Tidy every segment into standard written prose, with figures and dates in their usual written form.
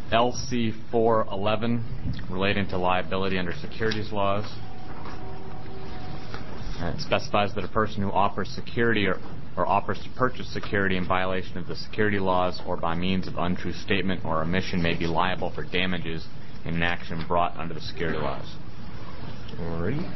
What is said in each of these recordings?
LC 411, relating to liability under securities laws. It specifies that a person who offers security or offers to purchase security in violation of the security laws or by means of untrue statement or omission may be liable for damages in an action brought under the security laws. Alrighty.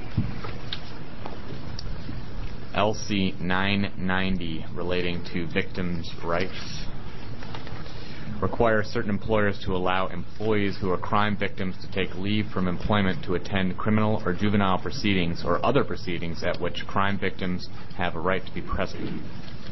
LC 990, relating to victims' rights, requires certain employers to allow employees who are crime victims to take leave from employment to attend criminal or juvenile proceedings or other proceedings at which crime victims have a right to be present.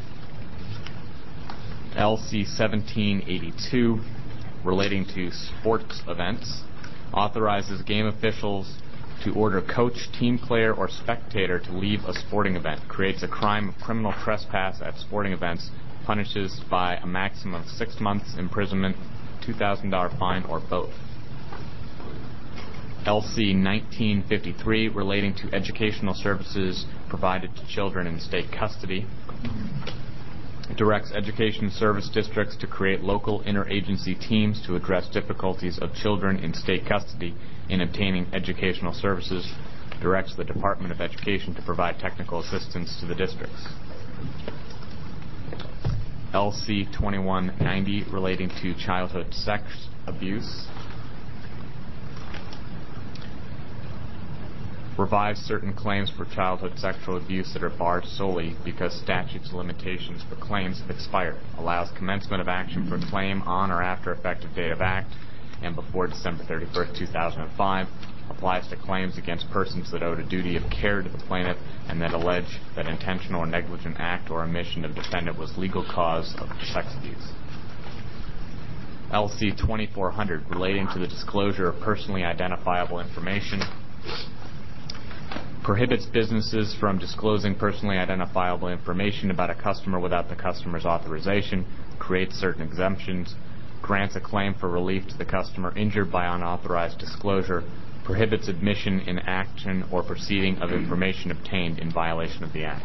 LC 1782, relating to sports events, authorizes game officials to order coach, team player, or spectator to leave a sporting event, creates a crime of criminal trespass at sporting events, punishes by a maximum of 6 months imprisonment, $2,000 fine, or both. LC 1953, relating to educational services provided to children in state custody, directs education service districts to create local interagency teams to address difficulties of children in state custody in obtaining educational services, directs the Department of Education to provide technical assistance to the districts. LC 2190, relating to childhood sex abuse, revives certain claims for childhood sexual abuse that are barred solely because statutes of limitations for claims have expired, allows commencement of action for claim on or after effective date of act and before December 31st, 2005, applies to claims against persons that owed a duty of care to the plaintiff and that allege that intentional or negligent act or omission of defendant was legal cause of sex abuse. LC 2400, relating to the disclosure of personally identifiable information, prohibits businesses from disclosing personally identifiable information about a customer without the customer's authorization, creates certain exemptions, grants a claim for relief to the customer injured by unauthorized disclosure, prohibits admission in action or proceeding of information obtained in violation of the Act.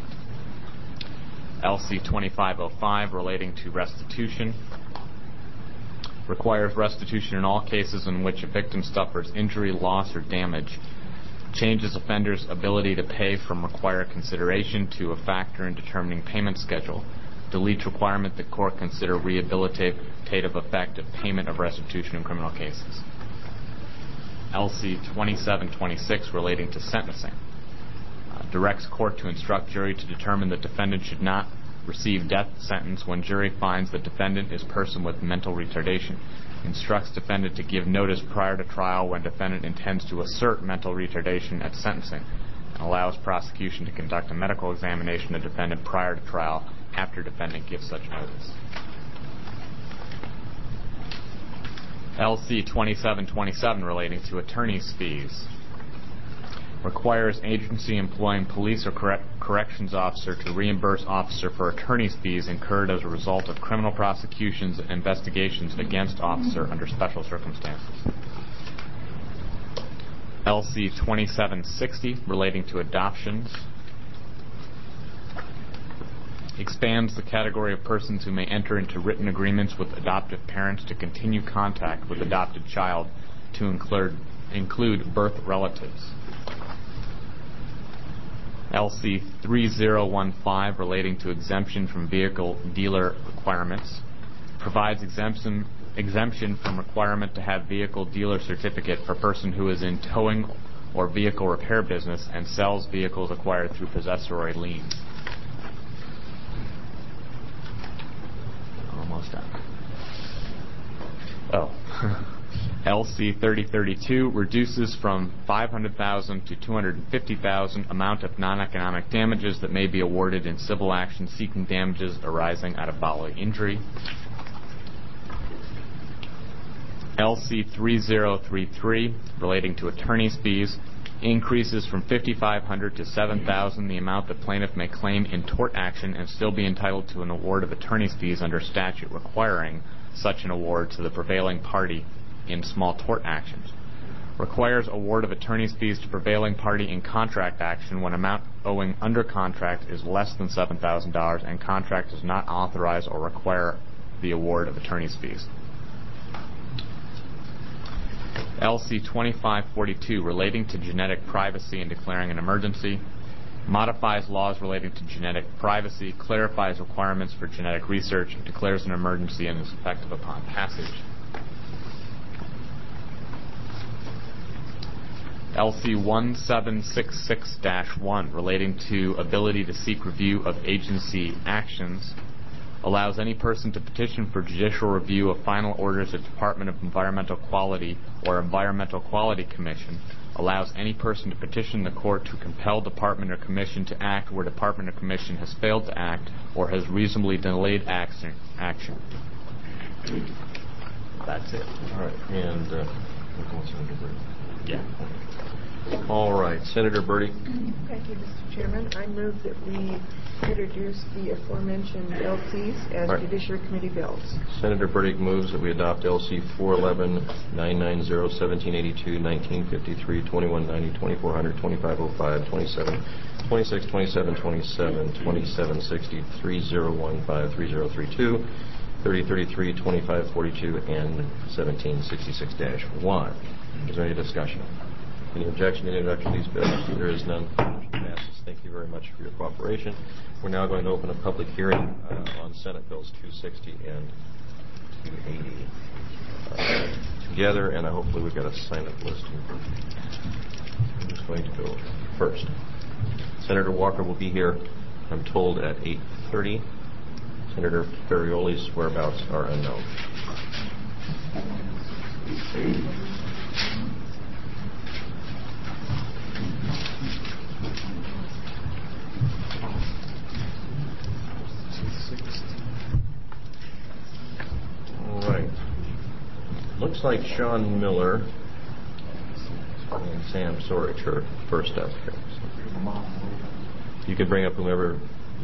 LC 2505, relating to restitution, requires restitution in all cases in which a victim suffers injury, loss, or damage, changes offenders' ability to pay from required consideration to a factor in determining payment schedule, deletes requirement that court consider rehabilitative effect of payment of restitution in criminal cases. LC 2726, relating to sentencing, directs court to instruct jury to determine that defendant should not receive death sentence when jury finds that defendant is person with mental retardation, instructs defendant to give notice prior to trial when defendant intends to assert mental retardation at sentencing, and allows prosecution to conduct a medical examination of defendant prior to trial after defendant gives such notice. LC 2727, relating to attorney's fees, requires agency employing police or corrections officer to reimburse officer for attorney's fees incurred as a result of criminal prosecutions and investigations against officer under special circumstances. LC 2760, relating to adoptions, expands the category of persons who may enter into written agreements with adoptive parents to continue contact with adopted child to include birth relatives. LC 3015, relating to exemption from vehicle dealer requirements, provides exemption from requirement to have vehicle dealer certificate for person who is in towing or vehicle repair business and sells vehicles acquired through possessory liens. Almost done. LC 3032 reduces from $500,000 to $250,000 amount of non-economic damages that may be awarded in civil action seeking damages arising out of bodily injury. LC 3033, relating to attorney's fees, increases from $5,500 to $7,000 the amount the plaintiff may claim in tort action and still be entitled to an award of attorney's fees under statute requiring such an award to the prevailing party in small tort actions. Requires award of attorney's fees to prevailing party in contract action when amount owing under contract is less than $7,000 and contract does not authorize or require the award of attorney's fees. LC 2542, relating to genetic privacy and declaring an emergency, modifies laws relating to genetic privacy, clarifies requirements for genetic research, declares an emergency, and is effective upon passage. LC 1766-1, relating to ability to seek review of agency actions, allows any person to petition for judicial review of final orders of Department of Environmental Quality or Environmental Quality Commission, allows any person to petition the court to compel Department or Commission to act where Department or Commission has failed to act or has reasonably delayed action. That's it. All right. And we're going Senator Burdick. Yeah. All right. Senator Burdick. Thank you, Mr. Chairman. I move that we introduce the aforementioned LCs as Judiciary Committee bills. Senator Burdick moves that we adopt LC 411, 990, 1782, 1953, 2190, 2400, 2505, 27, 26, 27, 27, 2760, 3015, 3032, 3033, 2542, and 1766-1. Is there any discussion? Any objection to the introduction of these bills? There is none. Motion passes. Thank you very much for your cooperation. We're now going to open a public hearing on Senate Bills 260 and 280 together, and hopefully we've got a sign-up list here. Who's going to go first? Senator Walker will be here, I'm told, at 8:30. Senator Ferrioli's whereabouts are unknown. All right. Looks like Sean Miller and Sam Sorich are first up here. You can bring up whomever.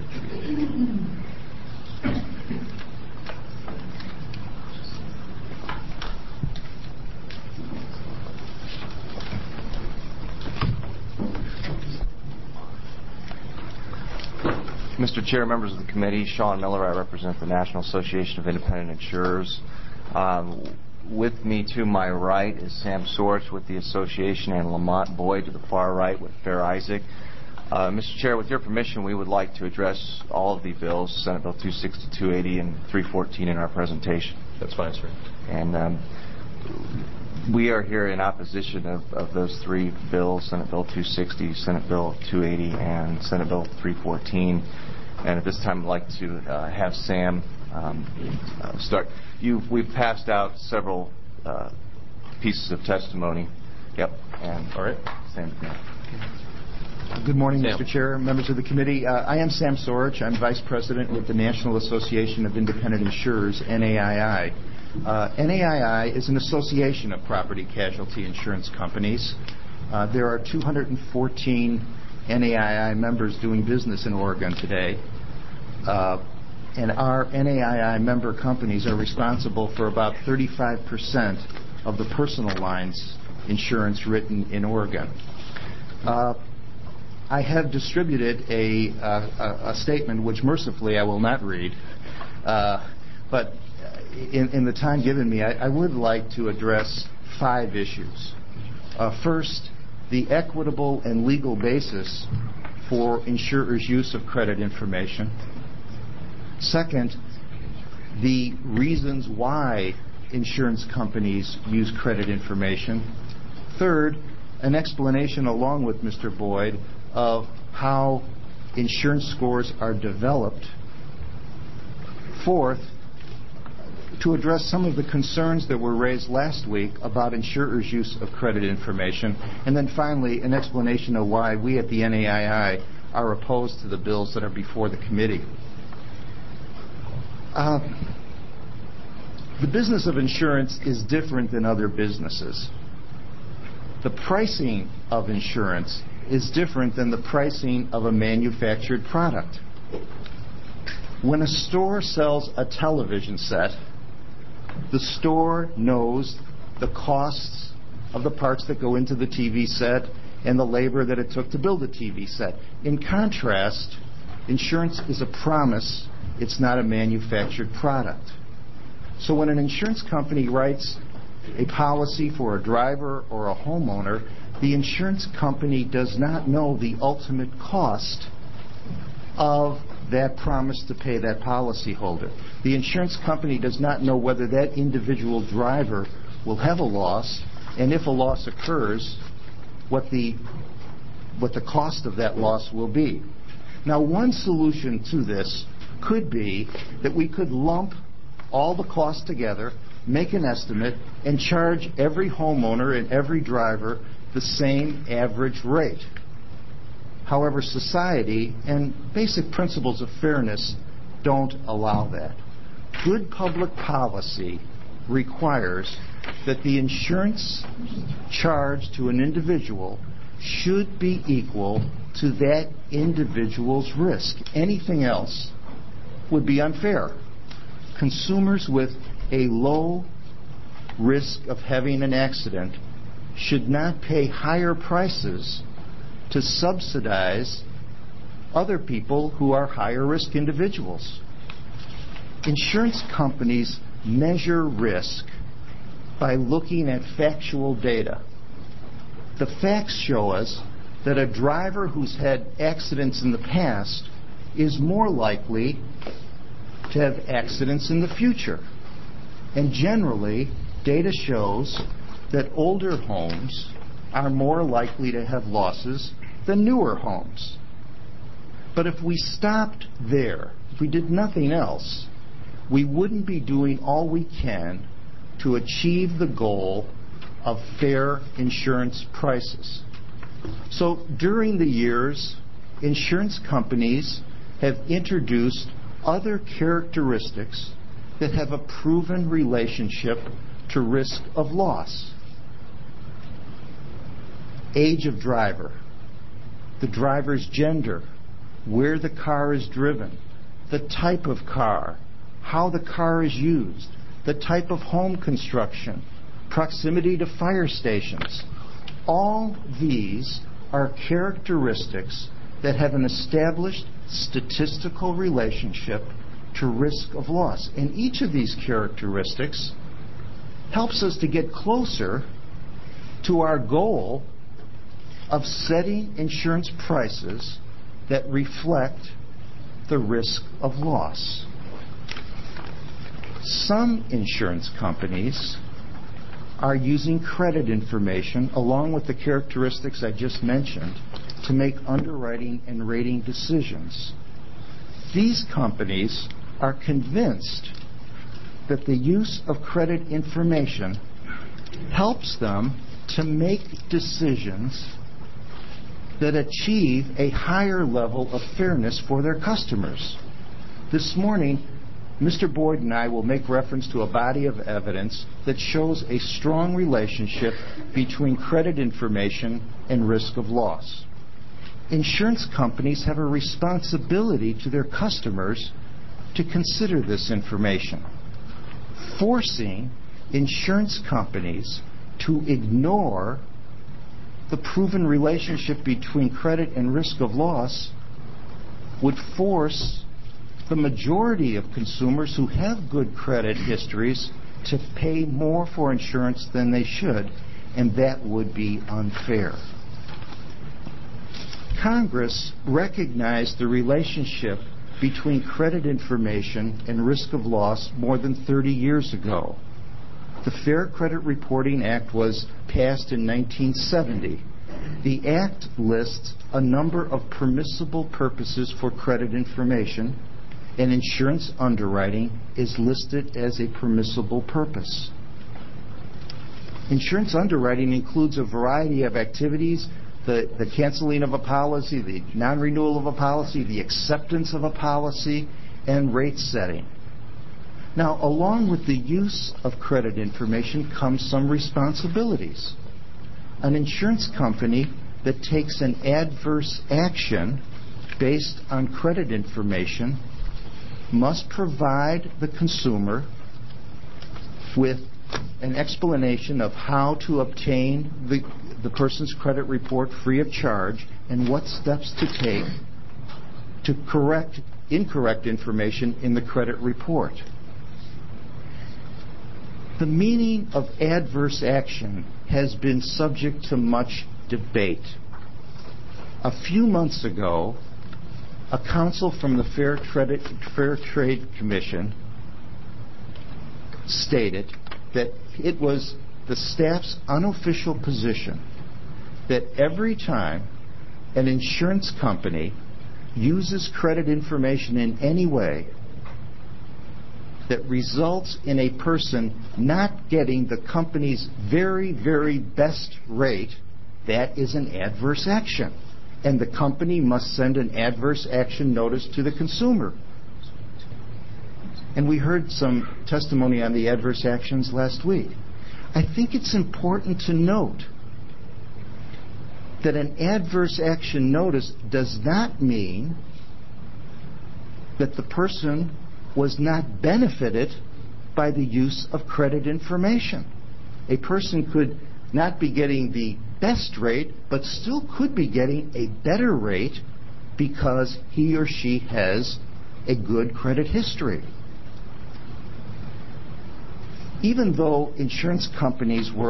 Mr. Chair, members of the committee, Sean Miller, I represent the National Association of Independent Insurers. With me to my right is Sam Sorich with the association, and Lamont Boyd to the far right with Fair Isaac. Mr. Chair, with your permission, we would like to address all of the bills, Senate Bill 260, 280, and 314 in our presentation. That's fine, sir. And we are here in opposition of those three bills, Senate Bill 260, Senate Bill 280, and Senate Bill 314. And at this time, I'd like to have Sam start. We've passed out several pieces of testimony. Yep. And all right. Sam. Yeah. Good morning, Mr. Chair, members of the committee. I am Sam Sorich. I'm Vice President with the National Association of Independent Insurers, NAII. NAII is an association of property casualty insurance companies. There are 214 NAII members doing business in Oregon today. And our NAII member companies are responsible for about 35% of the personal lines insurance written in Oregon. I have distributed a statement which mercifully I will not read, but in the time given me, I would like to address 5 issues. First, the equitable and legal basis for insurers' use of credit information. Second, the reasons why insurance companies use credit information. Third, an explanation along with Mr. Boyd of how insurance scores are developed. Fourth, to address some of the concerns that were raised last week about insurers' use of credit information. And then finally, an explanation of why we at the NAII are opposed to the bills that are before the committee. The business of insurance is different than other businesses. The pricing of insurance is different than the pricing of a manufactured product. When a store sells a television set, the store knows the costs of the parts that go into the TV set and the labor that it took to build a TV set. In contrast, insurance is a promise. It's not a manufactured product. So when an insurance company writes a policy for a driver or a homeowner, the insurance company does not know the ultimate cost of that promise to pay that policyholder. The insurance company does not know whether that individual driver will have a loss, and if a loss occurs, what the cost of that loss will be. Now, one solution to this could be that we could lump all the costs together, make an estimate, and charge every homeowner and every driver the same average rate. However, society and basic principles of fairness don't allow that. Good public policy requires that the insurance charged to an individual should be equal to that individual's risk. Anything else would be unfair. Consumers with a low risk of having an accident should not pay higher prices to subsidize other people who are higher risk individuals. Insurance companies measure risk by looking at factual data. The facts show us that a driver who's had accidents in the past is more likely to have accidents in the future. And generally, data shows that older homes are more likely to have losses than newer homes. But if we stopped there, if we did nothing else, we wouldn't be doing all we can to achieve the goal of fair insurance prices. So during the years, insurance companies have introduced other characteristics that have a proven relationship to risk of loss. Age of driver, the driver's gender, where the car is driven, the type of car, how the car is used, the type of home construction, proximity to fire stations. All these are characteristics that have an established statistical relationship to risk of loss. And each of these characteristics helps us to get closer to our goal of setting insurance prices that reflect the risk of loss. Some insurance companies are using credit information along with the characteristics I just mentioned to make underwriting and rating decisions. These companies are convinced that the use of credit information helps them to make decisions that achieve a higher level of fairness for their customers. This morning, Mr. Boyd and I will make reference to a body of evidence that shows a strong relationship between credit information and risk of loss. Insurance companies have a responsibility to their customers to consider this information. Forcing insurance companies to ignore the proven relationship between credit and risk of loss would force the majority of consumers who have good credit histories to pay more for insurance than they should, and that would be unfair. Congress recognized the relationship between credit information and risk of loss more than 30 years ago. The Fair Credit Reporting Act was passed in 1970. The Act lists a number of permissible purposes for credit information, and insurance underwriting is listed as a permissible purpose. Insurance underwriting includes a variety of activities: the canceling of a policy, the non-renewal of a policy, the acceptance of a policy, and rate setting. Now, along with the use of credit information comes some responsibilities. An insurance company that takes an adverse action based on credit information must provide the consumer with an explanation of how to obtain the person's credit report free of charge and what steps to take to correct incorrect information in the credit report. The meaning of adverse action has been subject to much debate. A few months ago, a counsel from the Fair Trade Commission stated that it was the staff's unofficial position that every time an insurance company uses credit information in any way that results in a person not getting the company's very, very best rate, that is an adverse action. And the company must send an adverse action notice to the consumer. And we heard some testimony on the adverse actions last week. I think it's important to note that an adverse action notice does not mean that the person was not benefited by the use of credit information. A person could not be getting the best rate, but still could be getting a better rate because he or she has a good credit history. Even though insurance companies have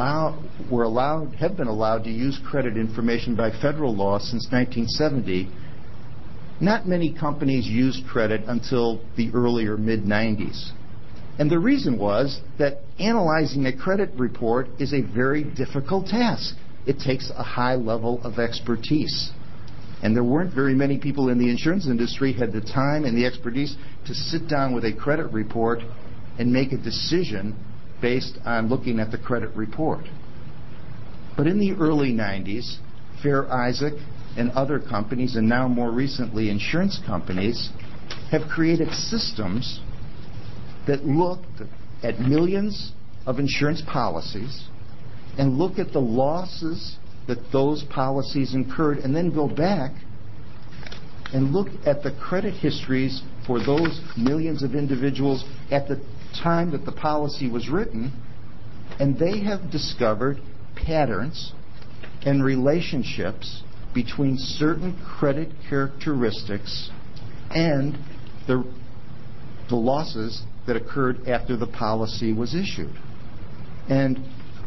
been allowed to use credit information by federal law since 1970, not many companies used credit until the earlier mid-90s. And the reason was that analyzing a credit report is a very difficult task. It takes a high level of expertise. And there weren't very many people in the insurance industry who had the time and the expertise to sit down with a credit report and make a decision based on looking at the credit report. But in the early 90s, Fair Isaac and other companies, and now more recently insurance companies, have created systems that look at millions of insurance policies and look at the losses that those policies incurred, and then go back and look at the credit histories for those millions of individuals at the time that the policy was written, and they have discovered patterns and relationships between certain credit characteristics and the losses that occurred after the policy was issued. And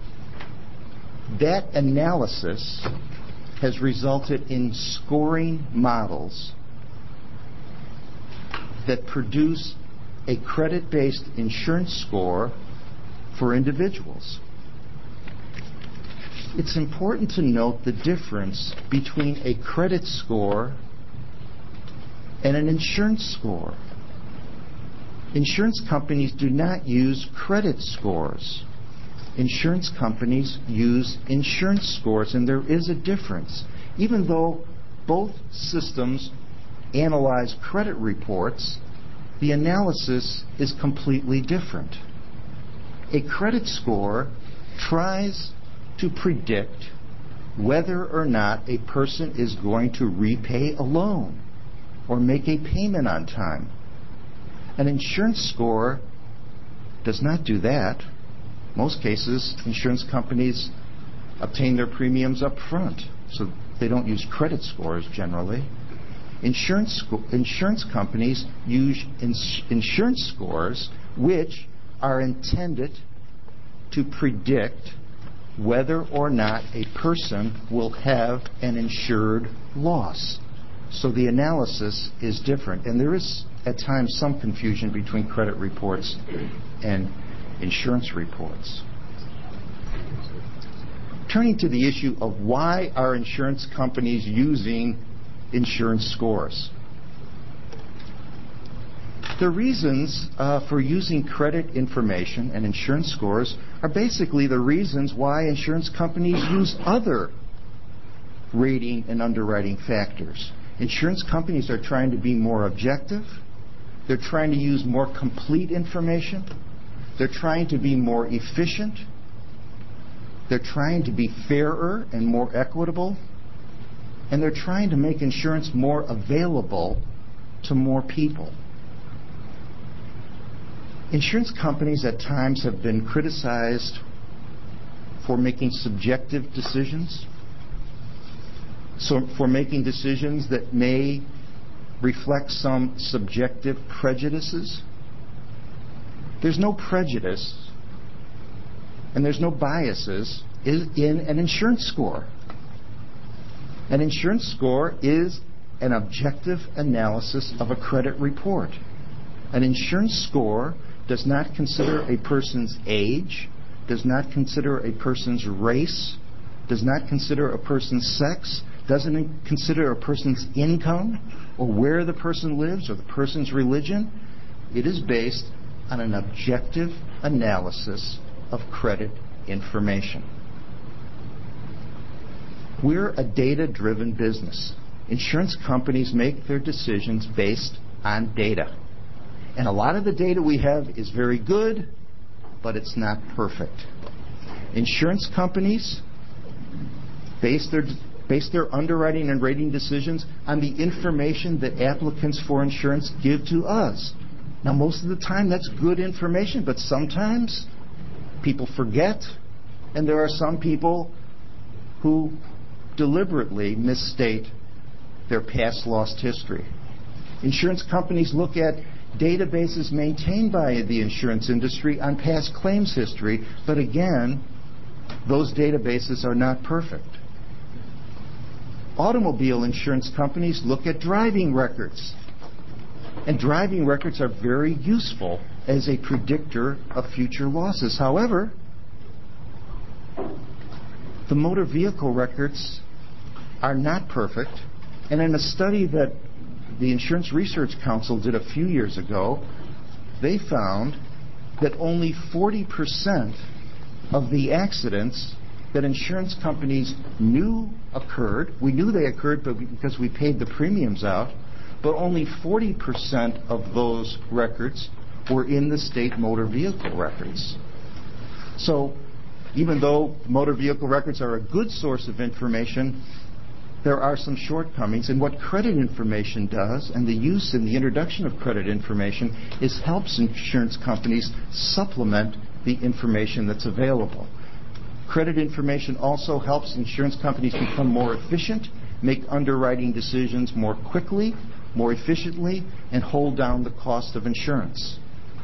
that analysis has resulted in scoring models that produce a credit-based insurance score for individuals. It's important to note the difference between a credit score and an insurance score. Insurance companies do not use credit scores. Insurance companies use insurance scores, and there is a difference. Even though both systems analyze credit reports, the analysis is completely different. A credit score tries to predict whether or not a person is going to repay a loan or make a payment on time. An insurance score does not do that. Most cases, insurance companies obtain their premiums up front, so they don't use credit scores generally. Insurance companies use insurance scores which are intended to predict whether or not a person will have an insured loss. So the analysis is different, and there is at times some confusion between credit reports and insurance reports. Turning to the issue of why are insurance companies using insurance scores. The reasons for using credit information and insurance scores are basically the reasons why insurance companies use other rating and underwriting factors. Insurance companies are trying to be more objective. They're trying to use more complete information. They're trying to be more efficient. They're trying to be fairer and more equitable. And they're trying to make insurance more available to more people. Insurance companies at times have been criticized for making subjective decisions, so for making decisions that may reflect some subjective prejudices. There's no prejudice and there's no biases in an insurance score. An insurance score is an objective analysis of a credit report. An insurance score does not consider a person's age, does not consider a person's race, does not consider a person's sex, doesn't consider a person's income or where the person lives or the person's religion. It is based on an objective analysis of credit information. We're a data-driven business. Insurance companies make their decisions based on data. And a lot of the data we have is very good, but it's not perfect. Insurance companies base their underwriting and rating decisions on the information that applicants for insurance give to us. Now, most of the time, that's good information, but sometimes people forget, and there are some people who deliberately misstate their past lost history. Insurance companies look at databases maintained by the insurance industry on past claims history, but again, those databases are not perfect. Automobile insurance companies look at driving records, and driving records are very useful as a predictor of future losses. However, the motor vehicle records are not perfect, and in a study that the Insurance Research Council did a few years ago, they found that only 40% of the accidents that insurance companies knew occurred, we knew they occurred because we paid the premiums out, but only 40% of those records were in the state motor vehicle records. So even though motor vehicle records are a good source of information, there are some shortcomings. And what credit information does, and the use and the introduction of credit information, is helps insurance companies supplement the information that's available. Credit information also helps insurance companies become more efficient, make underwriting decisions more quickly, more efficiently, and hold down the cost of insurance.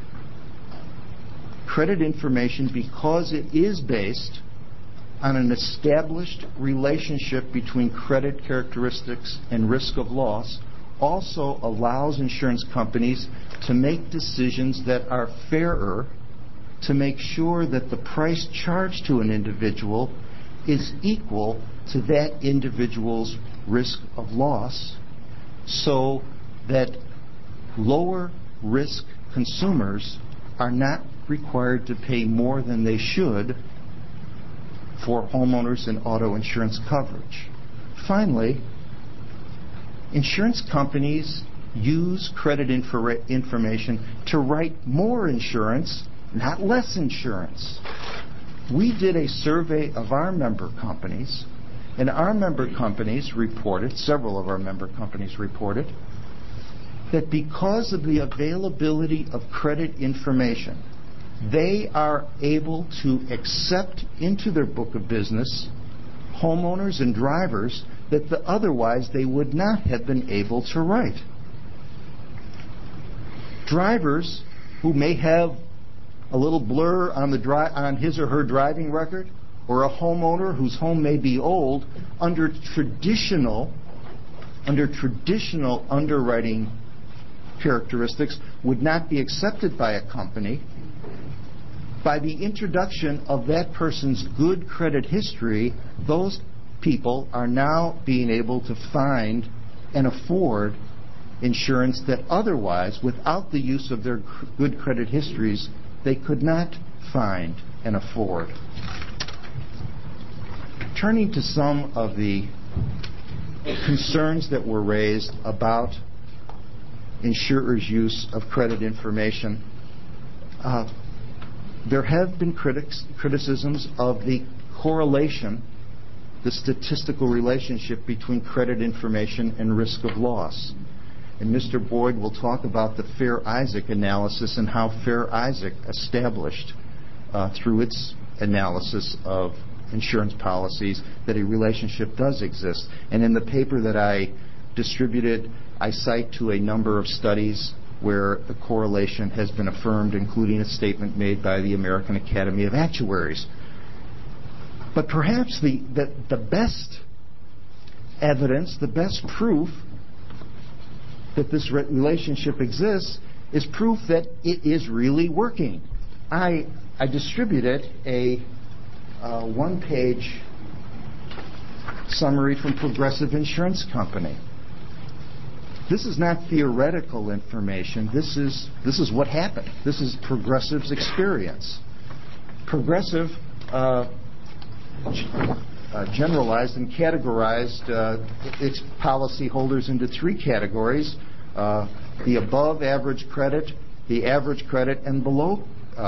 Credit information, because it is based on an established relationship between credit characteristics and risk of loss, also allows insurance companies to make decisions that are fairer, to make sure that the price charged to an individual is equal to that individual's risk of loss, so that lower risk consumers are not required to pay more than they should for homeowners and auto insurance coverage. Finally, insurance companies use credit information to write more insurance, not less insurance. We did a survey of our member companies, and our member companies reported, several of our member companies reported, that because of the availability of credit information, they are able to accept into their book of business homeowners and drivers that otherwise they would not have been able to write. Drivers who may have a little blur on his or her driving record, or a homeowner whose home may be old, under traditional underwriting characteristics would not be accepted by a company. By the introduction of that person's good credit history, those people are now being able to find and afford insurance that otherwise, without the use of their good credit histories, they could not find and afford. Turning to some of the concerns that were raised about insurers' use of credit information, there have been criticisms of the correlation, the statistical relationship between credit information and risk of loss. And Mr. Boyd will talk about the Fair Isaac analysis and how Fair Isaac established, through its analysis of insurance policies, that a relationship does exist. And in the paper that I distributed, I cite to a number of studies where the correlation has been affirmed, including a statement made by the American Academy of Actuaries. But perhaps the best evidence, the best proof that this relationship exists is proof that it is really working. I distributed a one-page summary from Progressive Insurance Company. This is not theoretical information. This is what happened. This is Progressive's experience. Progressive generalized and categorized its policyholders into three categories: the above average credit, the average credit, and below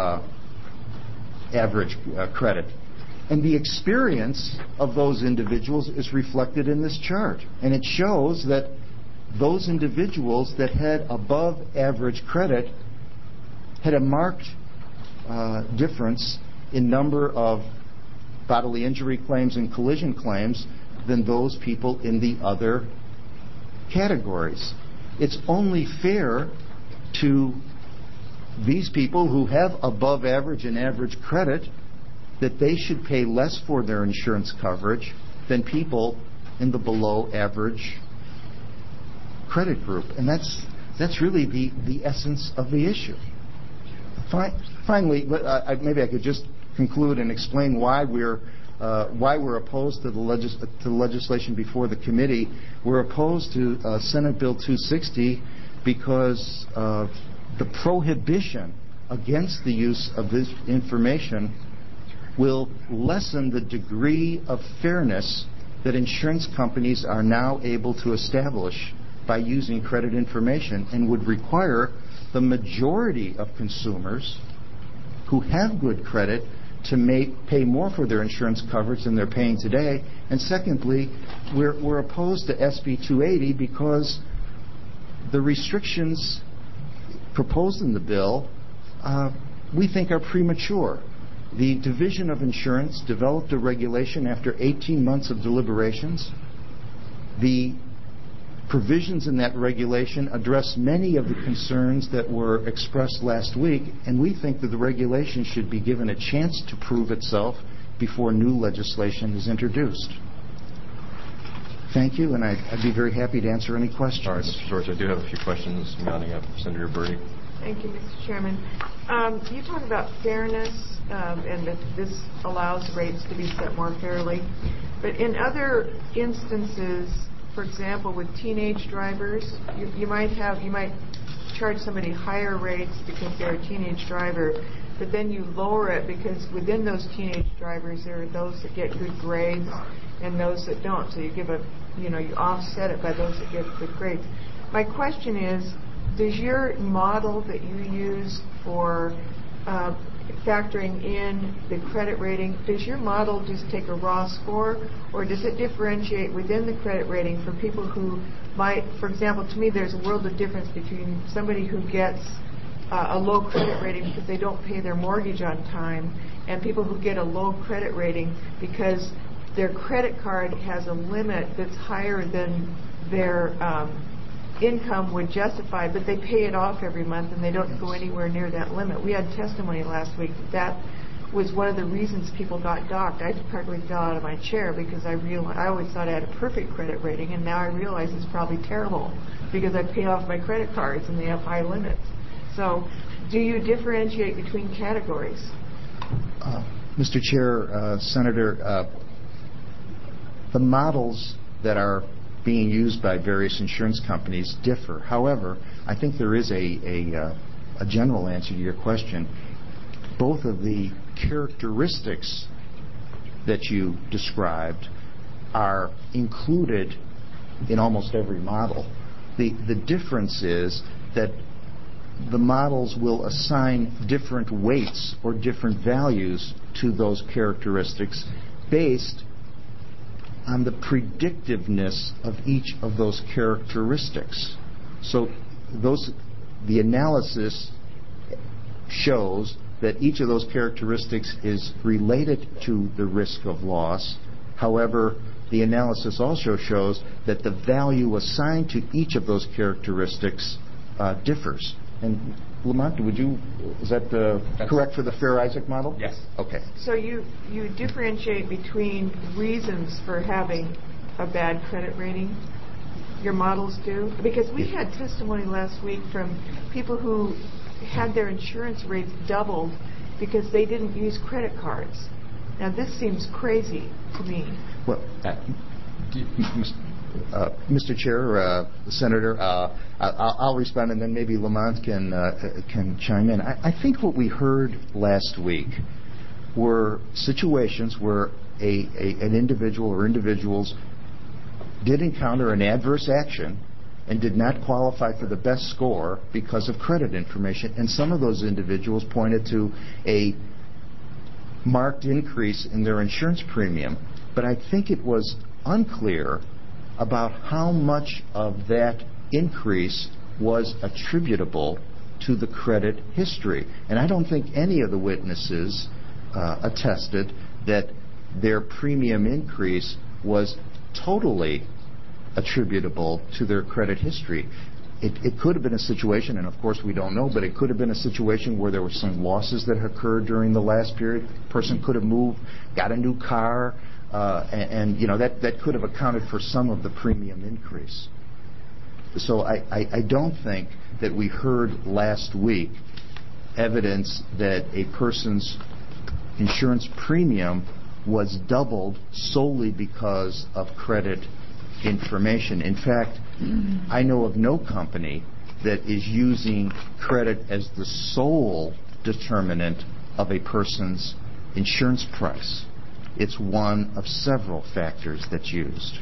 average credit. And the experience of those individuals is reflected in this chart. And it shows that those individuals that had above average credit had a marked difference in number of bodily injury claims and collision claims than those people in the other categories. It's only fair to these people who have above average and average credit that they should pay less for their insurance coverage than people in the below average credit group. And that's really the essence of the issue. Finally, maybe I could just conclude and explain why we're opposed to the legislation before the committee. We're opposed to Senate Bill 260 because of the prohibition against the use of this information will lessen the degree of fairness that insurance companies are now able to establish by using credit information, and would require the majority of consumers who have good credit to pay more for their insurance coverage than they're paying today. And secondly, we're opposed to SB 280 because the restrictions proposed in the bill we think are premature. The Division of Insurance developed a regulation after 18 months of deliberations. The provisions in that regulation address many of the concerns that were expressed last week, and we think that the regulation should be given a chance to prove itself before new legislation is introduced. Thank you, and I'd be very happy to answer any questions. All right, Mr. George, I do have a few questions mounting up. Senator Bertie. Thank you, Mr. Chairman. You talk about fairness and that this allows rates to be set more fairly. But in other instances, for example, with teenage drivers, you might charge somebody higher rates because they're a teenage driver, but then you lower it because within those teenage drivers there are those that get good grades and those that don't. So you offset it by those that get good grades. My question is, does your model that you use for factoring in the credit rating, does your model just take a raw score, or does it differentiate within the credit rating for people who might, for example, to me there's a world of difference between somebody who gets a low credit rating because they don't pay their mortgage on time and people who get a low credit rating because their credit card has a limit that's higher than their income would justify, but they pay it off every month and they don't go anywhere near that limit. We had testimony last week that was one of the reasons people got docked. I partly fell out of my chair because I always thought I had a perfect credit rating, and now I realize it's probably terrible because I pay off my credit cards and they have high limits. So do you differentiate between categories? Mr. Chair, Senator, the models that are being used by various insurance companies differ. However, I think there is a general answer to your question. Both of the characteristics that you described are included in almost every model. The difference is that the models will assign different weights or different values to those characteristics based on the predictiveness of each of those characteristics. So the analysis shows that each of those characteristics is related to the risk of loss. However, the analysis also shows that the value assigned to each of those characteristics differs. And Lamont, is that correct for the Fair Isaac model? Yes. Okay. So you differentiate between reasons for having a bad credit rating? Your models do? Because we had testimony last week from people who had their insurance rates doubled because they didn't use credit cards. Now, this seems crazy to me. Well, Mr. Chair, Senator, I'll respond, and then maybe Lamont can chime in. I think what we heard last week were situations where an individual or individuals did encounter an adverse action and did not qualify for the best score because of credit information, and some of those individuals pointed to a marked increase in their insurance premium. But I think it was unclear about how much of that increase was attributable to the credit history. And I don't think any of the witnesses attested that their premium increase was totally attributable to their credit history. It could have been a situation, and of course we don't know, but it could have been a situation where there were some losses that occurred during the last period. A person could have moved, got a new car, and that could have accounted for some of the premium increase. So I don't think that we heard last week evidence that a person's insurance premium was doubled solely because of credit information. In fact, I know of no company that is using credit as the sole determinant of a person's insurance price. It's one of several factors that's used.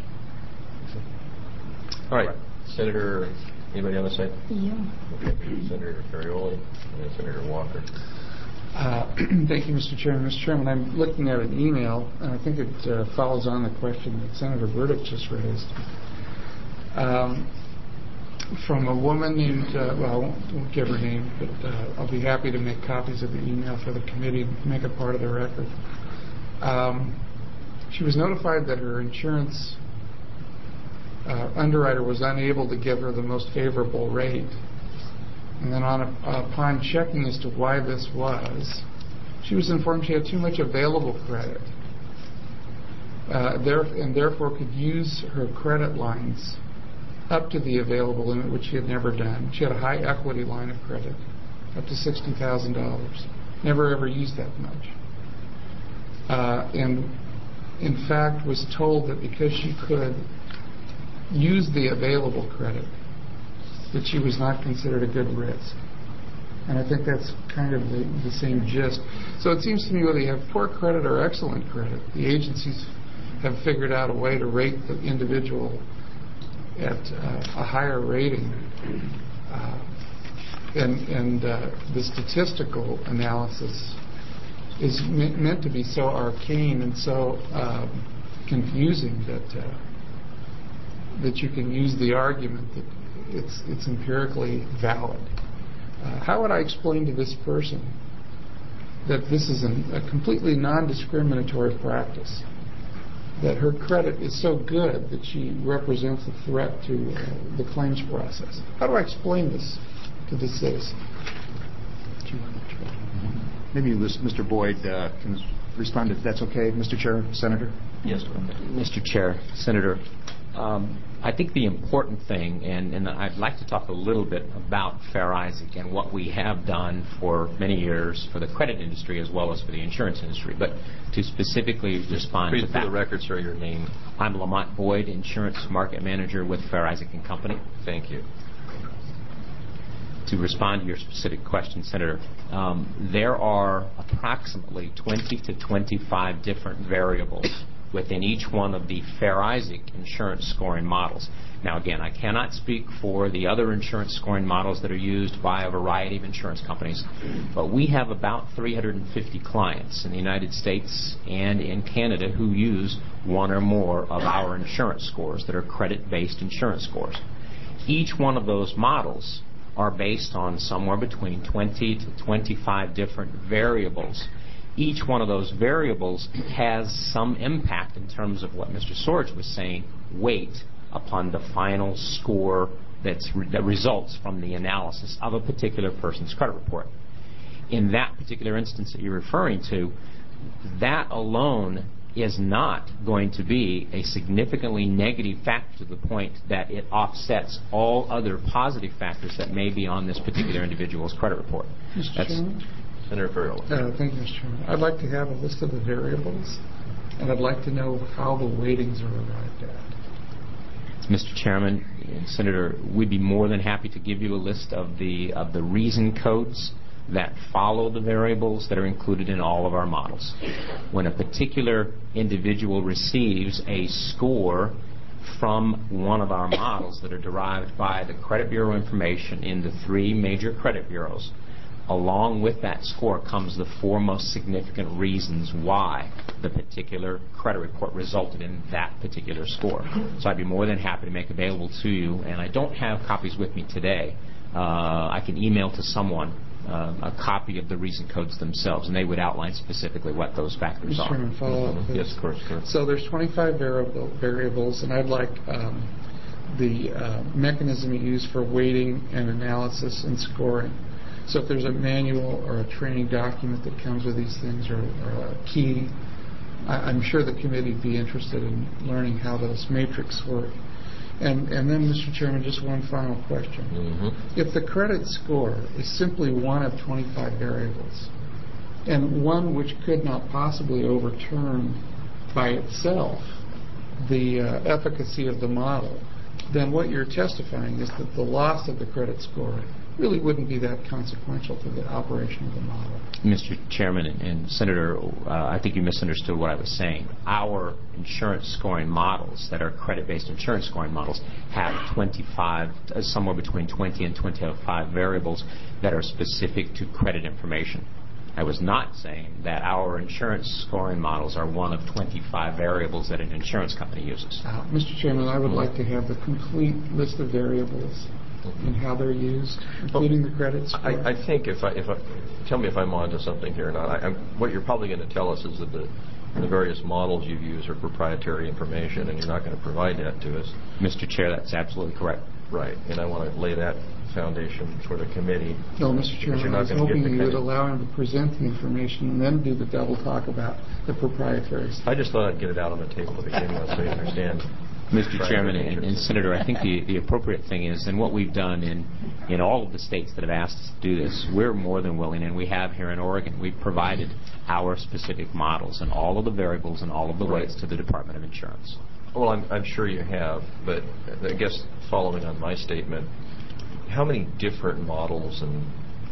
All right. Senator, anybody on the side? Yeah. Okay. Senator Ferrioli and then Senator Walker. Thank you, Mr. Chairman. Mr. Chairman, I'm looking at an email, and I think it follows on the question that Senator Burdick just raised. From a woman named, I won't give her name, but I'll be happy to make copies of the email for the committee and make it part of the record. She was notified that her insurance underwriter was unable to give her the most favorable rate. And then upon checking as to why this was, she was informed she had too much available credit and therefore could use her credit lines up to the available limit, which she had never done. She had a high equity line of credit, up to $60,000. Never ever used that much. And in fact was told that because she could use the available credit, that she was not considered a good risk. And I think that's kind of the same gist. So it seems to me whether you have poor credit or excellent credit, the agencies have figured out a way to rate the individual at a higher rating. And the statistical analysis is meant to be so arcane and so confusing that you can use the argument that it's empirically valid. How would I explain to this person that this is a completely non-discriminatory practice, that her credit is so good that she represents a threat to the claims process? How do I explain this to the citizen? Maybe Mr. Boyd can respond if that's okay, Mr. Chair, Senator? Yes. Mr. Chair, Senator, I think the important thing, and I'd like to talk a little bit about Fair Isaac and what we have done for many years for the credit industry as well as for the insurance industry, but to specifically respond to that. For the record, sir, your name. I'm Lamont Boyd, Insurance Market Manager with Fair Isaac & Company. Thank you. To respond to your specific question, Senator, there are approximately 20 to 25 different variables within each one of the Fair Isaac insurance scoring models. Now, again, I cannot speak for the other insurance scoring models that are used by a variety of insurance companies, but we have about 350 clients in the United States and in Canada who use one or more of our insurance scores that are credit-based insurance scores. Each one of those models are based on somewhere between 20 to 25 different variables. Each one of those variables has some impact in terms of what Mr. Sorge was saying, weight upon the final score that results from the analysis of a particular person's credit report. In that particular instance that you're referring to, that alone is not going to be a significantly negative factor to the point that it offsets all other positive factors that may be on this particular individual's credit report. Mr. Chairman? Senator Ferrell. Thank you, Mr. Chairman. I'd like to have a list of the variables, and I'd like to know how the weightings are arrived at. Mr. Chairman, Senator, we'd be more than happy to give you a list of the reason codes that follow the variables that are included in all of our models. When a particular individual receives a score from one of our models that are derived by the credit bureau information in the 3 major credit bureaus, along with that score comes the 4 most significant reasons why the particular credit report resulted in that particular score. So I'd be more than happy to make available to you, and I don't have copies with me today. I can email to someone a copy of the reason codes themselves, and they would outline specifically what those factors Mr. are. Chairman, follow up, please. Yes, of course. So there's 25 variables, and I'd like the mechanism you use for weighting and analysis and scoring. So if there's a manual or a training document that comes with these things or a key, I'm sure the committee would be interested in learning how those matrix work. And then, Mr. Chairman, just one final question. If the credit score is simply one of 25 variables, and one which could not possibly overturn by itself the efficacy of the model, then what you're testifying is that the loss of the credit score really wouldn't be that consequential to the operation of the model. Mr. Chairman and Senator, I think you misunderstood what I was saying. Our insurance scoring models that are credit-based insurance scoring models have 25, somewhere between 20 and 25 variables that are specific to credit information. I was not saying that our insurance scoring models are one of 25 variables that an insurance company uses. Mr. Chairman, I would like to have the complete list of variables and how they're used, including the credit score. I think if I tell me if I'm on to something here or not. What you're probably going to tell us is that the various models you use are proprietary information, and you're not going to provide that to us. Mr. Chair, that's absolutely correct. Right, and I want to lay that foundation for the committee. No, Mr. Chairman, I was hoping you would allow him to present the information and then do the double talk about the proprietary stuff. I just thought I'd get it out on the table to begin with so you understand. Mr. Chairman and Senator, I think the appropriate thing is, and what we've done in all of the states that have asked us to do this, we're more than willing, and we have here in Oregon, we've provided our specific models and all of the variables and all of the weights to the Department of Insurance. Well, I'm sure you have, but I guess following on my statement, how many different models and,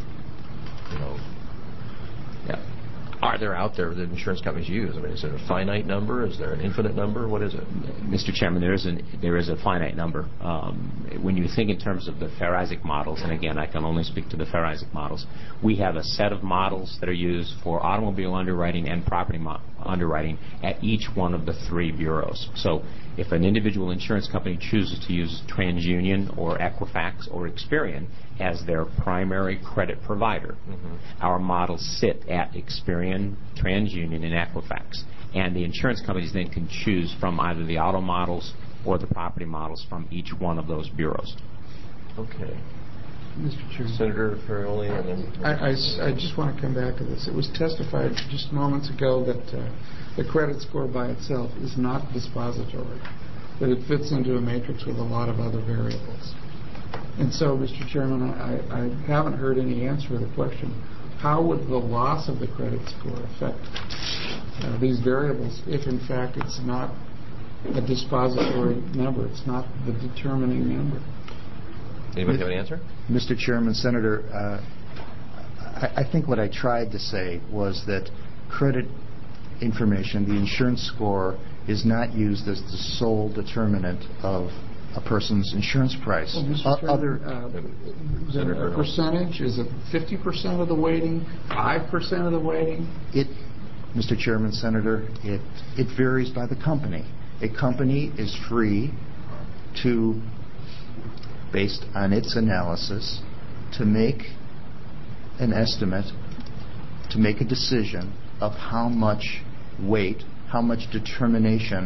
are there out there that insurance companies use? I mean, is it a finite number? Is there an infinite number? What is it? Mr. Chairman, there is a finite number. When you think in terms of the Fair-Isaac models, and again, I can only speak to the Fair-Isaac models, we have a set of models that are used for automobile underwriting and property underwriting at each one of the 3 bureaus. So if an individual insurance company chooses to use TransUnion or Equifax or Experian as their primary credit provider, our models sit at Experian, TransUnion, and Equifax. And the insurance companies then can choose from either the auto models or the property models from each one of those bureaus. Okay. Mr. Chairman. Senator Ferroli, and then... I just want to come back to this. It was testified just moments ago that the credit score by itself is not dispository, that it fits into a matrix with a lot of other variables. And so, Mr. Chairman, I haven't heard any answer to the question, how would the loss of the credit score affect these variables if, in fact, it's not a dispository number, it's not the determining number? Anybody have an answer? Mr. Chairman, Senator, I think what I tried to say was that credit information, the insurance score, is not used as the sole determinant of a person's insurance price. Well, Mr. Chairman, the percentage, is it 50% of the weighting, 5% of the weighting? Mr. Chairman, Senator, it varies by the company. A company is free to, based on its analysis, to make an estimate, to make a decision of how much weight, how much determination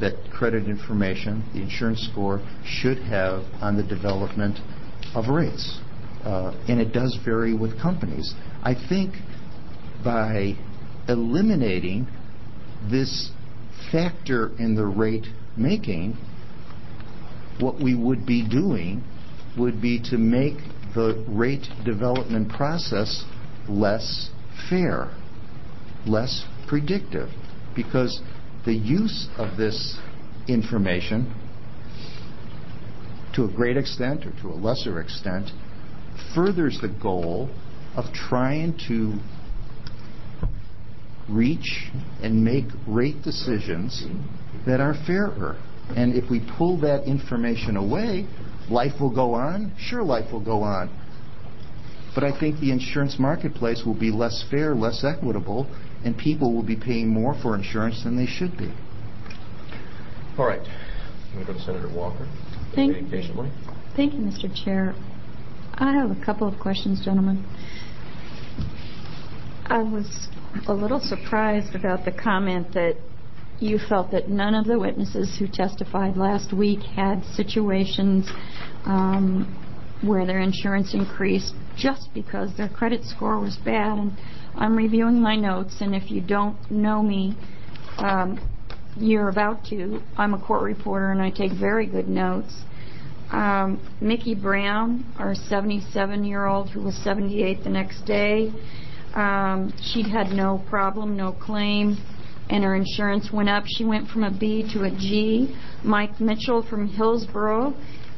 that credit information, the insurance score, should have on the development of rates. And it does vary with companies. I think by eliminating this factor in the rate making, what we would be doing would be to make the rate development process less fair, less predictive, because the use of this information, to a great extent or to a lesser extent, furthers the goal of trying to reach and make rate decisions that are fairer. And if we pull that information away, life will go on. Sure, life will go on. But I think the insurance marketplace will be less fair, less equitable, and people will be paying more for insurance than they should be. All right. I'm going to go to Senator Walker. Thank Waiting patiently. Thank you, Mr. Chair. I have a couple of questions, gentlemen. I was a little surprised about the comment that you felt that none of the witnesses who testified last week had situations where their insurance increased just because their credit score was bad. And I'm reviewing my notes, and if you don't know me, you're about to. I'm a court reporter, and I take very good notes. Mickey Brown, our 77-year-old who was 78 the next day, she'd had no problem, no claim, and her insurance went up. She went from a B to a G. Mike Mitchell from Hillsborough,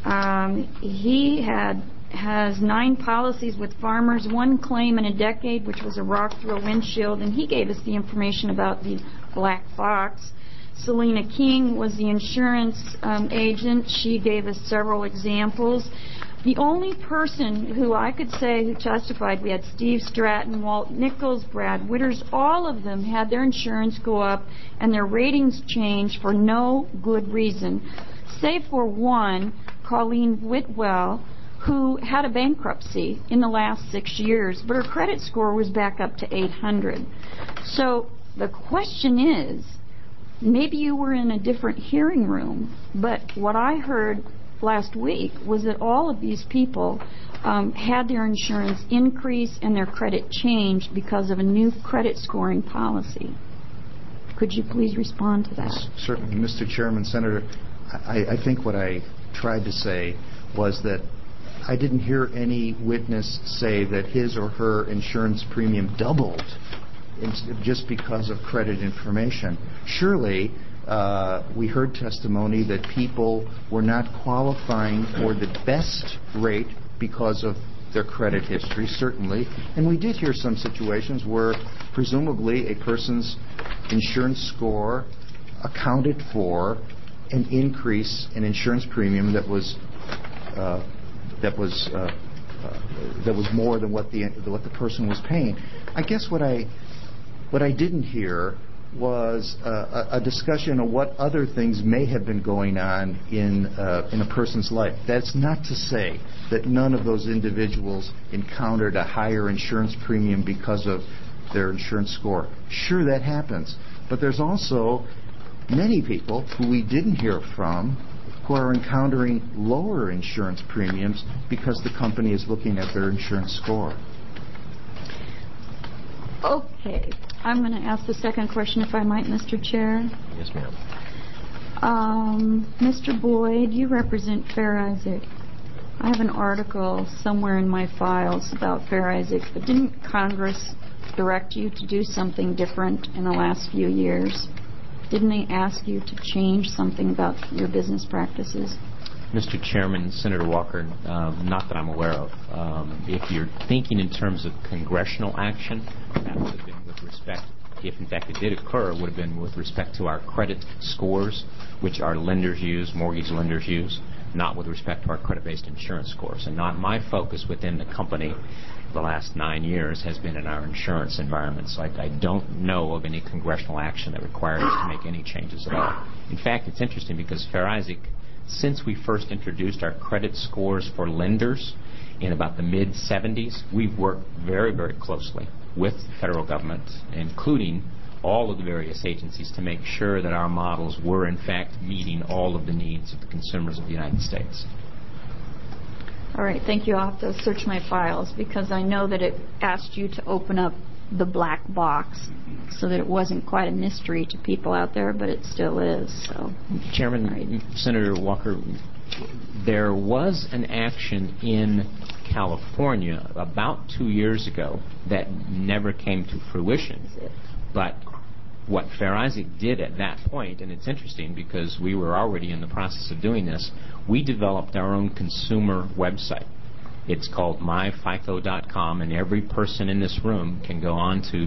he has 9 policies with Farmers, 1 claim in a decade, which was a rock through a windshield, and he gave us the information about the black box. Selena King was the insurance agent. She gave us several examples. The only person who I could say who testified, we had Steve Stratton, Walt Nichols, Brad Witters, all of them had their insurance go up and their ratings change for no good reason, save for one, Colleen Whitwell, who had a bankruptcy in the last 6 years, but her credit score was back up to 800. So the question is, maybe you were in a different hearing room, but what I heard last week was that all of these people had their insurance increase and their credit changed because of a new credit scoring policy. Could you please respond to that? Certainly, Mr. Chairman, Senator, I think what I tried to say was that I didn't hear any witness say that his or her insurance premium doubled just because of credit information. Surely, we heard testimony that people were not qualifying for the best rate because of their credit history, certainly. And we did hear some situations where presumably a person's insurance score accounted for an increase in insurance premium that was more than what the person was paying. I guess what I didn't hear was a discussion of what other things may have been going on in a person's life. That's not to say that none of those individuals encountered a higher insurance premium because of their insurance score. Sure, that happens. But there's also many people who we didn't hear from who are encountering lower insurance premiums because the company is looking at their insurance score. Okay. I'm going to ask the second question, if I might, Mr. Chair. Yes, ma'am. Mr. Boyd, you represent Fair Isaac. I have an article somewhere in my files about Fair Isaac, but didn't Congress direct you to do something different in the last few years? Didn't they ask you to change something about your business practices? Mr. Chairman, Senator Walker, not that I'm aware of. If you're thinking in terms of congressional action, that would have been with respect, if in fact it did occur, would have been with respect to our credit scores, which our lenders use, mortgage lenders use, not with respect to our credit-based insurance scores. And not my focus within the company the last 9 years has been in our insurance environment. So I don't know of any congressional action that requires us to make any changes at all. In fact, it's interesting because Fair Isaac, since we first introduced our credit scores for lenders in about the mid-'70s, we've worked very, very closely with the federal government, including all of the various agencies to make sure that our models were in fact meeting all of the needs of the consumers of the United States. All right, thank you. I'll have to search my files because I know that it asked you to open up the black box so that it wasn't quite a mystery to people out there, but it still is. So, Chairman, right. Senator Walker, there was an action in California about 2 years ago that never came to fruition. But what Fair Isaac did at that point, and it's interesting because we were already in the process of doing this, we developed our own consumer website. It's called myfico.com, and every person in this room can go on to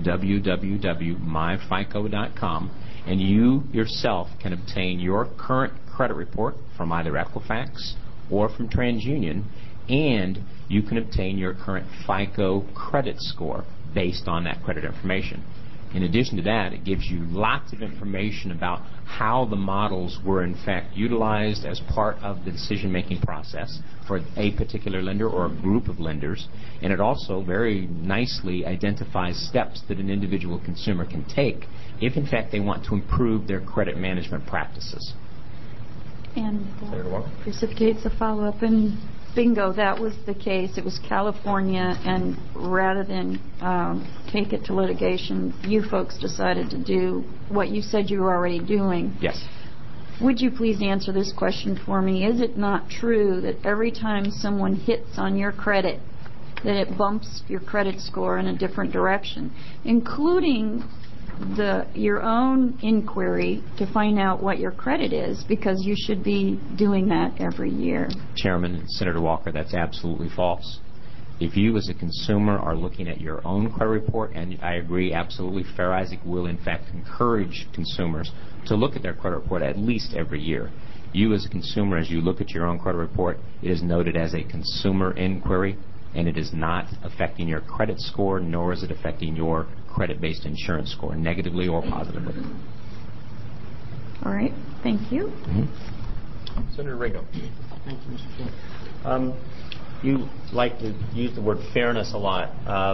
www.myfico.com, and you yourself can obtain your current credit report from either Equifax or from TransUnion, and you can obtain your current FICO credit score based on that credit information. In addition to that, it gives you lots of information about how the models were in fact utilized as part of the decision-making process for a particular lender or a group of lenders, and it also very nicely identifies steps that an individual consumer can take if in fact they want to improve their credit management practices. And precipitates a follow-up, and bingo, that was the case. It was California, and rather than take it to litigation, you folks decided to do what you said you were already doing. Yes. Would you please answer this question for me? Is it not true that every time someone hits on your credit, that it bumps your credit score in a different direction, including your own inquiry to find out what your credit is, because you should be doing that every year? Chairman, Senator Walker, that's absolutely false. If you as a consumer are looking at your own credit report, and I agree absolutely, Fair Isaac will in fact encourage consumers to look at their credit report at least every year. You as a consumer, as you look at your own credit report, it is noted as a consumer inquiry, and it is not affecting your credit score, nor is it affecting your credit-based insurance score, negatively or positively. All right. Thank you. Mm-hmm. Senator Ringo. Thank you, Mr. Chair. You like to use the word fairness a lot.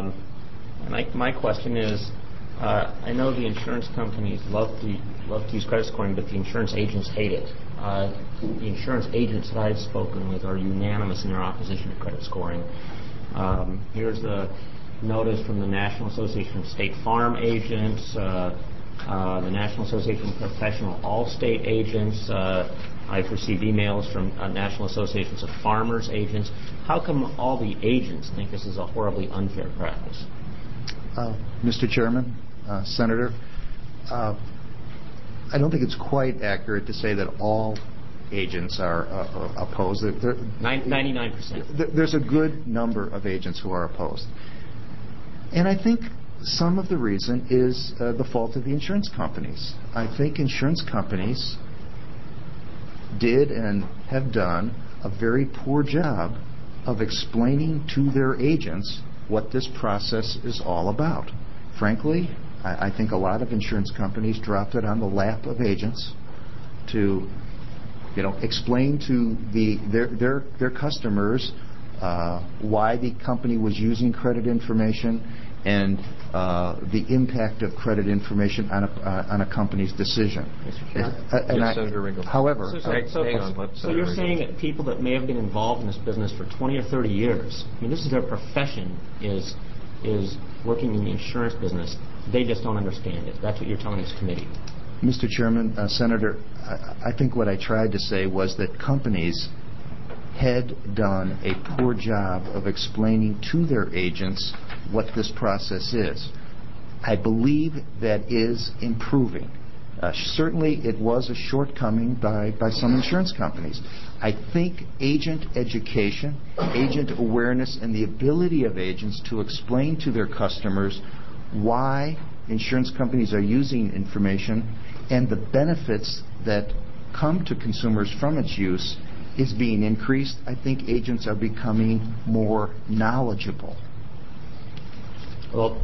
And my question is, I know the insurance companies love to use credit scoring, but the insurance agents hate it. The insurance agents that I've spoken with are unanimous in their opposition to credit scoring. Here's the notice from the National Association of State Farm Agents, the National Association of Professional All-State Agents. I've received emails from National Associations of Farmers Agents. How come all the agents think this is a horribly unfair practice? Mr. Chairman, Senator, I don't think it's quite accurate to say that all agents are opposed. 99%. There's a good number of agents who are opposed. And I think some of the reason is the fault of the insurance companies. I think insurance companies did and have done a very poor job of explaining to their agents what this process is all about. Frankly, I think a lot of insurance companies dropped it on the lap of agents to, explain to their customers why the company was using credit information and the impact of credit information on a company's decision. Senator Ringo. However, so you're saying that people that may have been involved in this business for 20 or 30 years, I mean, this is their profession, is working in the insurance business, they just don't understand it. That's what you're telling this committee. Mr. Chairman, Senator, I think what I tried to say was that companies had done a poor job of explaining to their agents what this process is. I believe that is improving. Certainly, it was a shortcoming by some insurance companies. I think agent education, agent awareness, and the ability of agents to explain to their customers why insurance companies are using information and the benefits that come to consumers from its use is being increased. I think agents are becoming more knowledgeable. Well,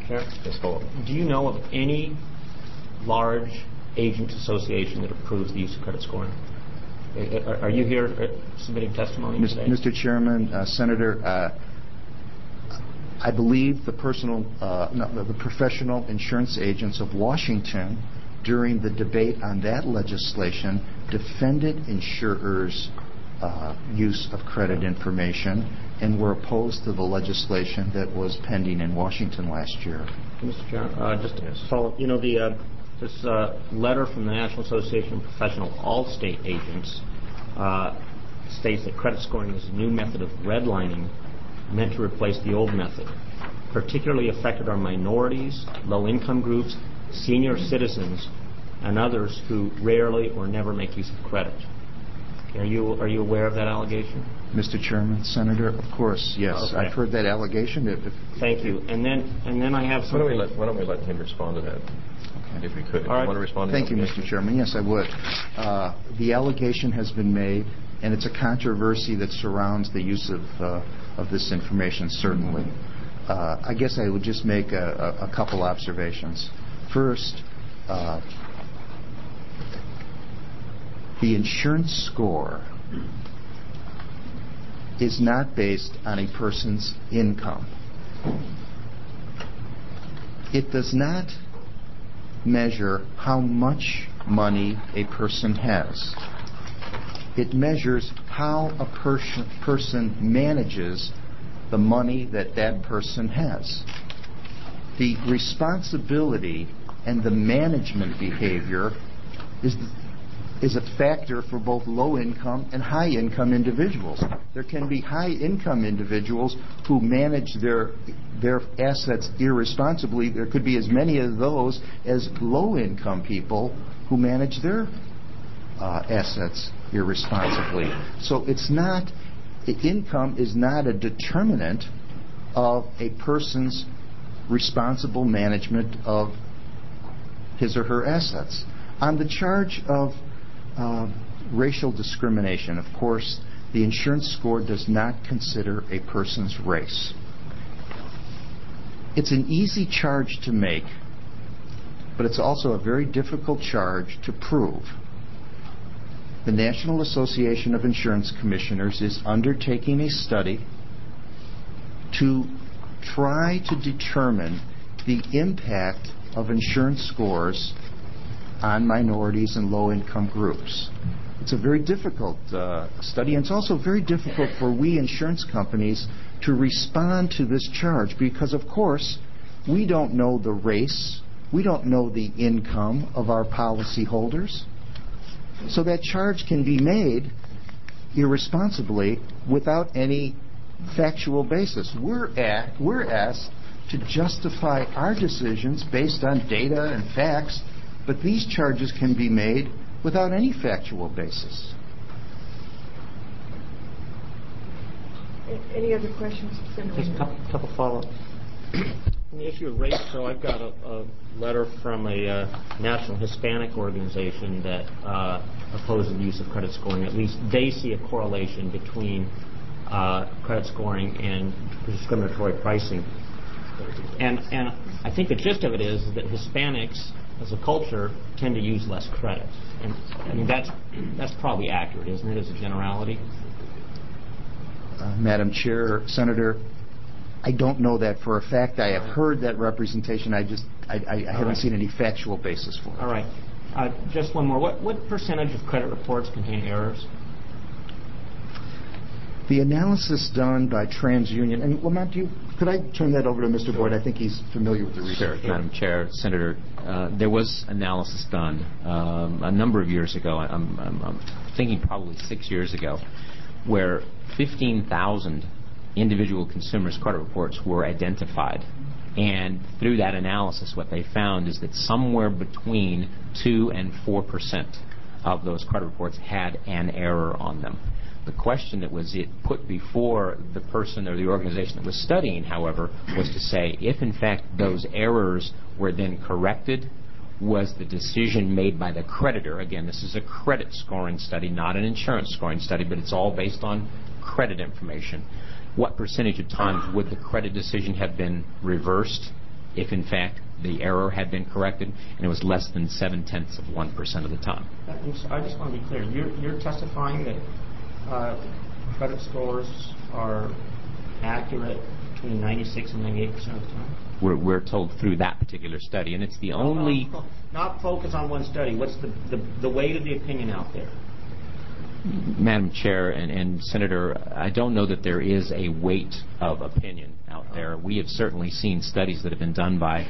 do you know of any large agent association that approves the use of credit scoring? Are you here submitting testimony today? Mr. Chairman, Senator, I believe the professional insurance agents of Washington, during the debate on that legislation, defended insurers' use of credit information and were opposed to the legislation that was pending in Washington last year. Mr. Chair, just to follow up, this letter from the National Association of Professional All-State Agents states that credit scoring is a new method of redlining meant to replace the old method. Particularly affected are minorities, low-income groups, senior citizens, and others who rarely or never make use of credit. Are you aware of that allegation? Mr. Chairman, Senator, of course, yes. Okay. I've heard that allegation. Thank you. And then I have something. Why don't we let him respond to that, if we could? All right. You want to respond to Thank you, Mr. Chairman. Yes, I would. The allegation has been made, and it's a controversy that surrounds the use of this information, certainly. I guess I would just make a couple observations. First, the insurance score is not based on a person's income. It does not measure how much money a person has. It measures how a person manages the money that person has. The responsibility and the management behavior is a factor for both low-income and high-income individuals. There can be high-income individuals who manage their assets irresponsibly. There could be as many of those as low-income people who manage their assets irresponsibly. So income is not a determinant of a person's responsible management of his or her assets. On the charge of racial discrimination, of course, the insurance score does not consider a person's race. It's an easy charge to make, but it's also a very difficult charge to prove. The National Association of Insurance Commissioners is undertaking a study to try to determine the impact of insurance scores on minorities and low-income groups. It's a very difficult study, and it's also very difficult for we insurance companies to respond to this charge because, of course, we don't know the race, we don't know the income of our policyholders. So that charge can be made irresponsibly without any factual basis. We're asked to justify our decisions based on data and facts, but these charges can be made without any factual basis. Any other questions? Just a couple follow-ups. On the issue of race, so I've got a letter from a national Hispanic organization that opposes the use of credit scoring. At least they see a correlation between credit scoring and discriminatory pricing. And I think the gist of it is that Hispanics, as a culture, tend to use less credit. And I mean, that's probably accurate, isn't it, as a generality? Madam Chair, Senator, I don't know that for a fact. I have heard that representation. I haven't seen any factual basis for it. All right. Just one more. What percentage of credit reports contain errors? The analysis done by TransUnion, and Lamont, could I turn that over to Mr. Boyd? I think he's familiar with the research. Madam Chair, Senator, there was analysis done a number of years ago. I'm thinking probably 6 years ago, where 15,000 individual consumers' credit reports were identified. And through that analysis, what they found is that somewhere between 2 and 4% of those credit reports had an error on them. The question that was put before the person or the organization that was studying, however, was to say if in fact those errors were then corrected, was the decision made by the creditor. Again, this is a credit scoring study, not an insurance scoring study, but it's all based on credit information. What percentage of times would the credit decision have been reversed if in fact the error had been corrected? And it was less than 0.7% of the time. I just want to be clear. You're testifying that credit scores are accurate between 96 and 98% of the time? We're told through that particular study, and it's the only... Not focus on one study. What's the weight of the opinion out there? Madam Chair and Senator, I don't know that there is a weight of opinion out there. We have certainly seen studies that have been done by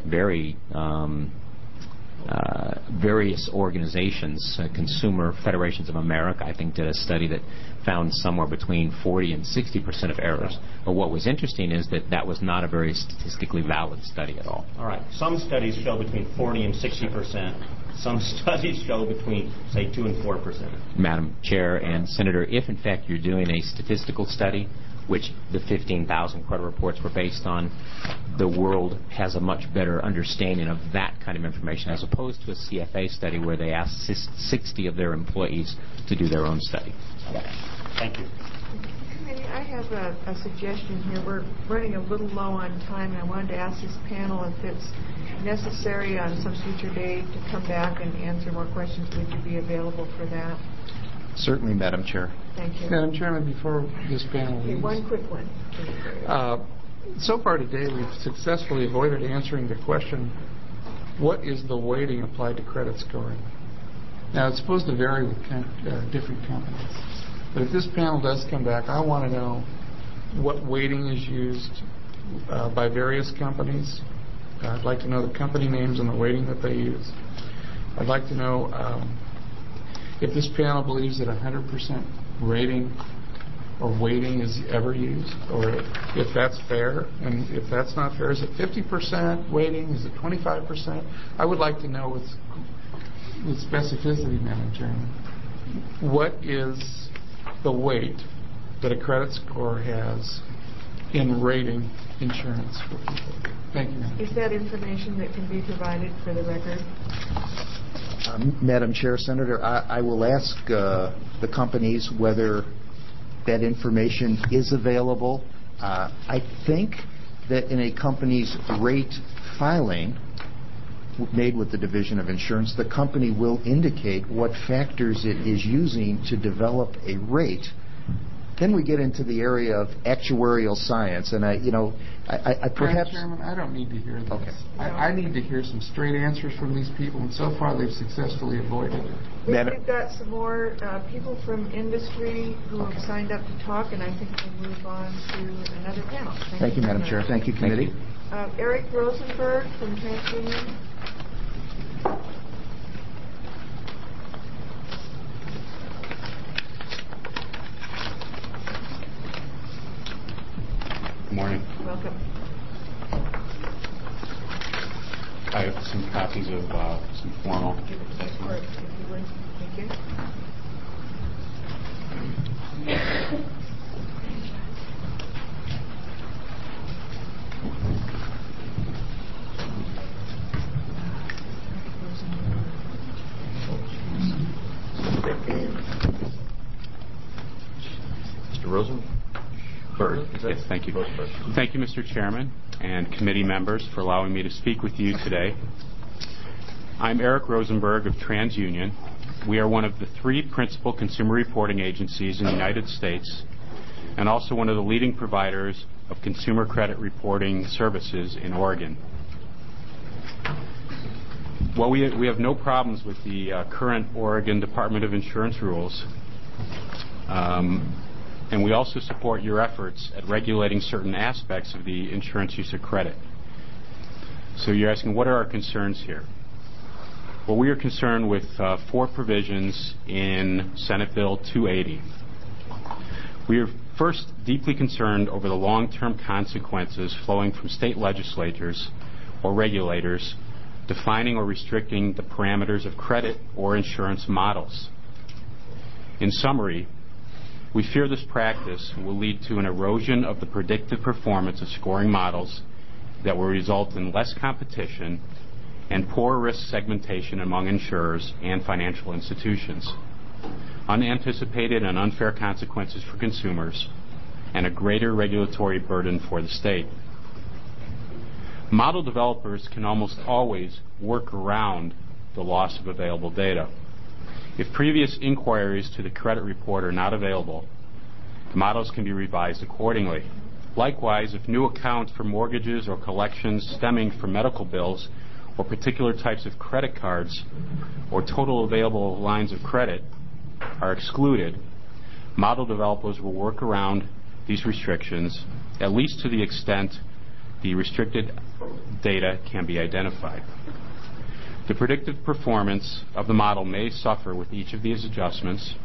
various organizations. Consumer Federations of America, I think, did a study that found somewhere between 40 and 60% of errors. But what was interesting is that was not a very statistically valid study at all. All right. Some studies show between 40 and 60%. Some studies show between, say, 2 and 4%. Madam Chair and Senator, if in fact you're doing a statistical study, which the 15,000 credit reports were based on, the world has a much better understanding of that kind of information as opposed to a CFA study where they asked 60 of their employees to do their own study. Thank you. Committee, I have a suggestion here. We're running a little low on time, and I wanted to ask this panel if it's necessary on some future date to come back and answer more questions. Would you be available for that? Certainly, Madam Chair. Thank you. Madam Chairman, before this panel Okay, leaves, one quick one. so far today we've successfully avoided answering the question, what is the weighting applied to credit scoring? Now, it's supposed to vary with different companies. But if this panel does come back, I want to know what weighting is used by various companies. I'd like to know the company names and the weighting that they use. I'd like to know if this panel believes that 100% rating or weighting is ever used, or if that's fair, and if that's not fair, is it 50% weighting? Is it 25%? I would like to know with specificity, Madam Chairman, what is the weight that a credit score has in rating insurance for people? Thank you, Madam Chair. Is that information that can be provided for the record? Madam Chair, Senator, I will ask the companies whether that information is available. I think that in a company's rate filing made with the Division of Insurance, the company will indicate what factors it is using to develop a rate. Then we get into the area of actuarial science, and I perhaps... Madam Chairman, I don't need to hear this. Okay. I need to hear some straight answers from these people, and so far they've successfully avoided it. We've got some more people from industry who have signed up to talk, and I think we'll move on to another panel. Thank you, Madam Chair. Thank you, committee. Eric Rosenberg from TransUnion. Good morning. Welcome. I have some copies of some formal. Give it to the clerk, if you would. Thank you. Mr. Rosenberg? Yes, thank you. Thank you, Mr. Chairman and committee members, for allowing me to speak with you today. I'm Eric Rosenberg of TransUnion. We are one of the 3 principal consumer reporting agencies in the United States and also one of the leading providers of consumer credit reporting services in Oregon. Well, we have no problems with the current Oregon Department of Insurance rules. And we also support your efforts at regulating certain aspects of the insurance use of credit. So you're asking, what are our concerns here? Well, we are concerned with 4 provisions in Senate Bill 280. We are first deeply concerned over the long-term consequences flowing from state legislatures or regulators defining or restricting the parameters of credit or insurance models. In summary, we fear this practice will lead to an erosion of the predictive performance of scoring models that will result in less competition and poor risk segmentation among insurers and financial institutions, unanticipated and unfair consequences for consumers, and a greater regulatory burden for the state. Model developers can almost always work around the loss of available data. If previous inquiries to the credit report are not available, the models can be revised accordingly. Likewise, if new accounts for mortgages or collections stemming from medical bills or particular types of credit cards or total available lines of credit are excluded, model developers will work around these restrictions, at least to the extent the restricted data can be identified. The predictive performance of the model may suffer with each of these adjustments,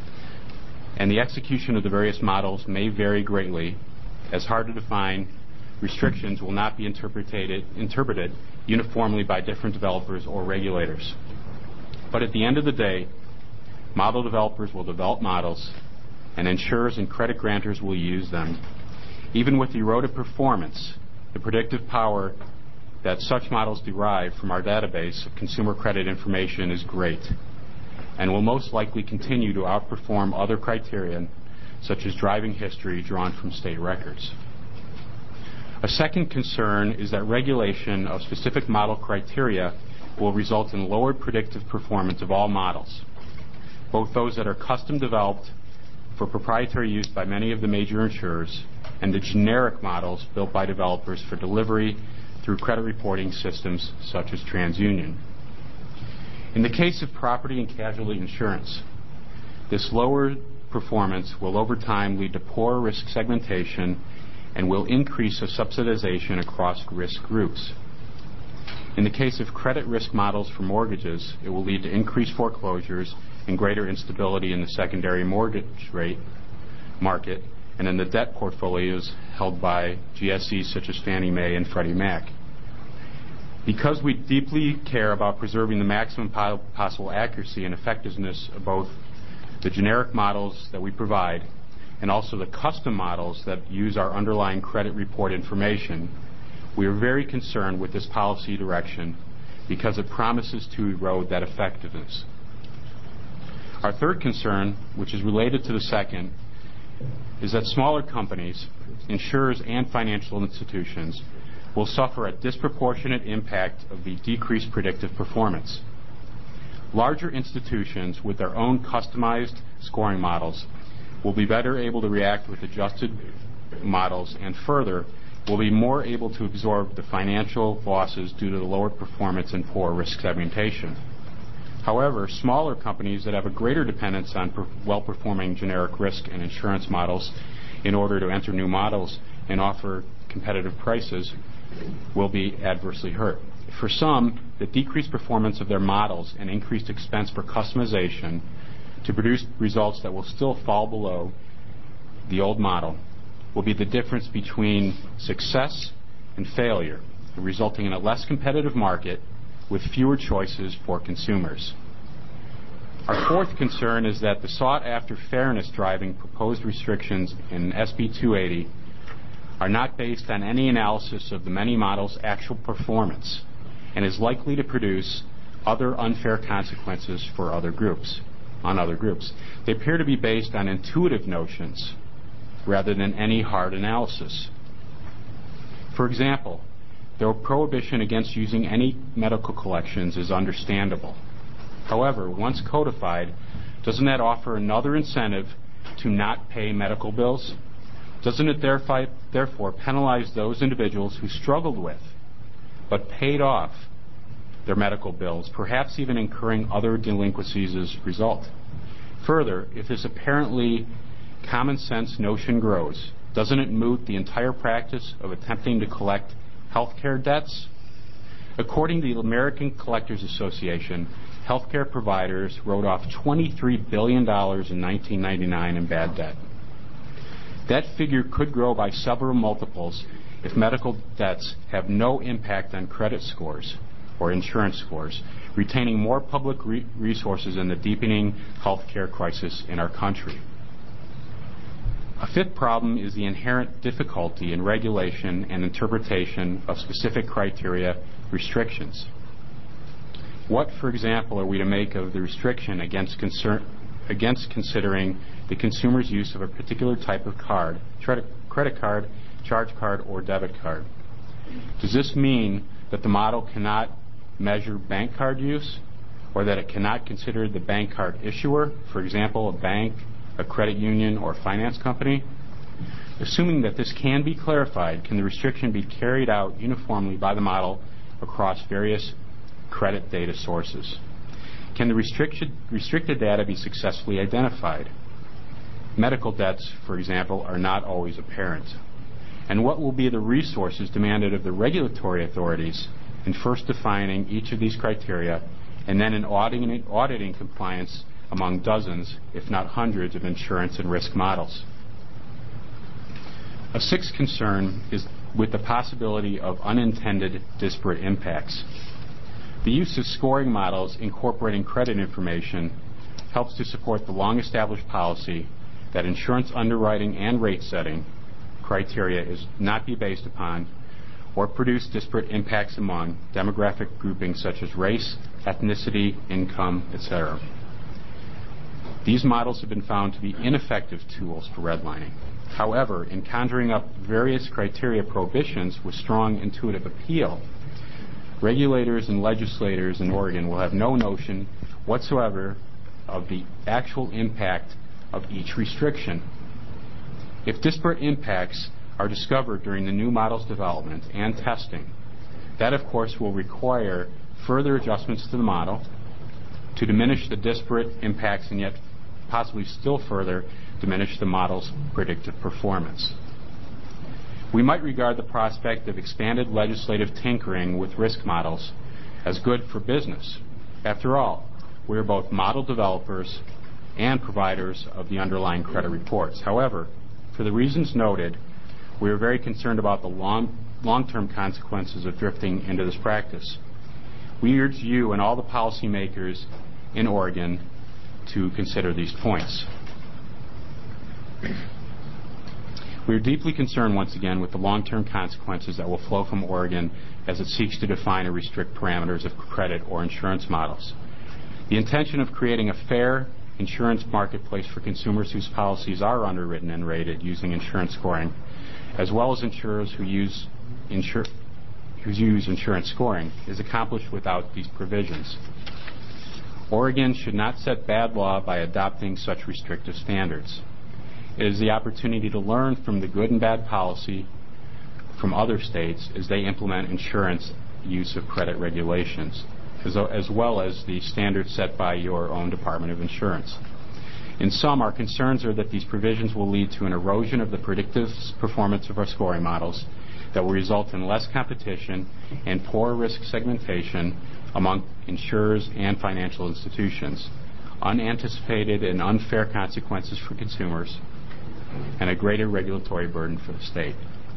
and the execution of the various models may vary greatly, as hard to define restrictions will not be interpreted uniformly by different developers or regulators. But at the end of the day, model developers will develop models, and insurers and credit grantors will use them. Even with eroded performance, the predictive power that such models derive from our database of consumer credit information is great, and will most likely continue to outperform other criteria, such as driving history drawn from state records. A second concern is that regulation of specific model criteria will result in lowered predictive performance of all models, both those that are custom developed for proprietary use by many of the major insurers and the generic models built by developers for delivery through credit reporting systems such as TransUnion. In the case of property and casualty insurance, this lower performance will over time lead to poor risk segmentation and will increase the subsidization across risk groups. In the case of credit risk models for mortgages, it will lead to increased foreclosures and greater instability in the secondary mortgage rate market and in the debt portfolios held by GSEs such as Fannie Mae and Freddie Mac. Because we deeply care about preserving the maximum possible accuracy and effectiveness of both the generic models that we provide and also the custom models that use our underlying credit report information, we are very concerned with this policy direction because it promises to erode that effectiveness. Our third concern, which is related to the second, is that smaller companies, insurers, and financial institutions will suffer a disproportionate impact of the decreased predictive performance. Larger institutions with their own customized scoring models will be better able to react with adjusted models and further will be more able to absorb the financial losses due to the lower performance and poor risk segmentation. However, smaller companies that have a greater dependence on well-performing generic risk and insurance models in order to enter new models and offer competitive prices will be adversely hurt. For some, the decreased performance of their models and increased expense for customization to produce results that will still fall below the old model will be the difference between success and failure, resulting in a less competitive market with fewer choices for consumers. Our fourth concern is that the sought-after fairness driving proposed restrictions in SB 280 are not based on any analysis of the many models' actual performance and is likely to produce other unfair consequences for other groups. They appear to be based on intuitive notions rather than any hard analysis. For example, the prohibition against using any medical collections is understandable. However, once codified, doesn't that offer another incentive to not pay medical bills? Doesn't it therefore penalize those individuals who struggled with but paid off their medical bills, perhaps even incurring other delinquencies as a result? Further, if this apparently common sense notion grows, doesn't it moot the entire practice of attempting to collect healthcare debts? According to the American Collectors Association, healthcare providers wrote off $23 billion in 1999 in bad debt. That figure could grow by several multiples if medical debts have no impact on credit scores or insurance scores, retaining more public resources in the deepening healthcare crisis in our country. A fifth problem is the inherent difficulty in regulation and interpretation of specific criteria restrictions. What, for example, are we to make of the restriction against considering the consumer's use of a particular type of card, credit card, charge card, or debit card? Does this mean that the model cannot measure bank card use, or that it cannot consider the bank card issuer, for example, a bank, a credit union, or finance company? Assuming that this can be clarified, can the restriction be carried out uniformly by the model across various credit data sources? Can the restricted data be successfully identified? Medical debts, for example, are not always apparent. And what will be the resources demanded of the regulatory authorities in first defining each of these criteria and then in auditing compliance among dozens, if not hundreds, of insurance and risk models? A sixth concern is with the possibility of unintended disparate impacts. The use of scoring models incorporating credit information helps to support the long-established policy that insurance underwriting and rate setting criteria is not be based upon or produce disparate impacts among demographic groupings such as race, ethnicity, income, etc. These models have been found to be ineffective tools for redlining. However, in conjuring up various criteria prohibitions with strong intuitive appeal, regulators and legislators in Oregon will have no notion whatsoever of the actual impact of each restriction. If disparate impacts are discovered during the new model's development and testing, that of course will require further adjustments to the model to diminish the disparate impacts and yet possibly still further diminish the model's predictive performance. We might regard the prospect of expanded legislative tinkering with risk models as good for business. After all, we are both model developers and providers of the underlying credit reports. However, for the reasons noted, we are very concerned about the long-term consequences of drifting into this practice. We urge you and all the policymakers in Oregon to consider these points. We are deeply concerned, once again, with the long-term consequences that will flow from Oregon as it seeks to define or restrict parameters of credit or insurance models. The intention of creating a fair insurance marketplace for consumers whose policies are underwritten and rated using insurance scoring, as well as insurers who use insurance scoring, is accomplished without these provisions. Oregon should not set bad law by adopting such restrictive standards. It is the opportunity to learn from the good and bad policy from other states as they implement insurance use of credit regulations, as well as the standards set by your own Department of Insurance. In sum, our concerns are that these provisions will lead to an erosion of the predictive performance of our scoring models that will result in less competition and poor risk segmentation among insurers and financial institutions, unanticipated and unfair consequences for consumers, and a greater regulatory burden for the state.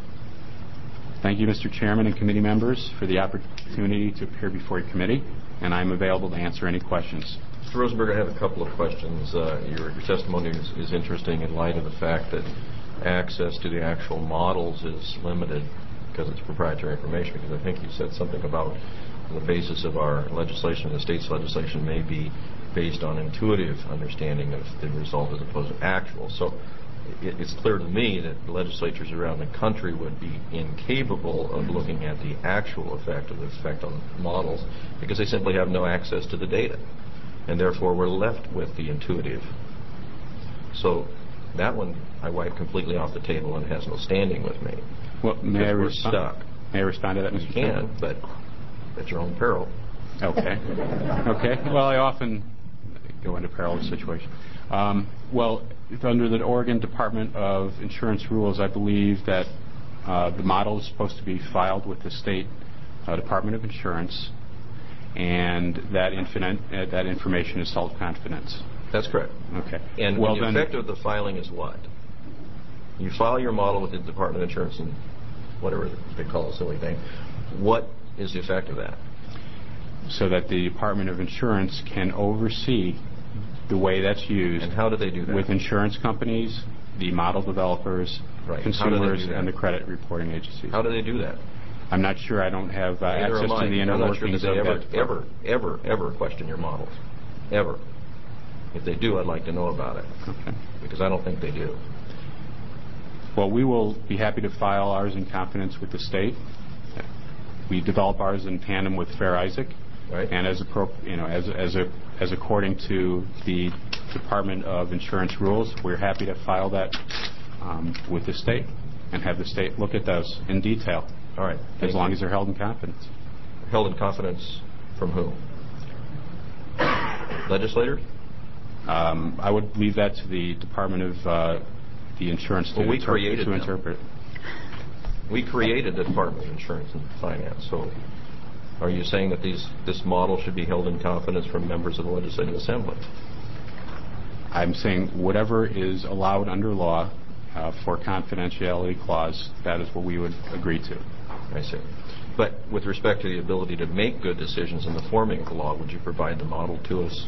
Thank you, Mr. Chairman and committee members, for the opportunity to appear before your committee, and I'm available to answer any questions. Mr. Rosenberg, I have a couple of questions. Your testimony is interesting in light of the fact that access to the actual models is limited because it's proprietary information, because I think you said something about the basis of our legislation, the state's legislation may be based on intuitive understanding of the result as opposed to actual. So it's clear to me that the legislatures around the country would be incapable of looking at the actual effect of the effect on models because they simply have no access to the data. And therefore, we're left with the intuitive. So that one I wipe completely off the table and has no standing with me. Well, may I we're stuck. May I respond to that, Mr. Chairman? You can, but at your own peril. Okay. Okay. Well, I often go into perilous situations. Well, under the Oregon Department of Insurance rules, I believe that the model is supposed to be filed with the state Department of Insurance, and that information is held confidence. That's correct. Okay. And well, the effect of the filing is what? You file your model with the Department of Insurance and whatever they call a silly thing. What is the effect of that? So that the Department of Insurance can oversee the way that's used. And how do they do that? With insurance companies, the model developers, right. consumers, and the credit reporting agencies. How do they do that? I'm not sure. I don't have access to the inner workings of that. I'm not sure that they ever question your models. Ever. If they do, I'd like to know about it. Okay. Because I don't think they do. Well, we will be happy to file ours in confidence with the state. We develop ours in tandem with Fair Isaac, right. And as according to the Department of Insurance rules, we're happy to file that with the state and have the state look at those in detail. All right. As long as they're held in confidence. Held in confidence from who? Legislators? I would leave that to the Department of the Insurance to interpret. We created the Department of Insurance and Finance. So are you saying that this model should be held in confidence from members of the Legislative Assembly? I'm saying whatever is allowed under law for confidentiality clause, that is what we would agree to. I see. But with respect to the ability to make good decisions in the forming of the law, would you provide the model to us?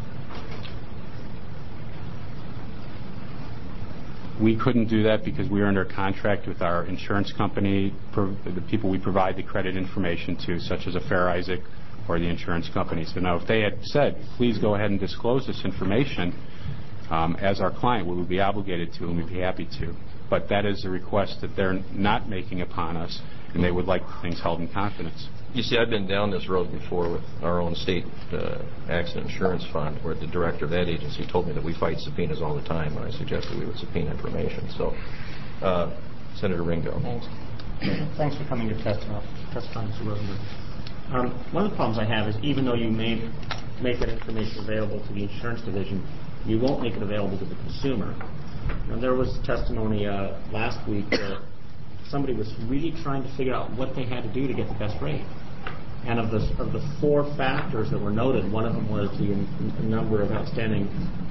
We couldn't do that because we are under contract with our insurance company, the people we provide the credit information to, such as a Fair Isaac or the insurance company. So now if they had said, please go ahead and disclose this information as our client, we would be obligated to and we'd be happy to. But that is a request that they're not making upon us, and they would like things held in confidence. You see, I've been down this road before with our own state accident insurance fund, where the director of that agency told me that we fight subpoenas all the time when I suggested we would subpoena information. So, Senator Ringo. Thanks for coming to testify, Mr. Rosenberg. One of the problems I have is even though you may make that information available to the insurance division, you won't make it available to the consumer. And there was testimony last week where somebody was really trying to figure out what they had to do to get the best rate. And of the four factors that were noted, one of them was the number of outstanding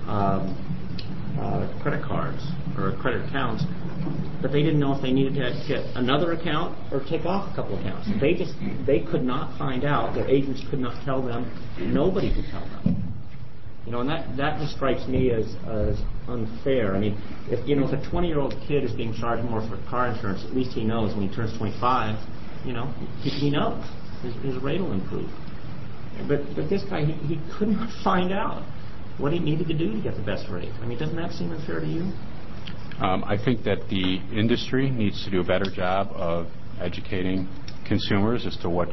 credit cards or credit accounts, but they didn't know if they needed to get another account or take off a couple accounts. They could not find out. Their agents could not tell them. Nobody could tell them. You know, and that just strikes me as unfair. I mean, if a 20-year-old kid is being charged more for car insurance, at least he knows when he turns 25, he knows his rate will improve. But this guy, he could not find out what he needed to do to get the best rate. I mean, doesn't that seem unfair to you? I think that the industry needs to do a better job of educating consumers as to what's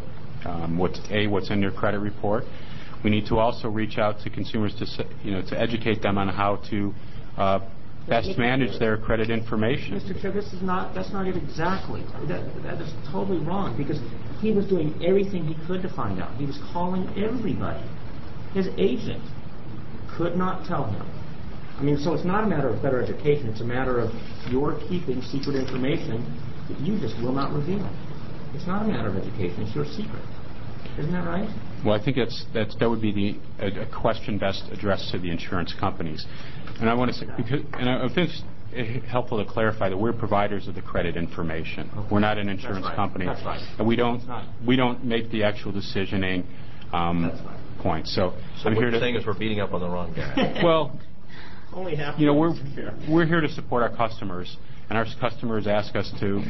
in their credit report. We need to also reach out to consumers to educate them on how to best manage their credit information. Mr. Chair, that's not it exactly. That is totally wrong because he was doing everything he could to find out. He was calling everybody. His agent could not tell him. I mean, so it's not a matter of better education. It's a matter of you're keeping secret information that you just will not reveal. It's not a matter of education. It's your secret. Isn't that right? Well, I think that would be a question best addressed to the insurance companies. And I want to say, I think it's helpful to clarify that we're providers of the credit information. Okay. We're not an insurance company. That's right. And we don't make the actual decisioning point. So what you're saying is we're beating up on the wrong guy. Well, only half. We're here to support our customers, and our customers ask us to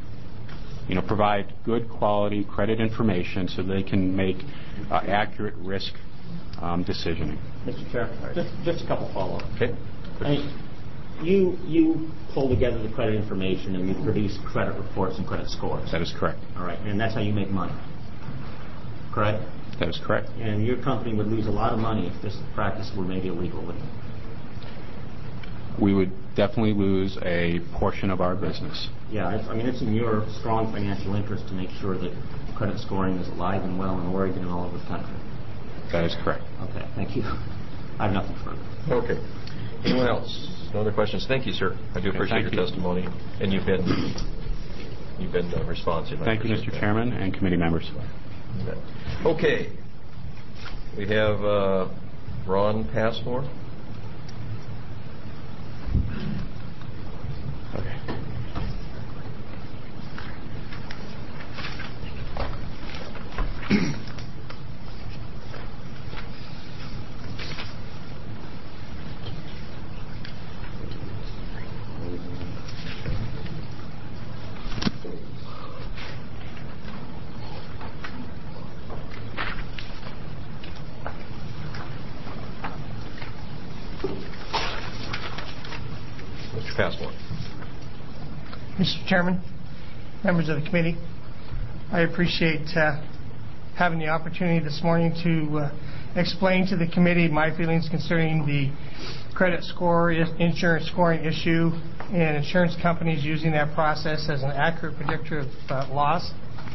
provide good quality credit information so they can make accurate risk decisioning. Mr. Chair, just a couple follow-ups. Okay. I mean, you pull together the credit information and you produce credit reports and credit scores. That is correct. All right, and that's how you make money. Correct? That is correct. And your company would lose a lot of money if this practice were made illegal, wouldn't it? We would definitely lose a portion of our business. Yeah, I mean, it's in your strong financial interest to make sure that credit scoring is alive and well in Oregon and all over the country. That is correct. Okay, thank you. I have nothing further. Okay. Anyone else? No other questions? Thank you, sir. I do appreciate your testimony, and you've been responsive. Thank you, Mr. Chairman and committee members. Okay. We have Ron Passmore. Okay. Mr. Passmore. Mr. Chairman, members of the committee, I appreciate having the opportunity this morning to explain to the committee my feelings concerning the credit score, insurance scoring issue, and insurance companies using that process as an accurate predictor of loss.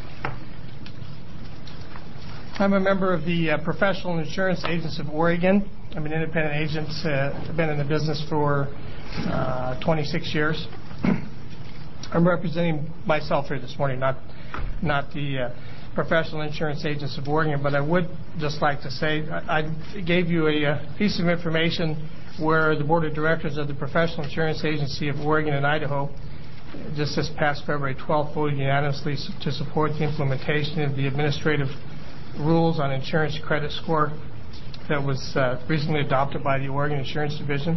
I'm a member of the Professional Insurance Agents of Oregon. I'm an independent agent. I've been in the business for 26 years. I'm representing myself here this morning, not the Professional Insurance Agents of Oregon, but I would just like to say I gave you a piece of information where the Board of Directors of the Professional Insurance Agency of Oregon and Idaho just this past February 12th voted unanimously to support the implementation of the administrative rules on insurance credit score that was recently adopted by the Oregon Insurance Division.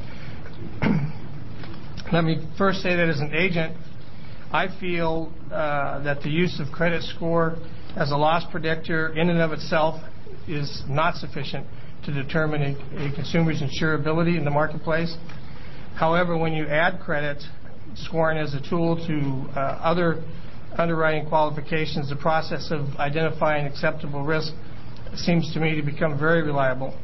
Let me first say that as an agent, I feel that the use of credit score as a loss predictor in and of itself is not sufficient to determine a consumer's insurability in the marketplace. However, when you add credit scoring as a tool to other underwriting qualifications, the process of identifying acceptable risk seems to me to become very reliable.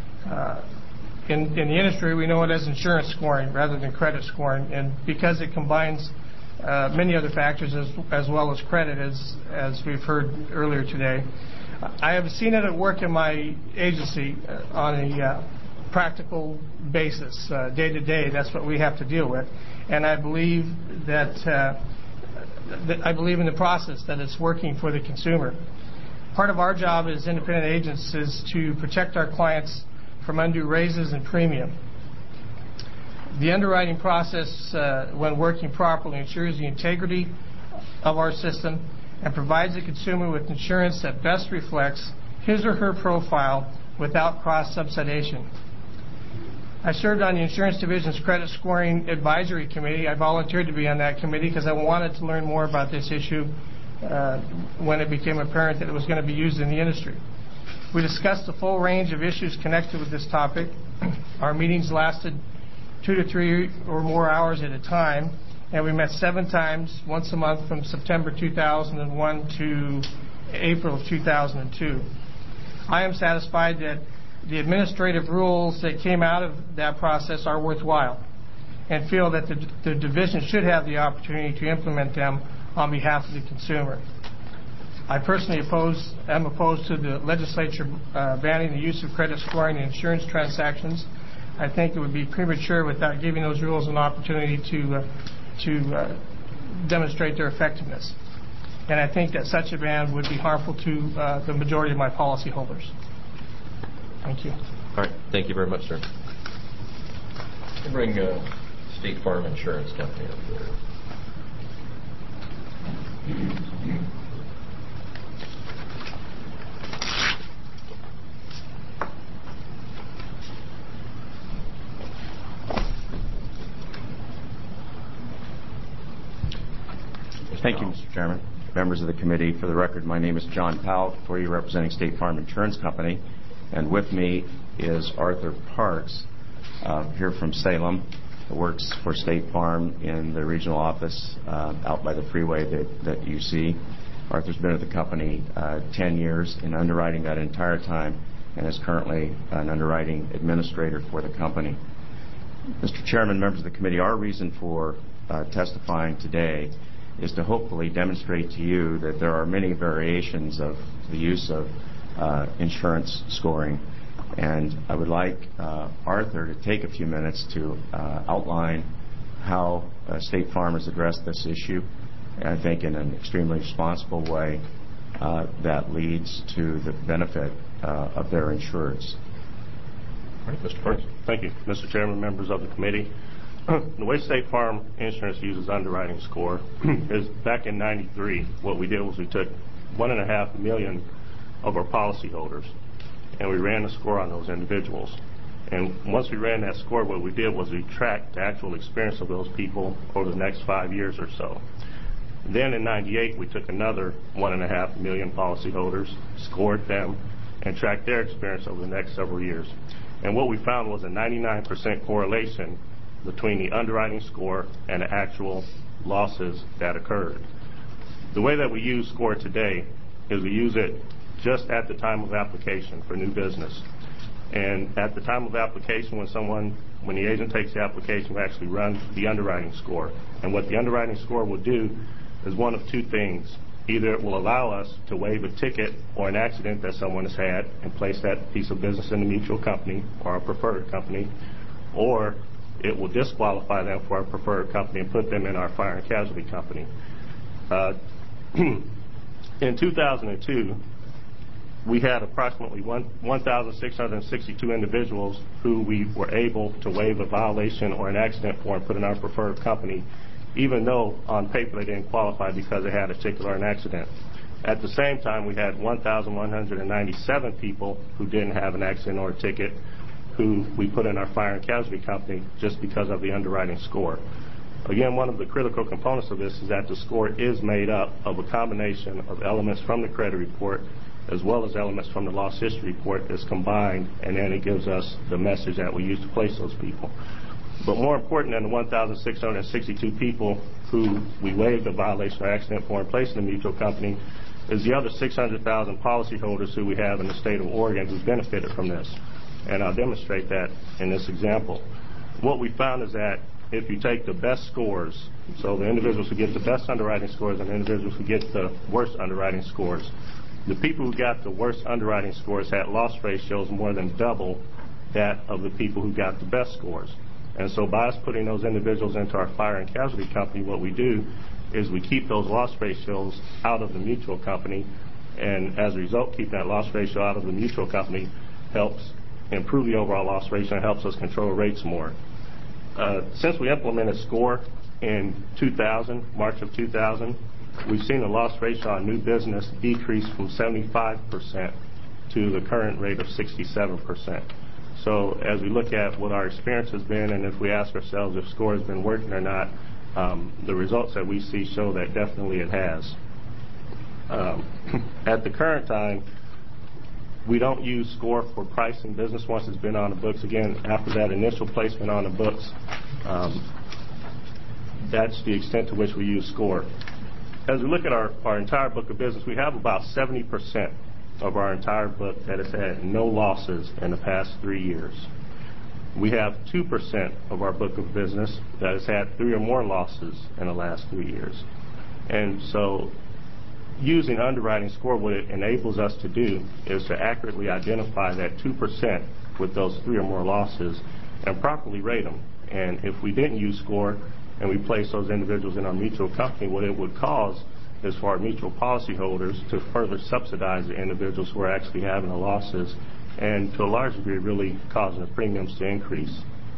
In the industry, we know it as insurance scoring rather than credit scoring, and because it combines many other factors as well as credit, as we've heard earlier today. I have seen it at work in my agency on a practical basis, day to day. That's what we have to deal with, and I believe that I believe in the process that it's working for the consumer. Part of our job as independent agents is to protect our clients from undue raises in premium. The underwriting process, when working properly, ensures the integrity of our system and provides the consumer with insurance that best reflects his or her profile without cross-subsidization. I served on the Insurance Division's Credit Scoring Advisory Committee. I volunteered to be on that committee because I wanted to learn more about this issue when it became apparent that it was going to be used in the industry. We discussed the full range of issues connected with this topic. Our meetings lasted 2 to 3 or more hours at a time, and we met 7 times, once a month, from September 2001 to April of 2002. I am satisfied that the administrative rules that came out of that process are worthwhile and feel that the division should have the opportunity to implement them on behalf of the consumer. I personally am opposed to the legislature banning the use of credit scoring in insurance transactions. I think it would be premature without giving those rules an opportunity to demonstrate their effectiveness. And I think that such a ban would be harmful to the majority of my policyholders. Thank you. All right. Thank you very much, sir. We'll bring State Farm Insurance Company up here. Thank you, Mr. Chairman. Members of the committee, for the record, my name is John Powell, for you representing State Farm Insurance Company, and with me is Arthur Parks, here from Salem, who works for State Farm in the regional office out by the freeway that you see. Arthur's been at the company 10 years in underwriting that entire time and is currently an underwriting administrator for the company. Mr. Chairman, members of the committee, our reason for testifying today is to hopefully demonstrate to you that there are many variations of the use of insurance scoring. And I would like Arthur to take a few minutes to outline how State Farm has addressed this issue, I think in an extremely responsible way that leads to the benefit of their insurers. All right, Mr. Parks. Thank you, Mr. Chairman, members of the committee. The way State Farm Insurance uses underwriting score is back in '93, what we did was we took 1.5 million of our policyholders and we ran a score on those individuals. And once we ran that score, what we did was we tracked the actual experience of those people over the next 5 years or so. Then in '98, we took another 1.5 million policyholders, scored them, and tracked their experience over the next several years. And what we found was a 99% correlation between the underwriting score and the actual losses that occurred. The way that we use score today is we use it just at the time of application for new business. And at the time of application, when the agent takes the application, we actually run the underwriting score. And what the underwriting score will do is one of two things. Either it will allow us to waive a ticket or an accident that someone has had and place that piece of business in the mutual company or our preferred company, or it will disqualify them for our preferred company and put them in our fire and casualty company. In 2002, we had approximately 1,662 individuals who we were able to waive a violation or an accident for and put in our preferred company, even though on paper they didn't qualify because they had a ticket or an accident. At the same time, we had 1,197 people who didn't have an accident or a ticket who we put in our fire and casualty company just because of the underwriting score. Again, one of the critical components of this is that the score is made up of a combination of elements from the credit report as well as elements from the loss history report that's combined, and then it gives us the message that we use to place those people. But more important than the 1,662 people who we waived a violation or accident for and placed in the mutual company is the other 600,000 policyholders who we have in the state of Oregon who's benefited from this. And I'll demonstrate that in this example. What we found is that if you take the best scores, so the individuals who get the best underwriting scores and the individuals who get the worst underwriting scores, the people who got the worst underwriting scores had loss ratios more than double that of the people who got the best scores. And so by us putting those individuals into our fire and casualty company, what we do is we keep those loss ratios out of the mutual company, and as a result, keeping that loss ratio out of the mutual company helps improve the overall loss ratio and helps us control rates more. Since we implemented SCORE in 2000, March of 2000, we've seen the loss ratio on new business decrease from 75% to the current rate of 67%. So as we look at what our experience has been, and if we ask ourselves if SCORE has been working or not, the results that we see show that definitely it has. At the current time, we don't use SCORE for pricing business once it's been on the books. Again, after that initial placement on the books, that's the extent to which we use SCORE. As we look at our entire book of business, we have about 70% of our entire book that has had no losses in the past 3 years. We have 2% of our book of business that has had 3 or more losses in the last 3 years. And so using underwriting SCORE, what it enables us to do is to accurately identify that 2% with those 3 or more losses and properly rate them. And if we didn't use SCORE and we place those individuals in our mutual company, what it would cause is for our mutual policyholders to further subsidize the individuals who are actually having the losses, and to a large degree really causing the premiums to increase.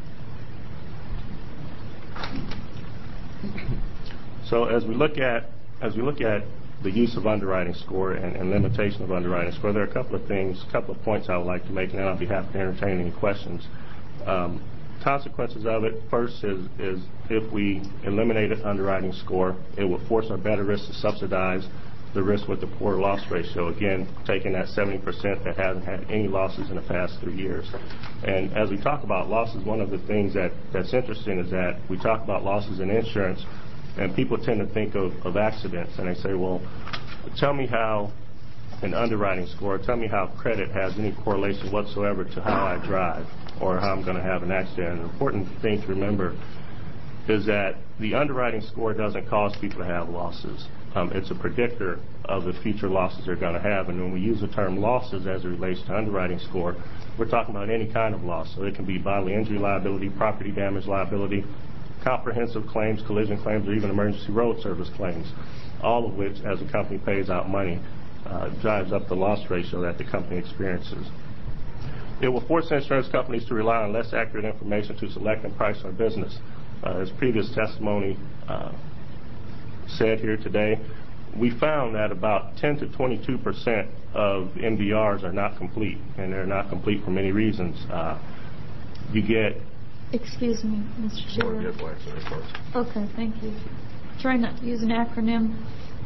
So as we look at the use of underwriting SCORE and limitation of underwriting SCORE, there are a couple of points I would like to make, and then I'll be happy to entertain any questions. Consequences of it, first is if we eliminated underwriting SCORE, it would force our better risk to subsidize the risk with the poor loss ratio, again, taking that 70% that hasn't had any losses in the past 3 years. And as we talk about losses, one of the things that's interesting is that we talk about losses in insurance, and people tend to think of accidents, and they say, well, tell me how an underwriting SCORE, tell me how credit has any correlation whatsoever to how I drive or how I'm going to have an accident. An important thing to remember is that the underwriting SCORE doesn't cause people to have losses. It's a predictor of the future losses they're going to have. And when we use the term losses as it relates to underwriting SCORE, we're talking about any kind of loss. So it can be bodily injury liability, property damage liability, comprehensive claims, collision claims, or even emergency road service claims, all of which, as a company pays out money, drives up the loss ratio that the company experiences. It will force insurance companies to rely on less accurate information to select and price our business. As previous testimony said here today, we found that about 10 to 22% of MVRs are not complete, and they're not complete for many reasons. You get... Excuse me, Mr. Chair. Okay, thank you. Try not to use an acronym.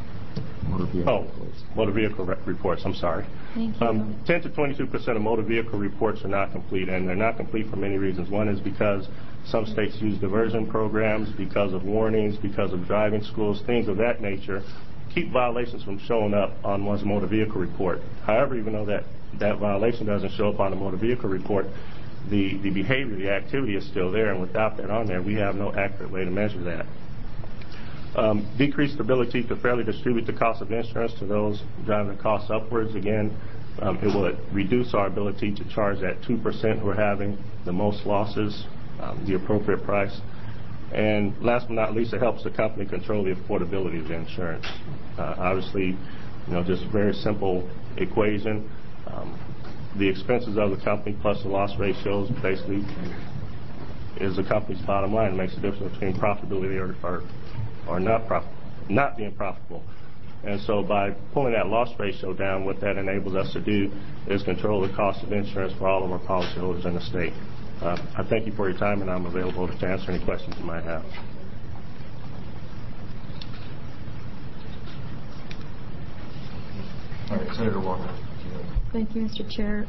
Motor vehicle reports, I'm sorry. Thank you. 10 to 22% of motor vehicle reports are not complete, and they're not complete for many reasons. One is because some states use diversion programs, because of warnings, because of driving schools, things of that nature. keep violations from showing up on one's motor vehicle report. However, even though that violation doesn't show up on the motor vehicle report, the behavior, the activity is still there, and without that on there, we have no accurate way to measure that. Decreased ability to fairly distribute the cost of insurance to those driving the costs upwards. Again, it will reduce our ability to charge that 2% who are having the most losses the appropriate price. And last but not least, it helps the company control the affordability of the insurance. Obviously, just a very simple equation. The expenses of the company plus the loss ratios basically is the company's bottom line. It makes a difference between profitability or not being profitable. And so by pulling that loss ratio down, what that enables us to do is control the cost of insurance for all of our policyholders in the state. I thank you for your time, and I'm available to answer any questions you might have. All right, Senator Walker. Thank you, Mr. Chair.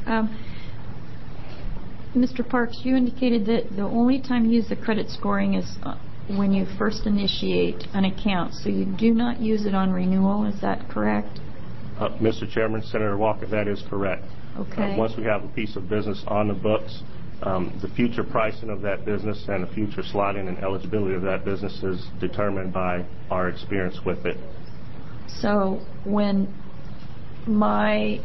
Mr. Parks, you indicated that the only time you use the credit scoring is when you first initiate an account, so you do not use it on renewal. Is that correct? Mr. Chairman, Senator Walker, that is correct. Okay. Once we have a piece of business on the books, the future pricing of that business and the future slotting and eligibility of that business is determined by our experience with it. So when my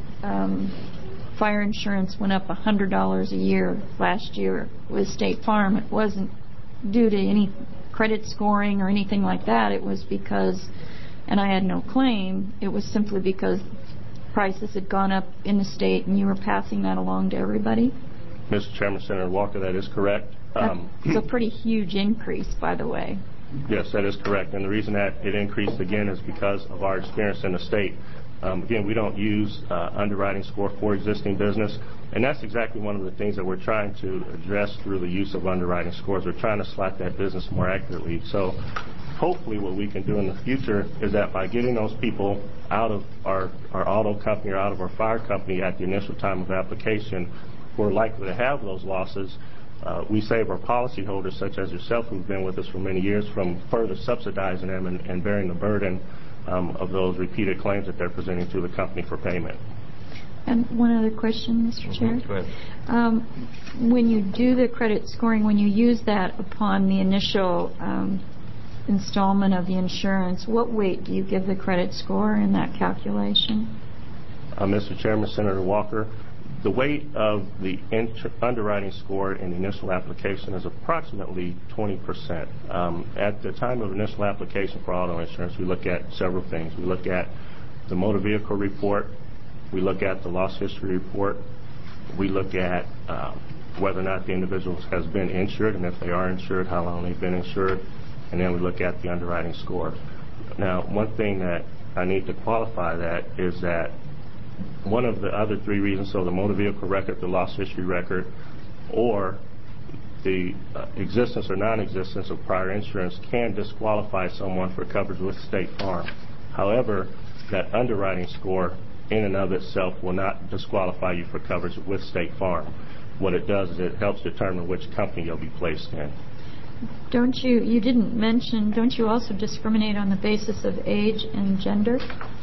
fire insurance went up $100 a year last year with State Farm, it wasn't due to any credit scoring or anything like that. It was because, and I had no claim, it was simply because prices had gone up in the state and you were passing that along to everybody? Mr. Chairman, Senator Walker, that is correct. It's a pretty huge increase, by the way. Yes, that is correct. And the reason that it increased again is because of our experience in the state. Again, we don't use underwriting score for existing business, and that's exactly one of the things that we're trying to address through the use of underwriting scores. We're trying to slot that business more accurately. So hopefully what we can do in the future is that by getting those people out of our auto company or out of our fire company at the initial time of application, who are likely to have those losses, we save our policyholders, such as yourself, who've been with us for many years, from further subsidizing them and bearing the burden of those repeated claims that they're presenting to the company for payment. And one other question, Mr. Chair. Go ahead. When you do the credit scoring, when you use that upon the initial installment of the insurance, what weight do you give the credit score in that calculation? Mr. Chairman, Senator Walker, the weight of the underwriting score in the initial application is approximately 20%. At the time of initial application for auto insurance, we look at several things. We look at the motor vehicle report. We look at the loss history report. We look at whether or not the individual has been insured, and if they are insured, how long they've been insured. And then we look at the underwriting score. Now, one thing that I need to qualify that is that one of the other three reasons, so the motor vehicle record, the loss history record, or the existence or non-existence of prior insurance can disqualify someone for coverage with State Farm. However, that underwriting score in and of itself will not disqualify you for coverage with State Farm. What it does is it helps determine which company you'll be placed in. Don't you didn't mention, don't you also discriminate on the basis of age and gender?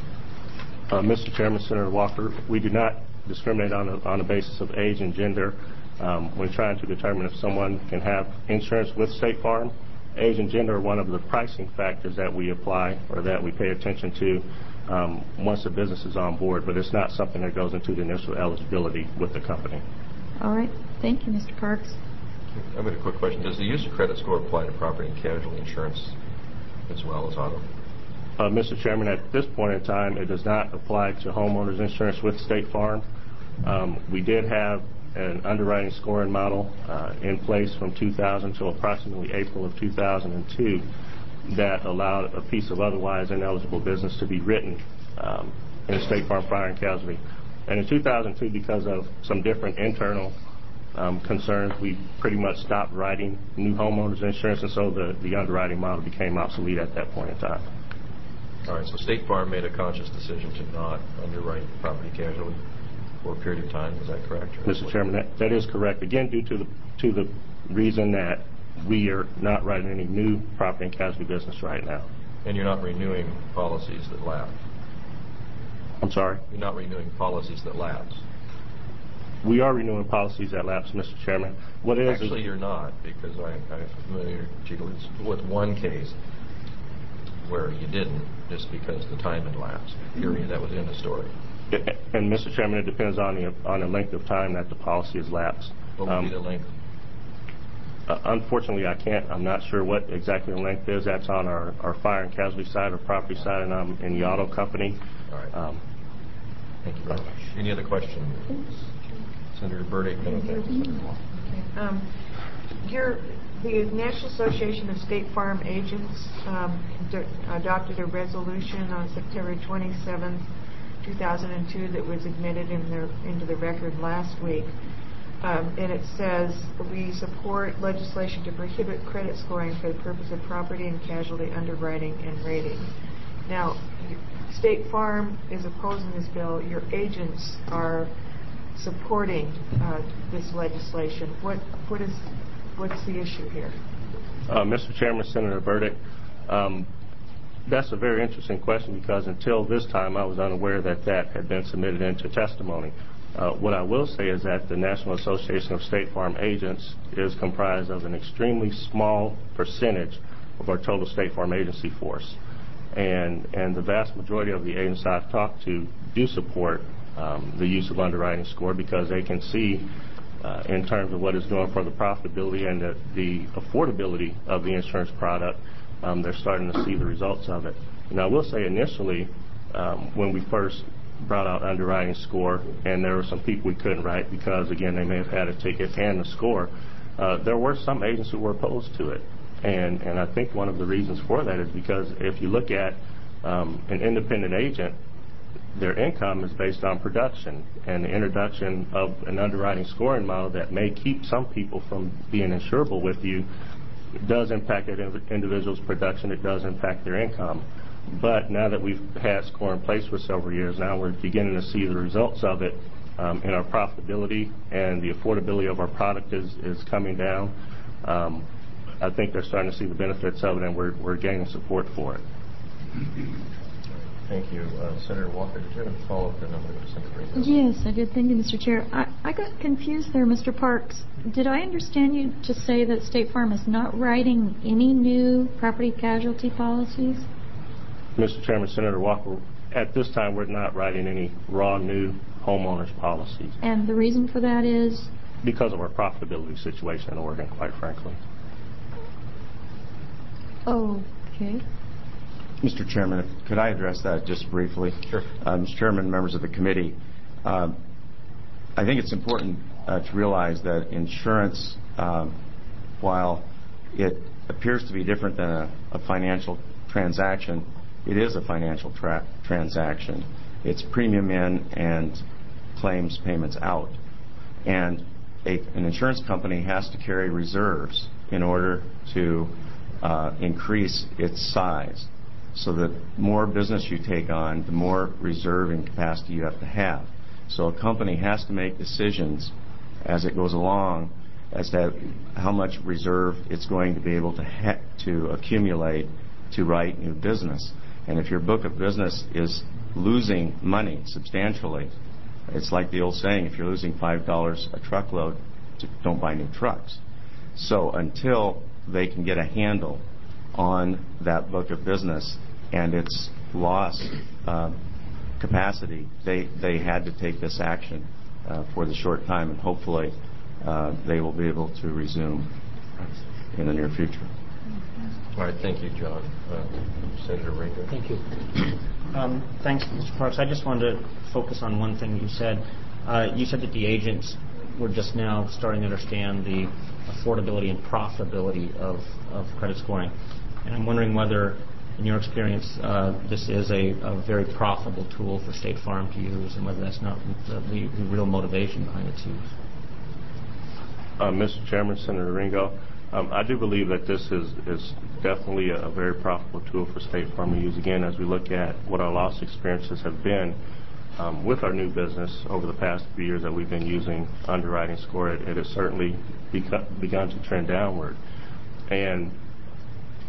Mr. Chairman, Senator Walker, we do not discriminate on the basis of age and gender. When trying to determine if someone can have insurance with State Farm, age and gender are one of the pricing factors that we apply or that we pay attention to once the business is on board, but it's not something that goes into the initial eligibility with the company. All right. Thank you, Mr. Parks. I've got a quick question. Does the use of credit score apply to property and casualty insurance as well as auto? Mr. Chairman, at this point in time, it does not apply to homeowners insurance with State Farm. We did have an underwriting scoring model in place from 2000 to approximately April of 2002 that allowed a piece of otherwise ineligible business to be written in State Farm Fire and Casualty. And in 2002, because of some different internal concerns, we pretty much stopped writing new homeowners insurance, and so the underwriting model became obsolete at that point in time. All right, so State Farm made a conscious decision to not underwrite property casualty for a period of time. Is that correct? Mr. Chairman, that is correct. Again, due to the reason that we are not writing any new property and casualty business right now. And you're not renewing policies that lapse? I'm sorry? You're not renewing policies that lapse? We are renewing policies that lapse, Mr. Chairman. What it is Actually, you're not, because I'm familiar with one case where you didn't, just because the time had lapsed. Period. That was in the story. And, Mr. Chairman, it depends on the length of time that the policy has lapsed. What would be the length? Unfortunately, I can't. I'm not sure what exactly the length is. That's on our fire and casualty side or property side, and I'm in the auto company. All right. Thank you very much. Any other questions? Senator Burdick. The National Association of State Farm Agents adopted a resolution on September 27, 2002 that was admitted into the record last week. And it says, we support legislation to prohibit credit scoring for the purpose of property and casualty underwriting and rating. Now, State Farm is opposing this bill. Your agents are supporting this legislation. What's the issue here? Mr. Chairman, Senator Burdick, that's a very interesting question because until this time I was unaware that had been submitted into testimony. What I will say is that the National Association of State Farm Agents is comprised of an extremely small percentage of our total State Farm agency force. And the vast majority of the agents I've talked to do support the use of underwriting score because they can see in terms of what it's doing for the profitability and the affordability of the insurance product, they're starting to see the results of it. And I will say initially, when we first brought out underwriting score, and there were some people we couldn't write because, again, they may have had a ticket and the score, there were some agents who were opposed to it. And I think one of the reasons for that is because if you look at an independent agent, their income is based on production, and the introduction of an underwriting scoring model that may keep some people from being insurable with you does impact that individual's production. It does impact their income. But now that we've had SCORE in place for several years, now we're beginning to see the results of it in our profitability, and the affordability of our product is coming down. I think they're starting to see the benefits of it, and we're gaining support for it. Thank you. Senator Walker, did you have a follow-up to Senator Ringo? Yes, I did. Thank you, Mr. Chair. I got confused there, Mr. Parks. Did I understand you to say that State Farm is not writing any new property casualty policies? Mr. Chairman, Senator Walker, at this time we're not writing any raw new homeowners policies. And the reason for that is? Because of our profitability situation in Oregon, quite frankly. Okay. Mr. Chairman, could I address that just briefly? Sure. Mr. Chairman, members of the committee, I think it's important to realize that insurance, while it appears to be different than a financial transaction, it is a financial transaction. It's premium in and claims payments out. And an insurance company has to carry reserves in order to increase its size. So the more business you take on, the more reserving capacity you have to have. So a company has to make decisions as it goes along as to how much reserve it's going to be able to accumulate to write new business. And if your book of business is losing money substantially, it's like the old saying, if you're losing $5 a truckload, don't buy new trucks. So until they can get a handle on that book of business and its loss capacity, they had to take this action for the short time, and hopefully they will be able to resume in the near future. All right, thank you, John. Senator Ringo. Thank you. Thanks, Mr. Parks. I just wanted to focus on one thing you said. You said that the agents were just now starting to understand the affordability and profitability of credit scoring. And I'm wondering whether, in your experience, this is a very profitable tool for State Farm to use, and whether that's not the real motivation behind its use. Mr. Chairman, Senator Ringo, I do believe that this is definitely a very profitable tool for State Farm to use. Again, as we look at what our loss experiences have been with our new business over the past few years that we've been using underwriting score, it has certainly begun to trend downward. And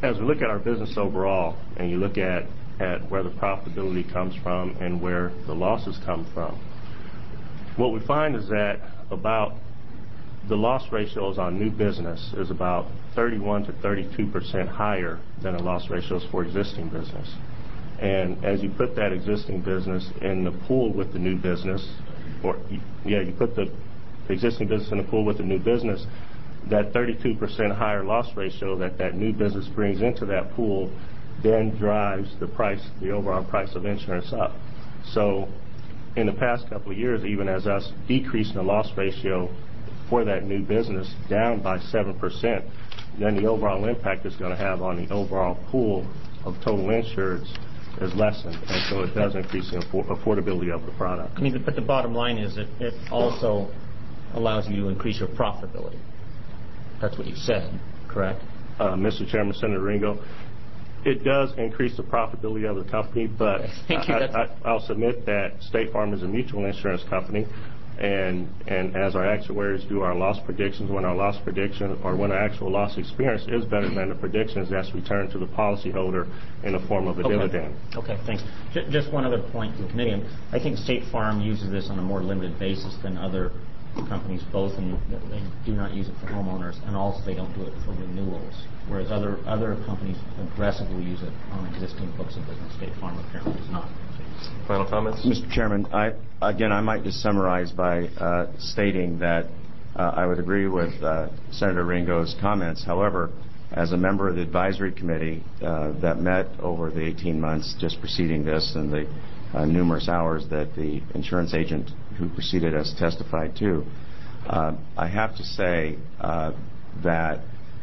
as we look at our business overall, and you look at where the profitability comes from and where the losses come from, what we find is that about the loss ratios on new business is about 31 to 32% higher than the loss ratios for existing business. And as you put that existing business in the pool with the new business, you put the existing business in the pool with the new business, that 32% higher loss ratio that new business brings into that pool then drives the overall price of insurance up. So in the past couple of years, even as us decreasing the loss ratio for that new business down by 7%, then the overall impact it's going to have on the overall pool of total insureds is lessened, and so it does increase the affordability of the product. I mean, but the bottom line is that it also allows you to increase your profitability. That's what you said, correct? Mr. Chairman, Senator Ringo, it does increase the profitability of the company, but I'll submit that State Farm is a mutual insurance company, and as our actuaries do our loss predictions, when our loss prediction or when our actual loss experience is better than the predictions, that's returned to the policyholder in the form of a dividend. Okay, thanks. Just one other point to the committee. I think State Farm uses this on a more limited basis than other companies, both, and they do not use it for homeowners, and also they don't do it for renewals, whereas other companies aggressively use it on existing books of business. State Farm apparently does not. Final comments? Mr. Chairman, I might just summarize by stating that I would agree with Senator Ringo's comments. However, as a member of the advisory committee that met over the 18 months just preceding this and the numerous hours that the insurance agent who preceded us testified to, I have to say that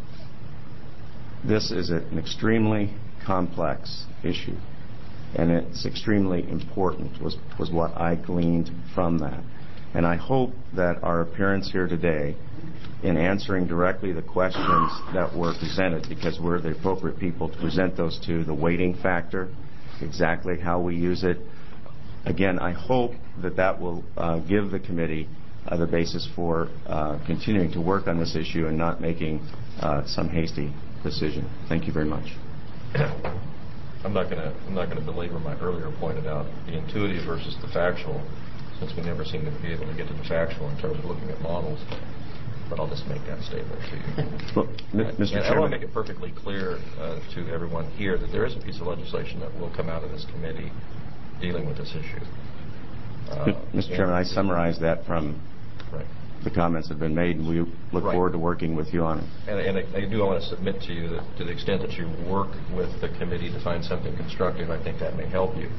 this is an extremely complex issue, and it's extremely important, was what I gleaned from that. And I hope that our appearance here today in answering directly the questions that were presented, because we're the appropriate people to present those to, the weighting factor, exactly how we use it. Again, I hope that will give the committee the basis for continuing to work on this issue and not making some hasty decision. Thank you very much. I'm not going to belabor my earlier point about the intuitive versus the factual, since we never seem to be able to get to the factual in terms of looking at models. But I'll just make that statement to you. Well, Mr. Chairman, I want to make it perfectly clear to everyone here that there is a piece of legislation that will come out of this committee dealing with this issue. Mr. Chairman, I summarized that from the comments that have been made, and we look forward to working with you on it. And I do want to submit to you that to the extent that you work with the committee to find something constructive, I think that may help you.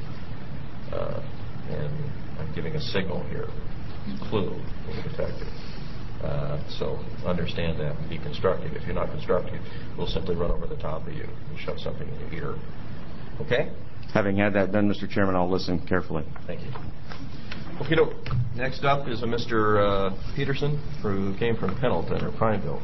And I'm giving a signal here, clue, will be effective. So understand that and be constructive. If you're not constructive, we'll simply run over the top of you and shove something in your ear. Okay? Having had that done, Mr. Chairman, I'll listen carefully. Thank you. Okay, next up is a Mr. Peterson, who came from Pendleton, or Prineville.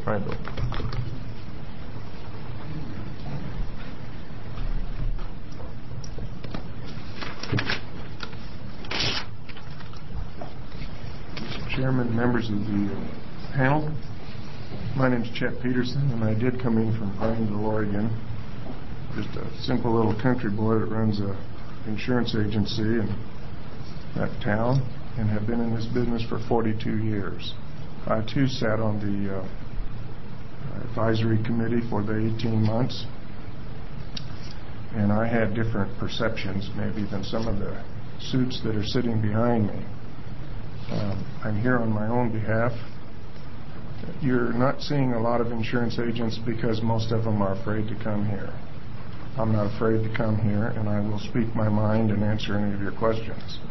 Mr. Chairman, members of the panel, my name is Chet Peterson, and I did come in from Prineville, Oregon. Just a simple little country boy that runs an insurance agency in that town, and have been in this business for 42 years. I too sat on the advisory committee for the 18 months, and I had different perceptions maybe than some of the suits that are sitting behind me. I'm here on my own behalf. You're not seeing a lot of insurance agents because most of them are afraid to come here. I'm not afraid to come here, and I will speak my mind and answer any of your questions.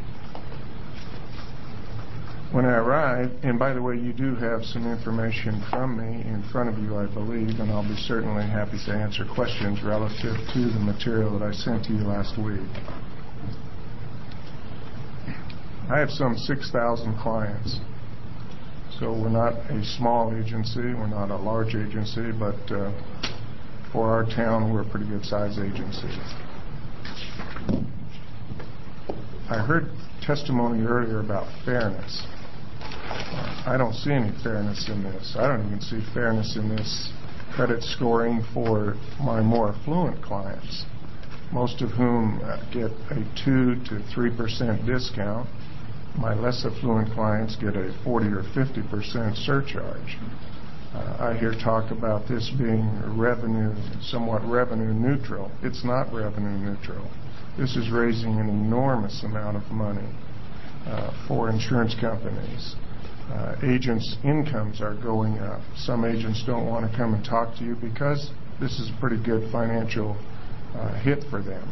When I arrived, and by the way, you do have some information from me in front of you, I believe, and I'll be certainly happy to answer questions relative to the material that I sent to you last week. I have some 6,000 clients. So we're not a small agency, we're not a large agency, but for our town, we're a pretty good-sized agency. I heard testimony earlier about fairness. I don't see any fairness in this. I don't even see fairness in this credit scoring for my more affluent clients, most of whom get a 2 to 3% discount. My less affluent clients get a 40 or 50% surcharge. I hear talk about this being somewhat revenue neutral. It's not revenue neutral. This is raising an enormous amount of money for insurance companies. Agents' incomes are going up. Some agents don't want to come and talk to you because this is a pretty good financial hit for them.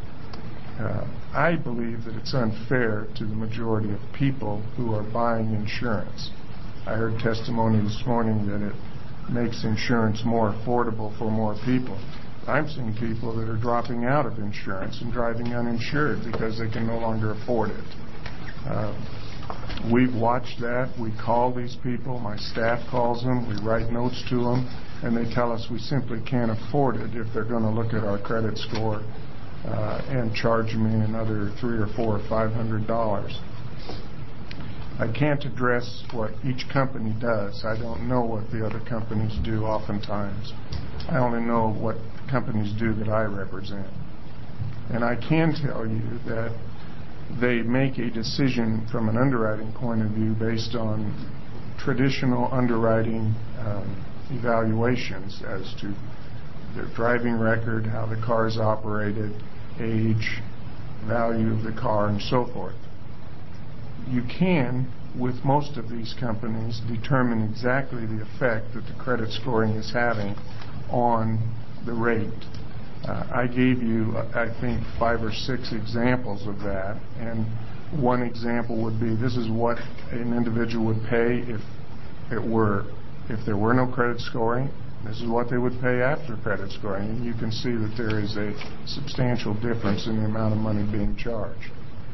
I believe that it's unfair to the majority of people who are buying insurance. I heard testimony this morning that it makes insurance more affordable for more people. I'm seeing people that are dropping out of insurance and driving uninsured because they can no longer afford it. We've watched that. We call these people. My staff calls them. We write notes to them, and they tell us we simply can't afford it if they're going to look at our credit score and charge me another $300 or $400 or $500. I can't address what each company does. I don't know what the other companies do oftentimes. I only know what companies do that I represent. And I can tell you that they make a decision from an underwriting point of view based on traditional underwriting evaluations as to their driving record, how the car is operated, age, value of the car, and so forth. You can, with most of these companies, determine exactly the effect that the credit scoring is having on the rate. I gave you, I think, 5 or 6 examples of that, and one example would be this is what an individual would pay if there were no credit scoring. This is what they would pay after credit scoring, and you can see that there is a substantial difference in the amount of money being charged.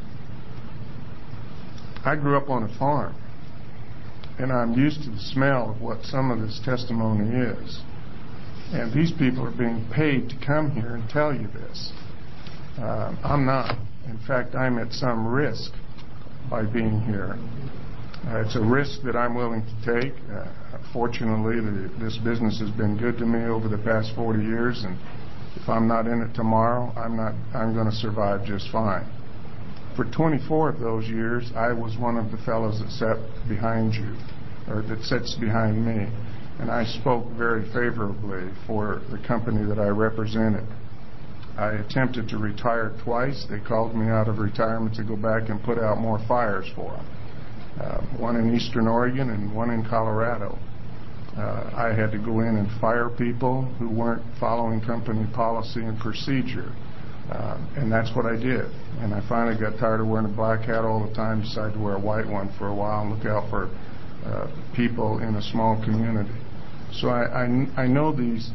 I grew up on a farm, and I'm used to the smell of what some of this testimony is. And these people are being paid to come here and tell you this. I'm not. In fact, I'm at some risk by being here. It's a risk that I'm willing to take. Fortunately, this business has been good to me over the past 40 years, and if I'm not in it tomorrow, I'm going to survive just fine. For 24 of those years, I was one of the fellows that sat behind you, or that sits behind me, and I spoke very favorably for the company that I represented. I attempted to retire twice. They called me out of retirement to go back and put out more fires for them. One in Eastern Oregon and one in Colorado. I had to go in and fire people who weren't following company policy and procedure. And that's what I did. And I finally got tired of wearing a black hat all the time, decided to wear a white one for a while and look out for people in a small community. So I know these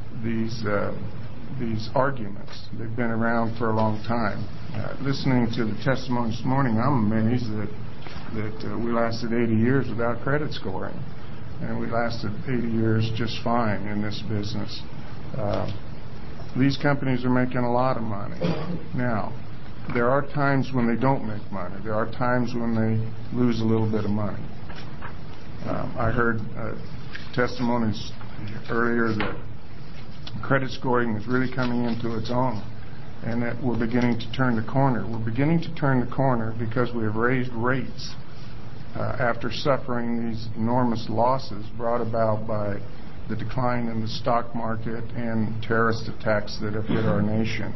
arguments. They've been around for a long time. Listening to the testimony this morning, I'm amazed that we lasted 80 years without credit scoring, and we lasted 80 years just fine in this business. These companies are making a lot of money. Now, there are times when they don't make money. There are times when they lose a little bit of money. I heard testimonies earlier that credit scoring is really coming into its own, and that we're beginning to turn the corner. We're beginning to turn the corner because we have raised rates after suffering these enormous losses brought about by the decline in the stock market and terrorist attacks that have hit our nation.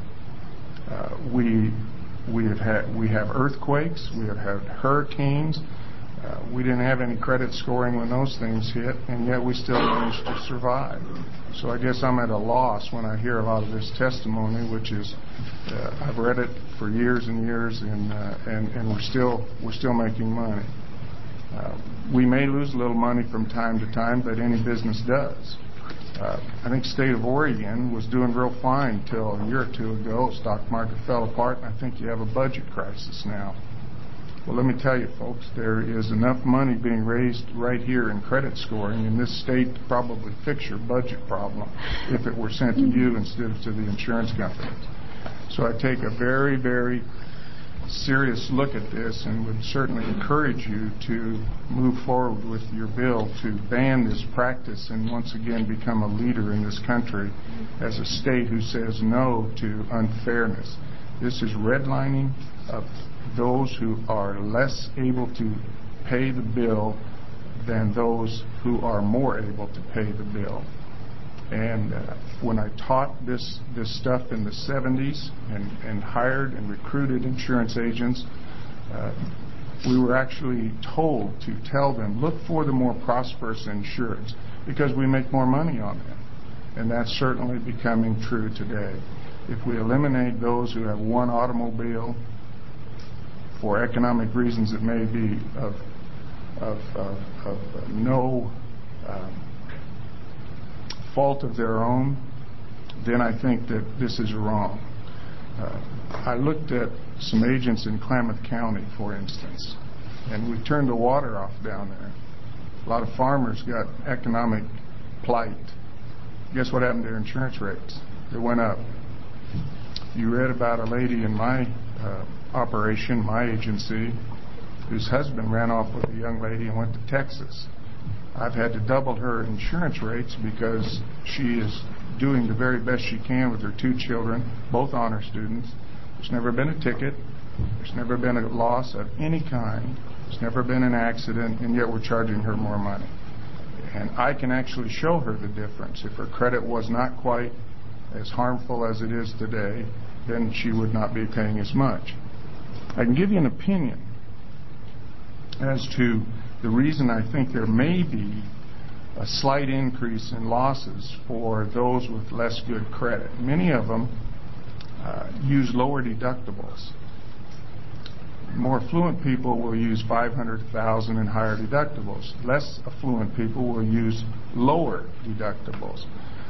We have earthquakes. We have had hurricanes. We didn't have any credit scoring when those things hit, and yet we still managed to survive. So I guess I'm at a loss when I hear a lot of this testimony, which is I've read it for years and years, and we're still making money. We may lose a little money from time to time, but any business does. I think the state of Oregon was doing real fine until a year or two ago. Stock market fell apart, and I think you have a budget crisis now. Well, let me tell you, folks, there is enough money being raised right here in credit scoring in this state to probably fix your budget problem if it were sent to you instead of to the insurance companies. So I take a very, very serious look at this and would certainly encourage you to move forward with your bill to ban this practice and once again become a leader in this country as a state who says no to unfairness. This is redlining of those who are less able to pay the bill than those who are more able to pay the bill. And when I taught this stuff in the 70s and hired and recruited insurance agents, we were actually told to tell them, look for the more prosperous insureds because we make more money on them. And that's certainly becoming true today. If we eliminate those who have one automobile for economic reasons that may be of no fault of their own, then I think that this is wrong. I looked at some agents in Klamath County, for instance, and we turned the water off down there. A lot of farmers got economic plight. Guess what happened to their insurance rates? They went up. You read about a lady in my operation, my agency, whose husband ran off with a young lady and went to Texas. I've had to double her insurance rates because she is doing the very best she can with her 2 children, both honor students. There's never been a ticket. There's never been a loss of any kind. There's never been an accident, and yet we're charging her more money. And I can actually show her the difference. If her credit was not quite as harmful as it is today, then she would not be paying as much. I can give you an opinion as to the reason I think there may be a slight increase in losses for those with less good credit. Many of them use lower deductibles. More affluent people will use $500,000 and higher deductibles. Less affluent people will use lower deductibles.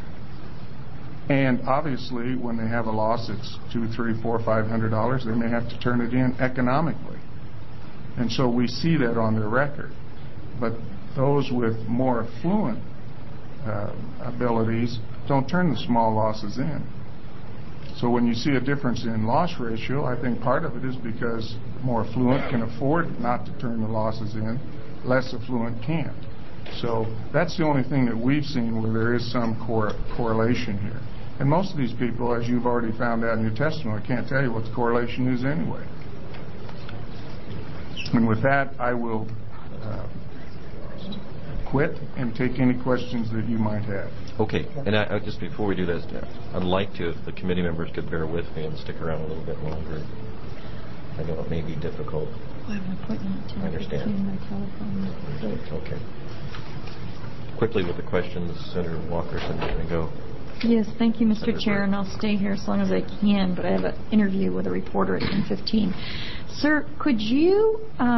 And obviously, when they have a loss that's $200, $300, $400, $500, they may have to turn it in economically. And so we see that on their record. But those with more affluent abilities don't turn the small losses in. So when you see a difference in loss ratio, I think part of it is because more affluent can afford not to turn the losses in, less affluent can't. So that's the only thing that we've seen where there is some correlation here. And most of these people, as you've already found out in your testimony, can't tell you what the correlation is anyway. And with that, I will quit and take any questions that you might have. Okay. And I just before we do this, I'd like to, if the committee members could bear with me and stick around a little bit longer. I know it may be difficult. I have an appointment at 10:15 I understand. by telephone. Okay. Quickly with the questions, Senator Walkerson, you can go. Yes, thank you, Mr. Chair, and I'll stay here as long as I can, but I have an interview with a reporter at 10:15. Sir, could you,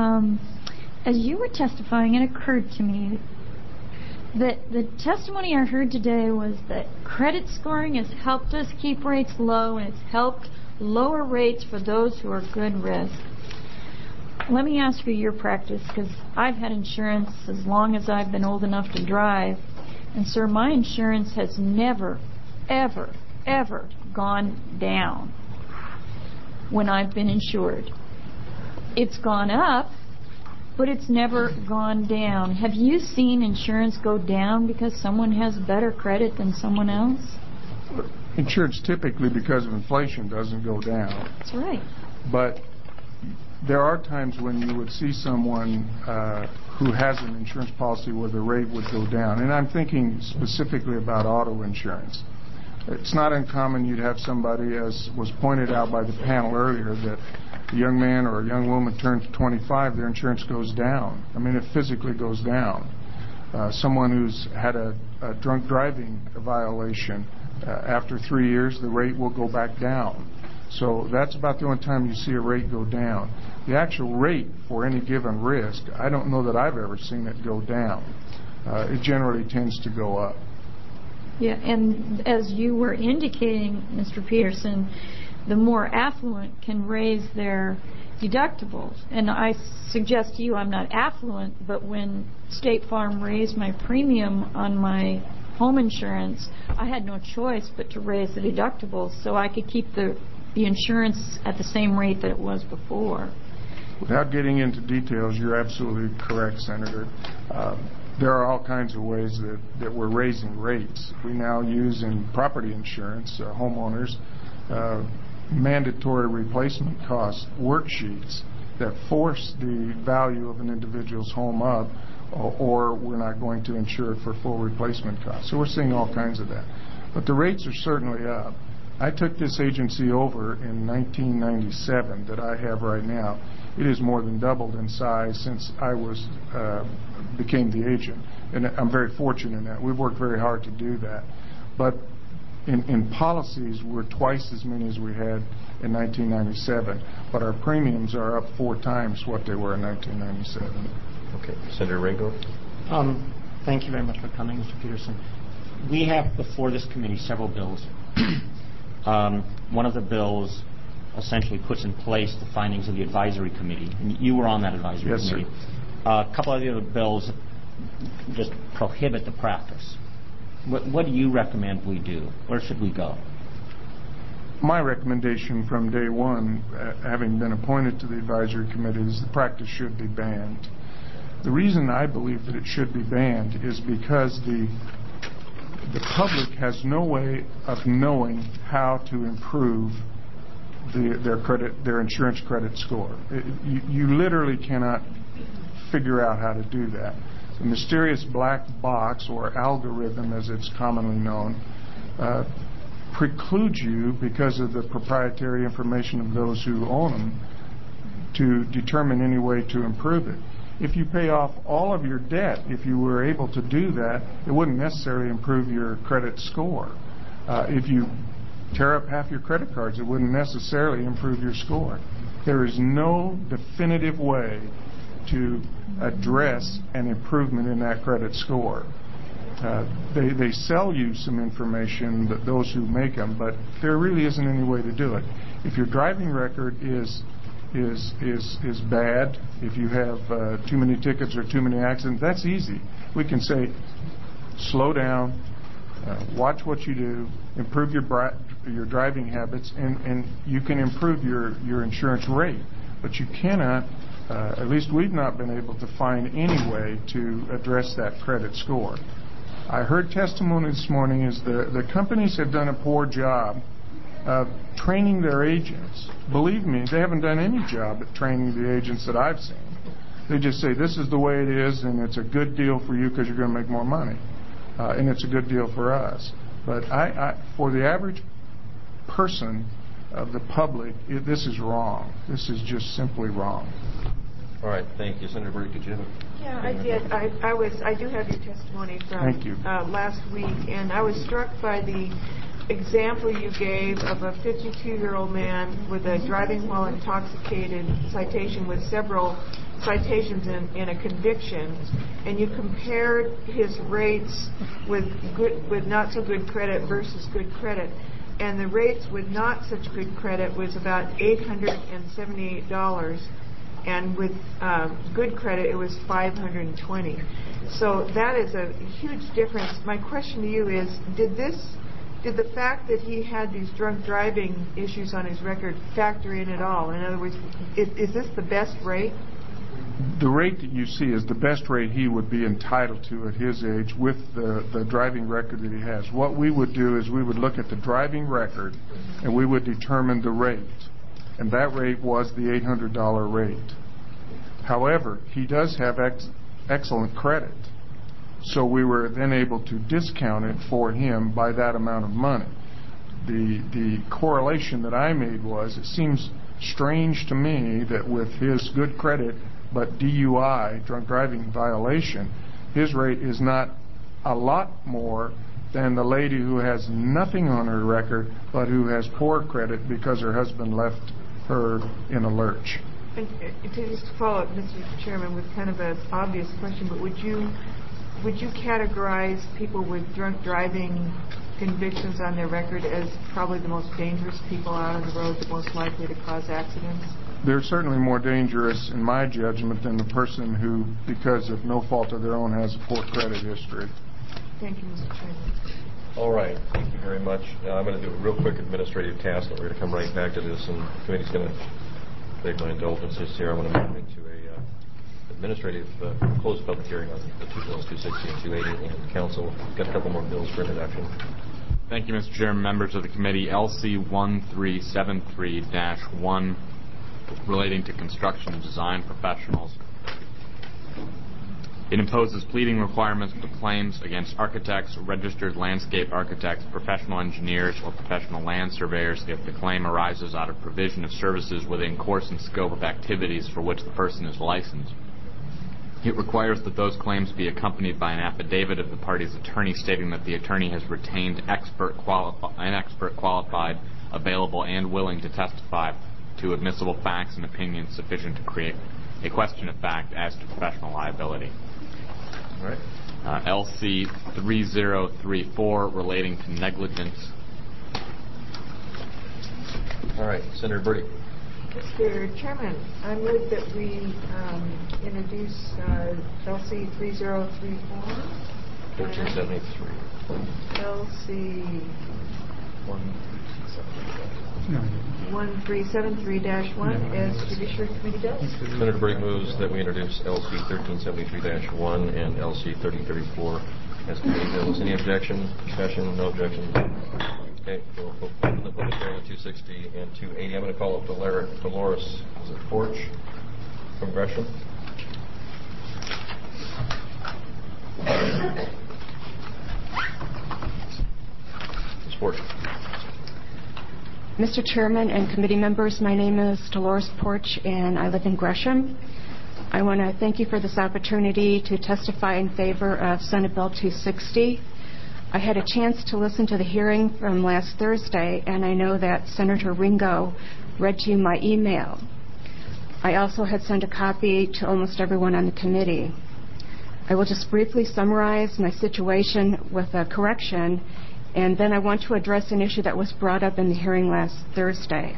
as you were testifying, it occurred to me that the testimony I heard today was that credit scoring has helped us keep rates low, and it's helped lower rates for those who are good risk. Let me ask you your practice, because I've had insurance as long as I've been old enough to drive, and, sir, my insurance has never, ever, ever gone down when I've been insured. It's gone up, but it's never gone down. Have you seen insurance go down because someone has better credit than someone else? Insurance typically, because of inflation, doesn't go down. That's right. But there are times when you would see someone who has an insurance policy where the rate would go down. And I'm thinking specifically about auto insurance. It's not uncommon you'd have somebody, as was pointed out by the panel earlier, that a young man or a young woman turns 25, their insurance goes down. I mean, it physically goes down. Someone who's had a drunk driving violation, after 3 years, the rate will go back down. So that's about the only time you see a rate go down. The actual rate for any given risk, I don't know that I've ever seen it go down. It generally tends to go up. Yeah, and as you were indicating, Mr. Peterson, the more affluent can raise their deductibles. And I suggest to you I'm not affluent, but when State Farm raised my premium on my home insurance, I had no choice but to raise the deductibles so I could keep the the insurance at the same rate that it was before. Without getting into details, you're absolutely correct, Senator. There are all kinds of ways that we're raising rates. We now use in property insurance, homeowners, mandatory replacement cost worksheets that force the value of an individual's home up, or we're not going to insure it for full replacement costs. So we're seeing all kinds of that. But the rates are certainly up. I took this agency over in 1997 that I have right now. It has more than doubled in size since I became the agent. And I'm very fortunate in that. We've worked very hard to do that. But in policies, we're twice as many as we had in 1997. But our premiums are up 4 times what they were in 1997. Okay. Senator Ringo? Thank you very much for coming, Mr. Peterson. We have before this committee several bills. One of the bills essentially puts in place the findings of the advisory committee. And you were on that advisory committee. A couple of the other bills just prohibit the practice. What do you recommend we do? Where should we go? My recommendation from day one, having been appointed to the advisory committee, is the practice should be banned. The reason I believe that it should be banned is because the public has no way of knowing how to improve their insurance credit score. You literally cannot figure out how to do that. The mysterious black box, or algorithm as it's commonly known, precludes you, because of the proprietary information of those who own them, to determine any way to improve it. If you pay off all of your debt, if you were able to do that, it wouldn't necessarily improve your credit score. If you tear up half your credit cards, it wouldn't necessarily improve your score. There is no definitive way to address an improvement in that credit score. They sell you some information, those who make them, but there really isn't any way to do it. If your driving record is bad, if you have too many tickets or too many accidents, that's easy. We can say, slow down, watch what you do, improve your driving habits, and you can improve your insurance rate. But you cannot, at least we've not been able to find any way to address that credit score. I heard testimony this morning is the companies have done a poor job of training their agents. Believe me, they haven't done any job at training the agents that I've seen. They just say, this is the way it is, and it's a good deal for you because you're going to make more money. And it's a good deal for us. But for the average person of the public, this is wrong. This is just simply wrong. All right, thank you. Senator Burke, did you have a... Yeah, I did. I do have your testimony from last week, and I was struck by the example you gave of a 52-year-old man with a driving while intoxicated citation with several citations in a conviction, and you compared his rates with not so good credit versus good credit, and the rates with not such good credit was about $878, and with good credit it was $520. So that is a huge difference. My question to you is, did the fact that he had these drunk driving issues on his record factor in at all? In other words, is this the best rate? The rate that you see is the best rate he would be entitled to at his age with the driving record that he has. What we would do is we would look at the driving record and we would determine the rate. And that rate was the $800 rate. However, he does have excellent credit. So we were then able to discount it for him by that amount of money. The correlation that I made was, it seems strange to me that with his good credit but DUI, drunk driving violation, his rate is not a lot more than the lady who has nothing on her record but who has poor credit because her husband left her in a lurch. And to just follow up, Mr. Chairman, with kind of an obvious question, but would you categorize people with drunk driving convictions on their record as probably the most dangerous people out on the road, the most likely to cause accidents? They're certainly more dangerous, in my judgment, than the person who, because of no fault of their own, has a poor credit history. Thank you, Mr. Chairman. All right. Thank you very much. I'm going to do a real quick administrative task, and we're going to come right back to this, and the committee's going to beg my indulgences here. I'm going to move into a administrative closed public hearing on the two bills, 260 and 280, and council. Got a couple more bills for introduction. Thank you, Mr. Chairman. Members of the committee, LC 1373-1 relating to construction and design professionals. It imposes pleading requirements to claims against architects, registered landscape architects, professional engineers, or professional land surveyors if the claim arises out of provision of services within course and scope of activities for which the person is licensed. It requires that those claims be accompanied by an affidavit of the party's attorney stating that the attorney has retained an expert qualified, available, and willing to testify to admissible facts and opinions sufficient to create a question of fact as to professional liability. All right. LC 3034 relating to negligence. All right. Senator Bertie. Mr. Chairman, I move that we introduce LC 3034. 1373. LC 1373-1 as Judiciary Committee bills. Senator Bertie moves that we introduce LC 1373-1 and LC 3034 as committee bills. Any objection? Discussion? No objection? Okay, we'll open the public hearing on 260 and 280. I'm going to call up Dolores Porch from Gresham. Ms. Porch. Mr. Chairman and committee members, my name is Dolores Porch and I live in Gresham. I want to thank you for this opportunity to testify in favor of Senate Bill 260. I had a chance to listen to the hearing from last Thursday, and I know that Senator Ringo read to you my email. I also had sent a copy to almost everyone on the committee. I will just briefly summarize my situation with a correction, and then I want to address an issue that was brought up in the hearing last Thursday.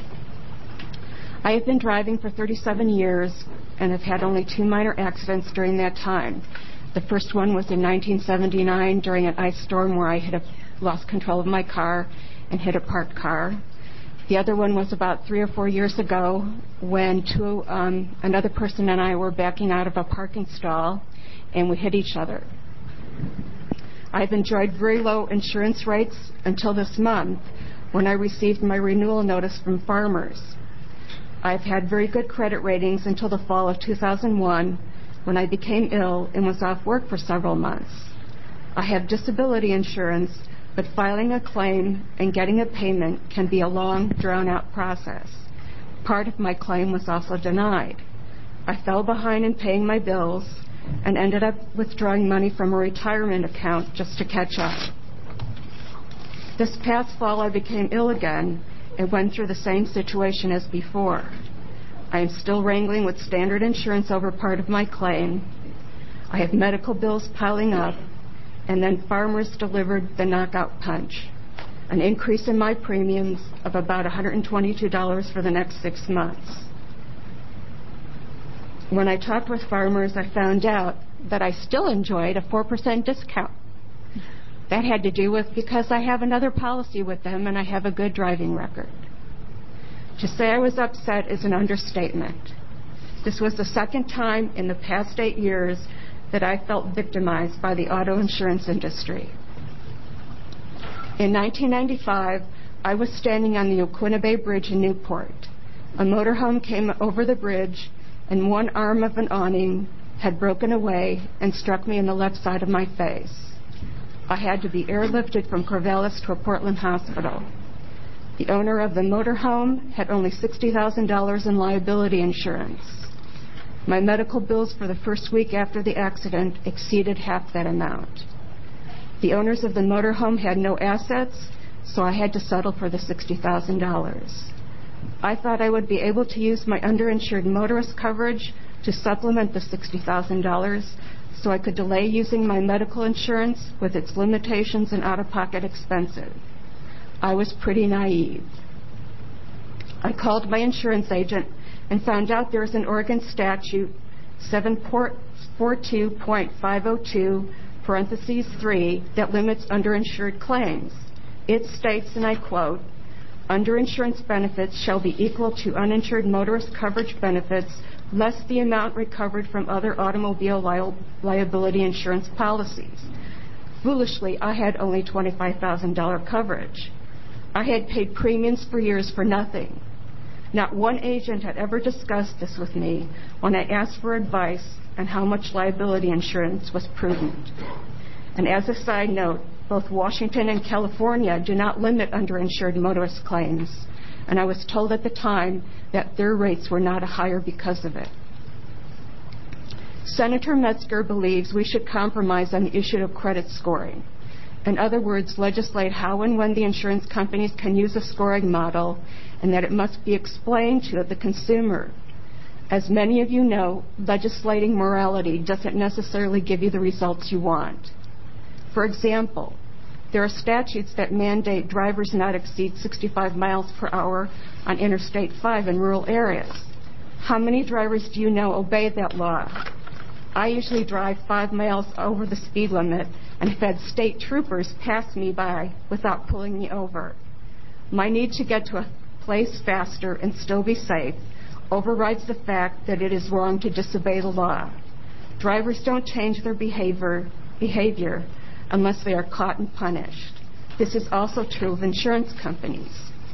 I have been driving for 37 years and have had only 2 minor accidents during that time. The first one was in 1979 during an ice storm where I lost control of my car and hit a parked car. The other one was about 3 or 4 years ago when another person and I were backing out of a parking stall and we hit each other. I've enjoyed very low insurance rates until this month when I received my renewal notice from Farmers. I've had very good credit ratings until the fall of 2001 when I became ill and was off work for several months. I have disability insurance, but filing a claim and getting a payment can be a long, drawn-out process. Part of my claim was also denied. I fell behind in paying my bills and ended up withdrawing money from a retirement account just to catch up. This past fall, I became ill again and went through the same situation as before. I am still wrangling with Standard Insurance over part of my claim. I have medical bills piling up, and then Farmers delivered the knockout punch, an increase in my premiums of about $122 for the next 6 months. When I talked with Farmers, I found out that I still enjoyed a 4% discount. That had to do with because I have another policy with them and I have a good driving record. To say I was upset is an understatement. This was the second time in the past 8 years that I felt victimized by the auto insurance industry. In 1995, I was standing on the Oquina Bay Bridge in Newport. A motorhome came over the bridge and one arm of an awning had broken away and struck me in the left side of my face. I had to be airlifted from Corvallis to a Portland hospital. The owner of the motorhome had only $60,000 in liability insurance. My medical bills for the first week after the accident exceeded half that amount. The owners of the motorhome had no assets, so I had to settle for the $60,000. I thought I would be able to use my underinsured motorist coverage to supplement the $60,000 so I could delay using my medical insurance with its limitations and out-of-pocket expenses. I was pretty naive. I called my insurance agent and found out there is an Oregon statute, 742.502, parentheses 3, that limits underinsured claims. It states, and I quote, underinsurance benefits shall be equal to uninsured motorist coverage benefits less the amount recovered from other automobile liability insurance policies. Foolishly, I had only $25,000 coverage. I had paid premiums for years for nothing. Not one agent had ever discussed this with me when I asked for advice on how much liability insurance was prudent. And as a side note, both Washington and California do not limit underinsured motorist claims, and I was told at the time that their rates were not higher because of it. Senator Metzger believes we should compromise on the issue of credit scoring. In other words, legislate how and when the insurance companies can use a scoring model, and that it must be explained to the consumer. As many of you know, legislating morality doesn't necessarily give you the results you want. For example, there are statutes that mandate drivers not exceed 65 miles per hour on Interstate 5 in rural areas. How many drivers do you know obey that law? I usually drive 5 miles over the speed limit and have had state troopers pass me by without pulling me over. My need to get to a place faster and still be safe overrides the fact that it is wrong to disobey the law. Drivers don't change their behavior unless they are caught and punished. This is also true of insurance companies.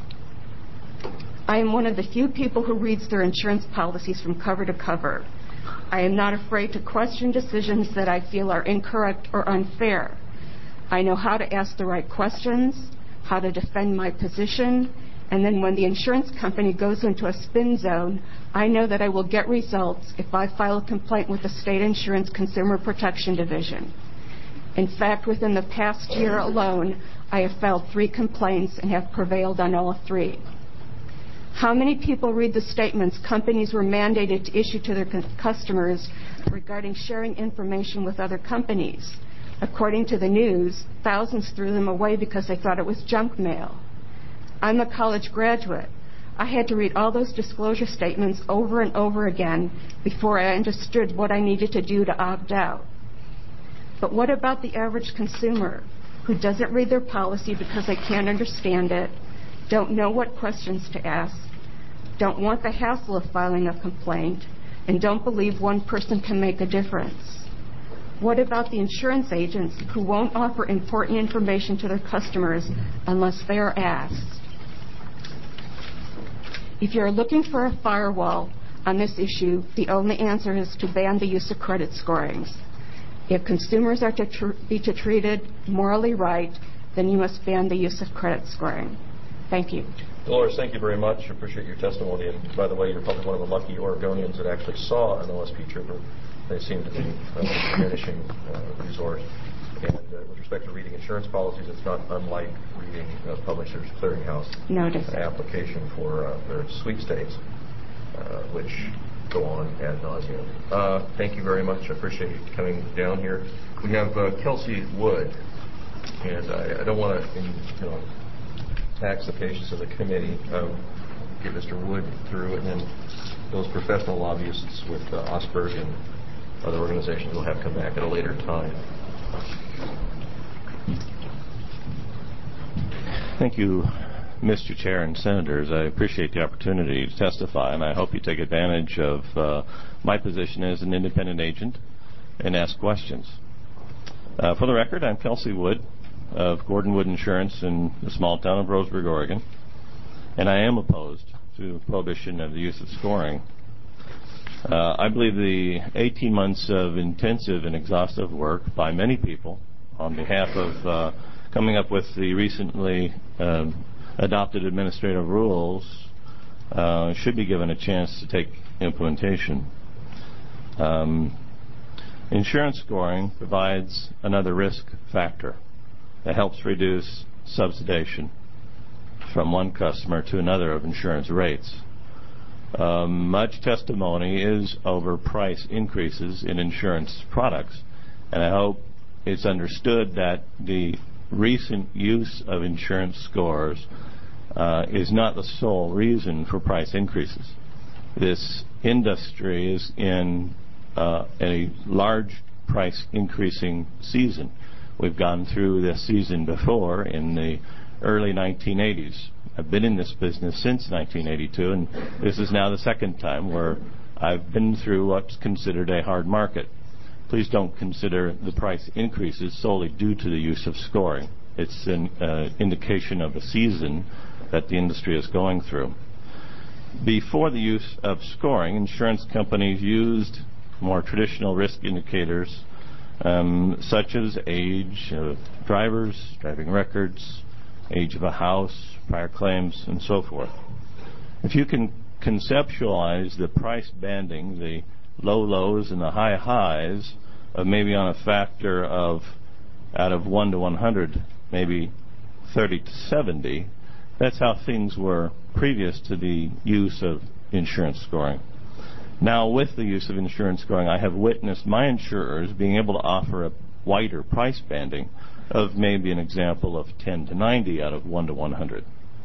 I am one of the few people who reads their insurance policies from cover to cover. I am not afraid to question decisions that I feel are incorrect or unfair. I know how to ask the right questions, how to defend my position, and then when the insurance company goes into a spin zone, I know that I will get results if I file a complaint with the State Insurance Consumer Protection Division. In fact, within the past year alone, I have filed 3 complaints and have prevailed on all 3. How many people read the statements companies were mandated to issue to their customers regarding sharing information with other companies? According to the news, thousands threw them away because they thought it was junk mail. I'm a college graduate. I had to read all those disclosure statements over and over again before I understood what I needed to do to opt out. But what about the average consumer who doesn't read their policy because they can't understand it, don't know what questions to ask, don't want the hassle of filing a complaint, and don't believe one person can make a difference? What about the insurance agents who won't offer important information to their customers unless they are asked? If you're looking for a firewall on this issue, the only answer is to ban the use of credit scorings. If consumers are to be treated morally right, then you must ban the use of credit scoring. Thank you. Dolores, thank you very much. I appreciate your testimony. And by the way, you're probably one of the lucky Oregonians that actually saw an OSP trooper. They seem to be a diminishing resource. And with respect to reading insurance policies, it's not unlike reading Publishers Clearinghouse application for their sweepstakes, which go on ad nauseum. Thank you very much. I appreciate you coming down here. We have Kelsey Wood, and I don't want to tax the patience of the committee. Get Mr. Wood through, and then those professional lobbyists with Osberg and other organizations will have come back at a later time. Thank you, Mr. Chair and Senators. I appreciate the opportunity to testify, and I hope you take advantage of my position as an independent agent and ask questions. For the record, I'm Kelsey Wood of Gordon Wood Insurance in the small town of Roseburg, Oregon, and I am opposed to prohibition of the use of scoring. I believe the 18 months of intensive and exhaustive work by many people on behalf of coming up with the recently adopted administrative rules should be given a chance to take implementation. Insurance scoring provides another risk factor that helps reduce subsidization from one customer to another of insurance rates. Much testimony is over price increases in insurance products, and I hope it's understood that the recent use of insurance scores is not the sole reason for price increases. This industry is in a large price increasing season. We've gone through this season before in the early 1980s. I've been in this business since 1982, and this is now the second time where I've been through what's considered a hard market. Please don't consider the price increases solely due to the use of scoring. It's an indication of a season that the industry is going through. Before the use of scoring, insurance companies used more traditional risk indicators such as age of drivers, driving records, age of a house, prior claims, and so forth. If you can conceptualize the price banding, the low lows and the high highs, of maybe on a factor of out of 1 to 100, maybe 30 to 70, that's how things were previous to the use of insurance scoring. Now, with the use of insurance scoring, I have witnessed my insurers being able to offer a wider price banding of maybe an example of 10 to 90 out of 1 to 100.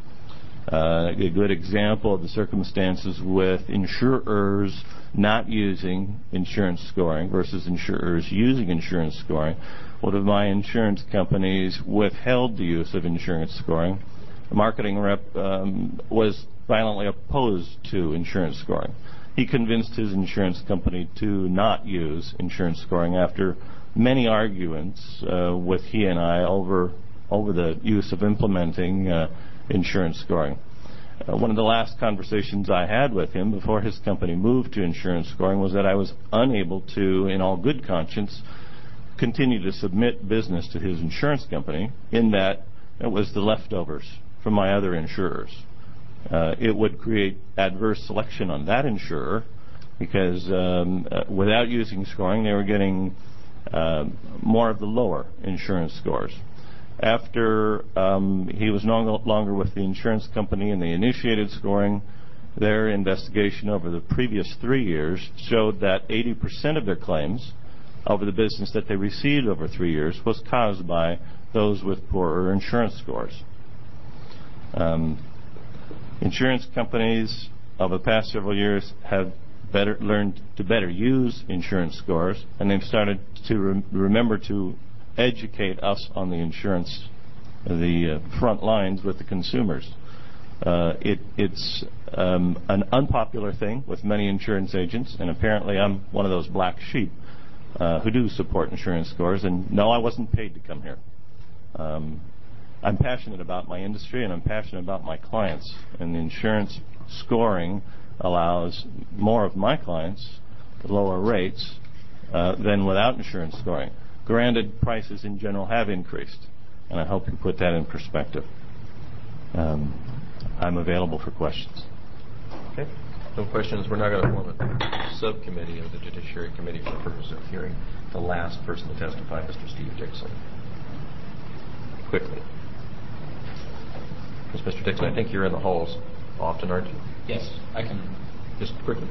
A good example of the circumstances with insurers not using insurance scoring versus insurers using insurance scoring. One of my insurance companies withheld the use of insurance scoring. The marketing rep was violently opposed to insurance scoring. He convinced his insurance company to not use insurance scoring after many arguments with he and I over the use of implementing insurance scoring. One of the last conversations I had with him before his company moved to insurance scoring was that I was unable to, in all good conscience, continue to submit business to his insurance company in that it was the leftovers from my other insurers. It would create adverse selection on that insurer because without using scoring, they were getting more of the lower insurance scores. After he was no longer with the insurance company and they initiated scoring, their investigation over the previous 3 years showed that 80% of their claims over the business that they received over 3 years was caused by those with poorer insurance scores. Insurance companies over the past several years have learned to better use insurance scores, and they've started to remember to educate us on the insurance, the front lines with the consumers. It's an unpopular thing with many insurance agents, and apparently I'm one of those black sheep who do support insurance scores. And no, I wasn't paid to come here. I'm passionate about my industry and I'm passionate about my clients, and the insurance scoring allows more of my clients lower rates than without insurance scoring. Granted, prices in general have increased, and I hope you put that in perspective. I'm available for questions. Okay. No questions. We're now going to form a subcommittee of the Judiciary Committee for the purpose of hearing the last person to testify, Mr. Steve Dixon. Quickly. Because Mr. Dixon, I think you're in the halls often, aren't you? Yes, I can. Just quickly.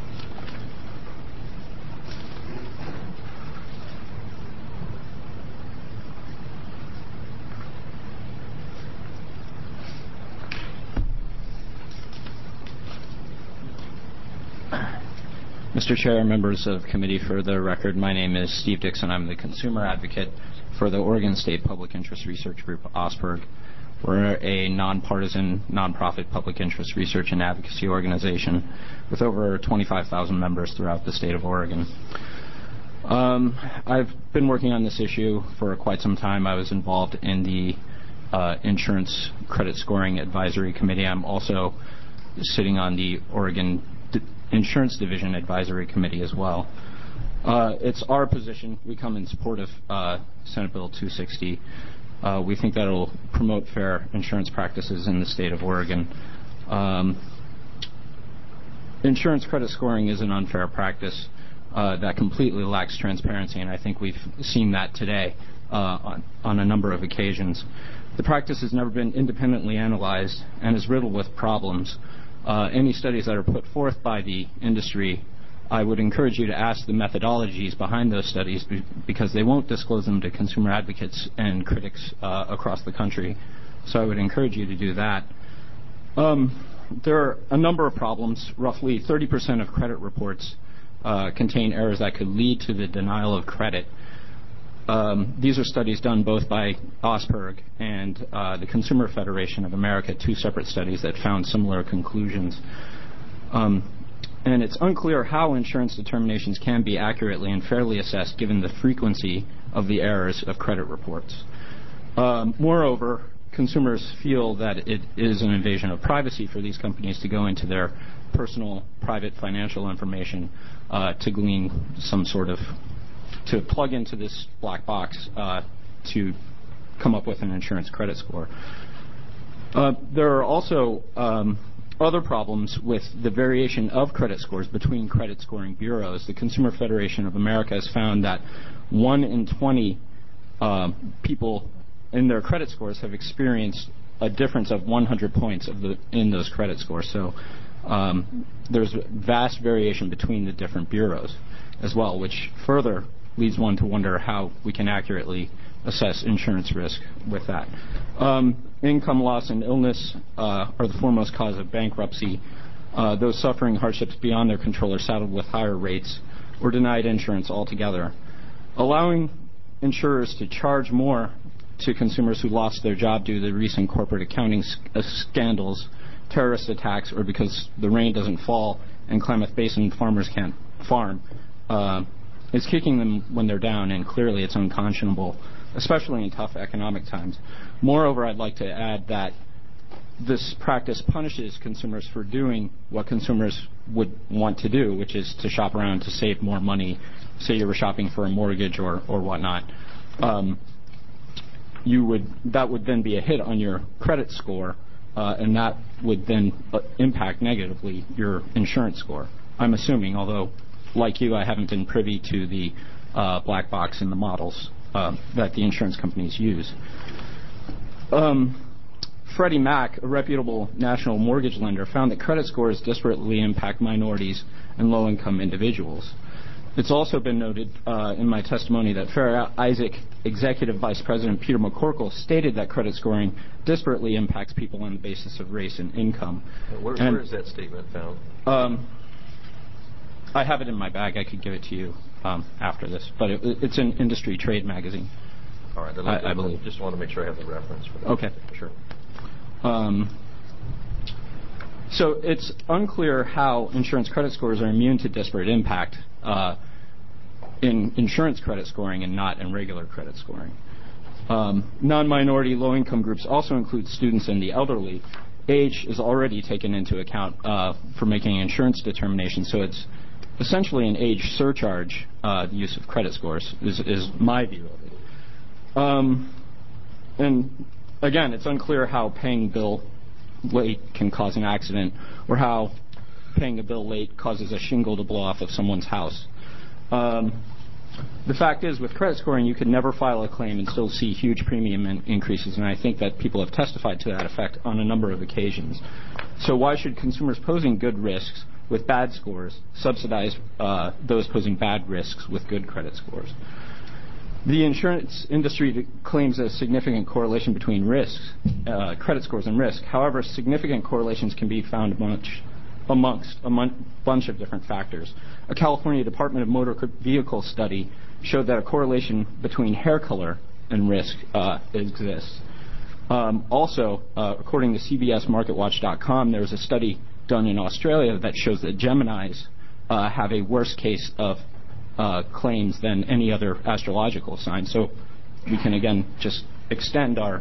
Mr. Chair, members of the committee, for the record, my name is Steve Dixon. I'm the consumer advocate for the Oregon State Public Interest Research Group, OSPRG. We're a nonpartisan, nonprofit public interest research and advocacy organization with over 25,000 members throughout the state of Oregon. I've been working on this issue for quite some time. I was involved in the Insurance Credit Scoring Advisory Committee. I'm also sitting on the Oregon Insurance Division Advisory Committee as well. It's our position. We come in support of Senate Bill 260. We think that it'll promote fair insurance practices in the state of Oregon. Insurance credit scoring is an unfair practice that completely lacks transparency, and I think we've seen that today on a number of occasions. The practice has never been independently analyzed and is riddled with problems. Any studies that are put forth by the industry, I would encourage you to ask the methodologies behind those studies because they won't disclose them to consumer advocates and critics across the country. So I would encourage you to do that. There are a number of problems. Roughly 30% of credit reports contain errors that could lead to the denial of credit. These are studies done both by Osberg and the Consumer Federation of America, two separate studies that found similar conclusions. And it's unclear how insurance determinations can be accurately and fairly assessed given the frequency of the errors of credit reports. Moreover, consumers feel that it is an invasion of privacy for these companies to go into their personal, private financial information to glean some sort of, to plug into this black box to come up with an insurance credit score. There are also other problems with the variation of credit scores between credit scoring bureaus. The Consumer Federation of America has found that 1 in 20 people in their credit scores have experienced a difference of 100 points in those credit scores. So there's vast variation between the different bureaus as well, which further leads one to wonder how we can accurately assess insurance risk with that. Income loss and illness are the foremost cause of bankruptcy. Those suffering hardships beyond their control are saddled with higher rates or denied insurance altogether. Allowing insurers to charge more to consumers who lost their job due to the recent corporate accounting scandals, terrorist attacks, or because the rain doesn't fall and Klamath Basin farmers can't farm is kicking them when they're down, and clearly it's unconscionable, especially in tough economic times. Moreover, I'd like to add that this practice punishes consumers for doing what consumers would want to do, which is to shop around to save more money. Say you were shopping for a mortgage or whatnot. That would then be a hit on your credit score, and that would then impact negatively your insurance score. I'm assuming, although like you, I haven't been privy to the black box in the models that the insurance companies use. Freddie Mac, a reputable national mortgage lender, found that credit scores disparately impact minorities and low-income individuals. It's also been noted in my testimony that Fair Isaac Executive Vice President Peter McCorkle stated that credit scoring disparately impacts people on the basis of race and income. Where is that statement found? I have it in my bag. I could give it to you after this, but it's an industry trade magazine. All right, I believe. Just want to make sure I have the reference for that. Okay. Sure. So it's unclear how insurance credit scores are immune to disparate impact in insurance credit scoring and not in regular credit scoring. Non-minority low-income groups also include students and the elderly. Age is already taken into account for making insurance determinations, so it's essentially an age surcharge, the use of credit scores, is my view of it. And again, it's unclear how paying a bill late can cause an accident or how paying a bill late causes a shingle to blow off of someone's house. The fact is, with credit scoring, you could never file a claim and still see huge premium increases, and I think that people have testified to that effect on a number of occasions. So why should consumers posing good risks with bad scores subsidize those posing bad risks with good credit scores? The insurance industry claims a significant correlation between risks, credit scores and risk. However, significant correlations can be found amongst a bunch of different factors. A California Department of Motor Vehicle study showed that a correlation between hair color and risk exists. Also, according to CBSMarketWatch.com, there was a study done in Australia that shows that Geminis have a worse case of claims than any other astrological sign. So we can, again, just extend our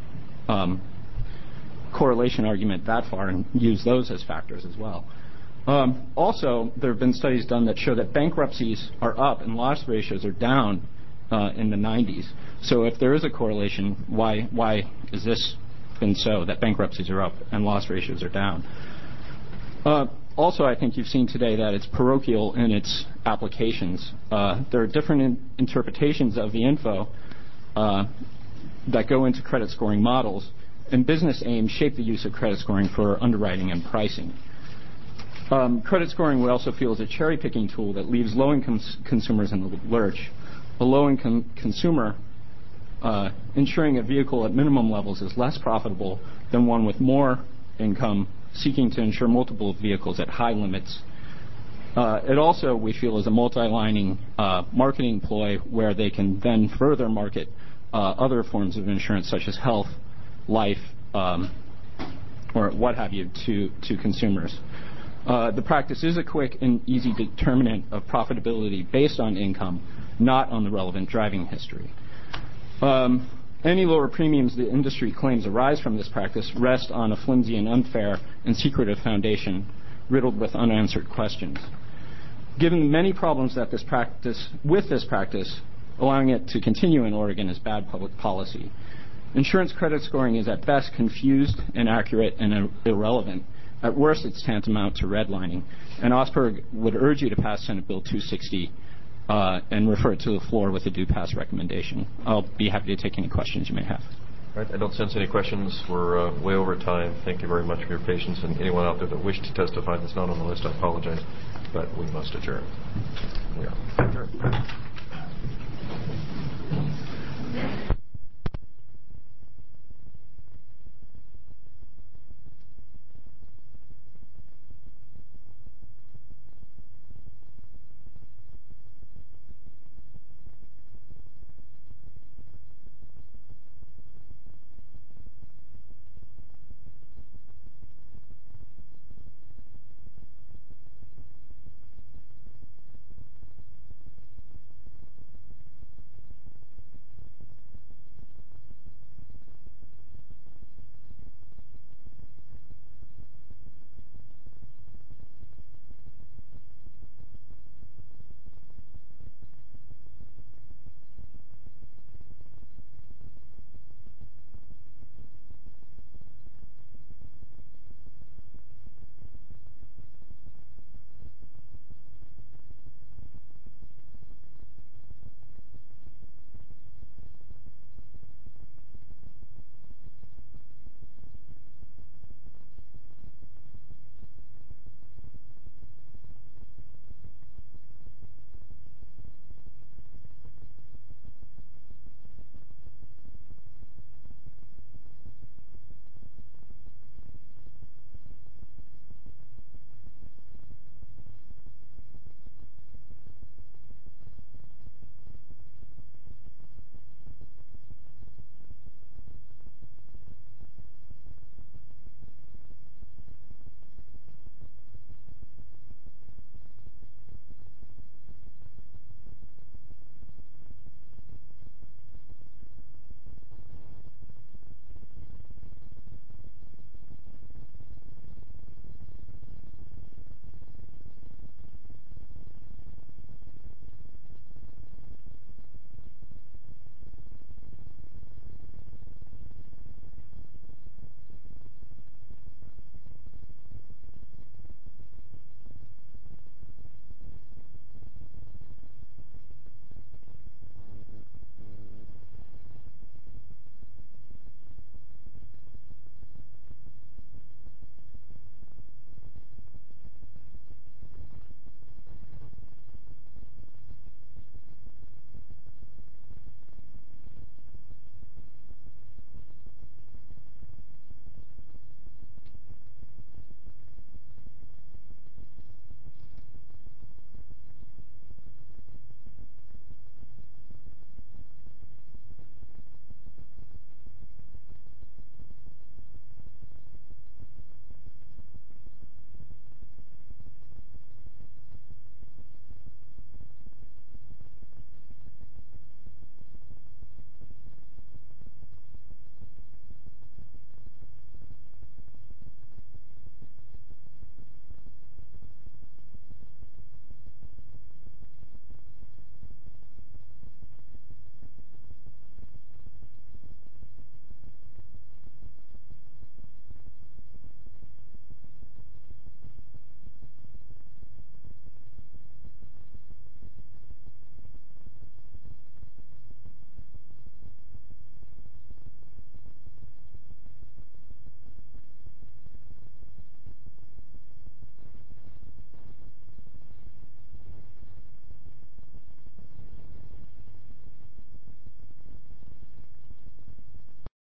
correlation argument that far and use those as factors as well. Also, there have been studies done that show that bankruptcies are up and loss ratios are down in the 90s. So if there is a correlation, why is this been so, that bankruptcies are up and loss ratios are down? Also, I think you've seen today that it's parochial in its applications. There are different interpretations of the info that go into credit scoring models, and business aims shape the use of credit scoring for underwriting and pricing. Credit scoring we also feel is a cherry-picking tool that leaves low-income consumers in the lurch. A low-income consumer insuring a vehicle at minimum levels is less profitable than one with more income seeking to insure multiple vehicles at high limits. It also, we feel, is a multi-lining marketing ploy where they can then further market other forms of insurance such as health, life, or what have you to consumers. The practice is a quick and easy determinant of profitability based on income, not on the relevant driving history. Any lower premiums the industry claims arise from this practice rest on a flimsy and unfair and secretive foundation riddled with unanswered questions. Given the many problems that with this practice, allowing it to continue in Oregon is bad public policy. Insurance credit scoring is at best confused, inaccurate, and irrelevant. At worst, it's tantamount to redlining. And OSPRG would urge you to pass Senate Bill 260 and refer it to the floor with a due pass recommendation. I'll be happy to take any questions you may have. All right, I don't sense any questions. We're way over time. Thank you very much for your patience. And anyone out there that wished to testify that's not on the list, I apologize, but we must adjourn. We are adjourned.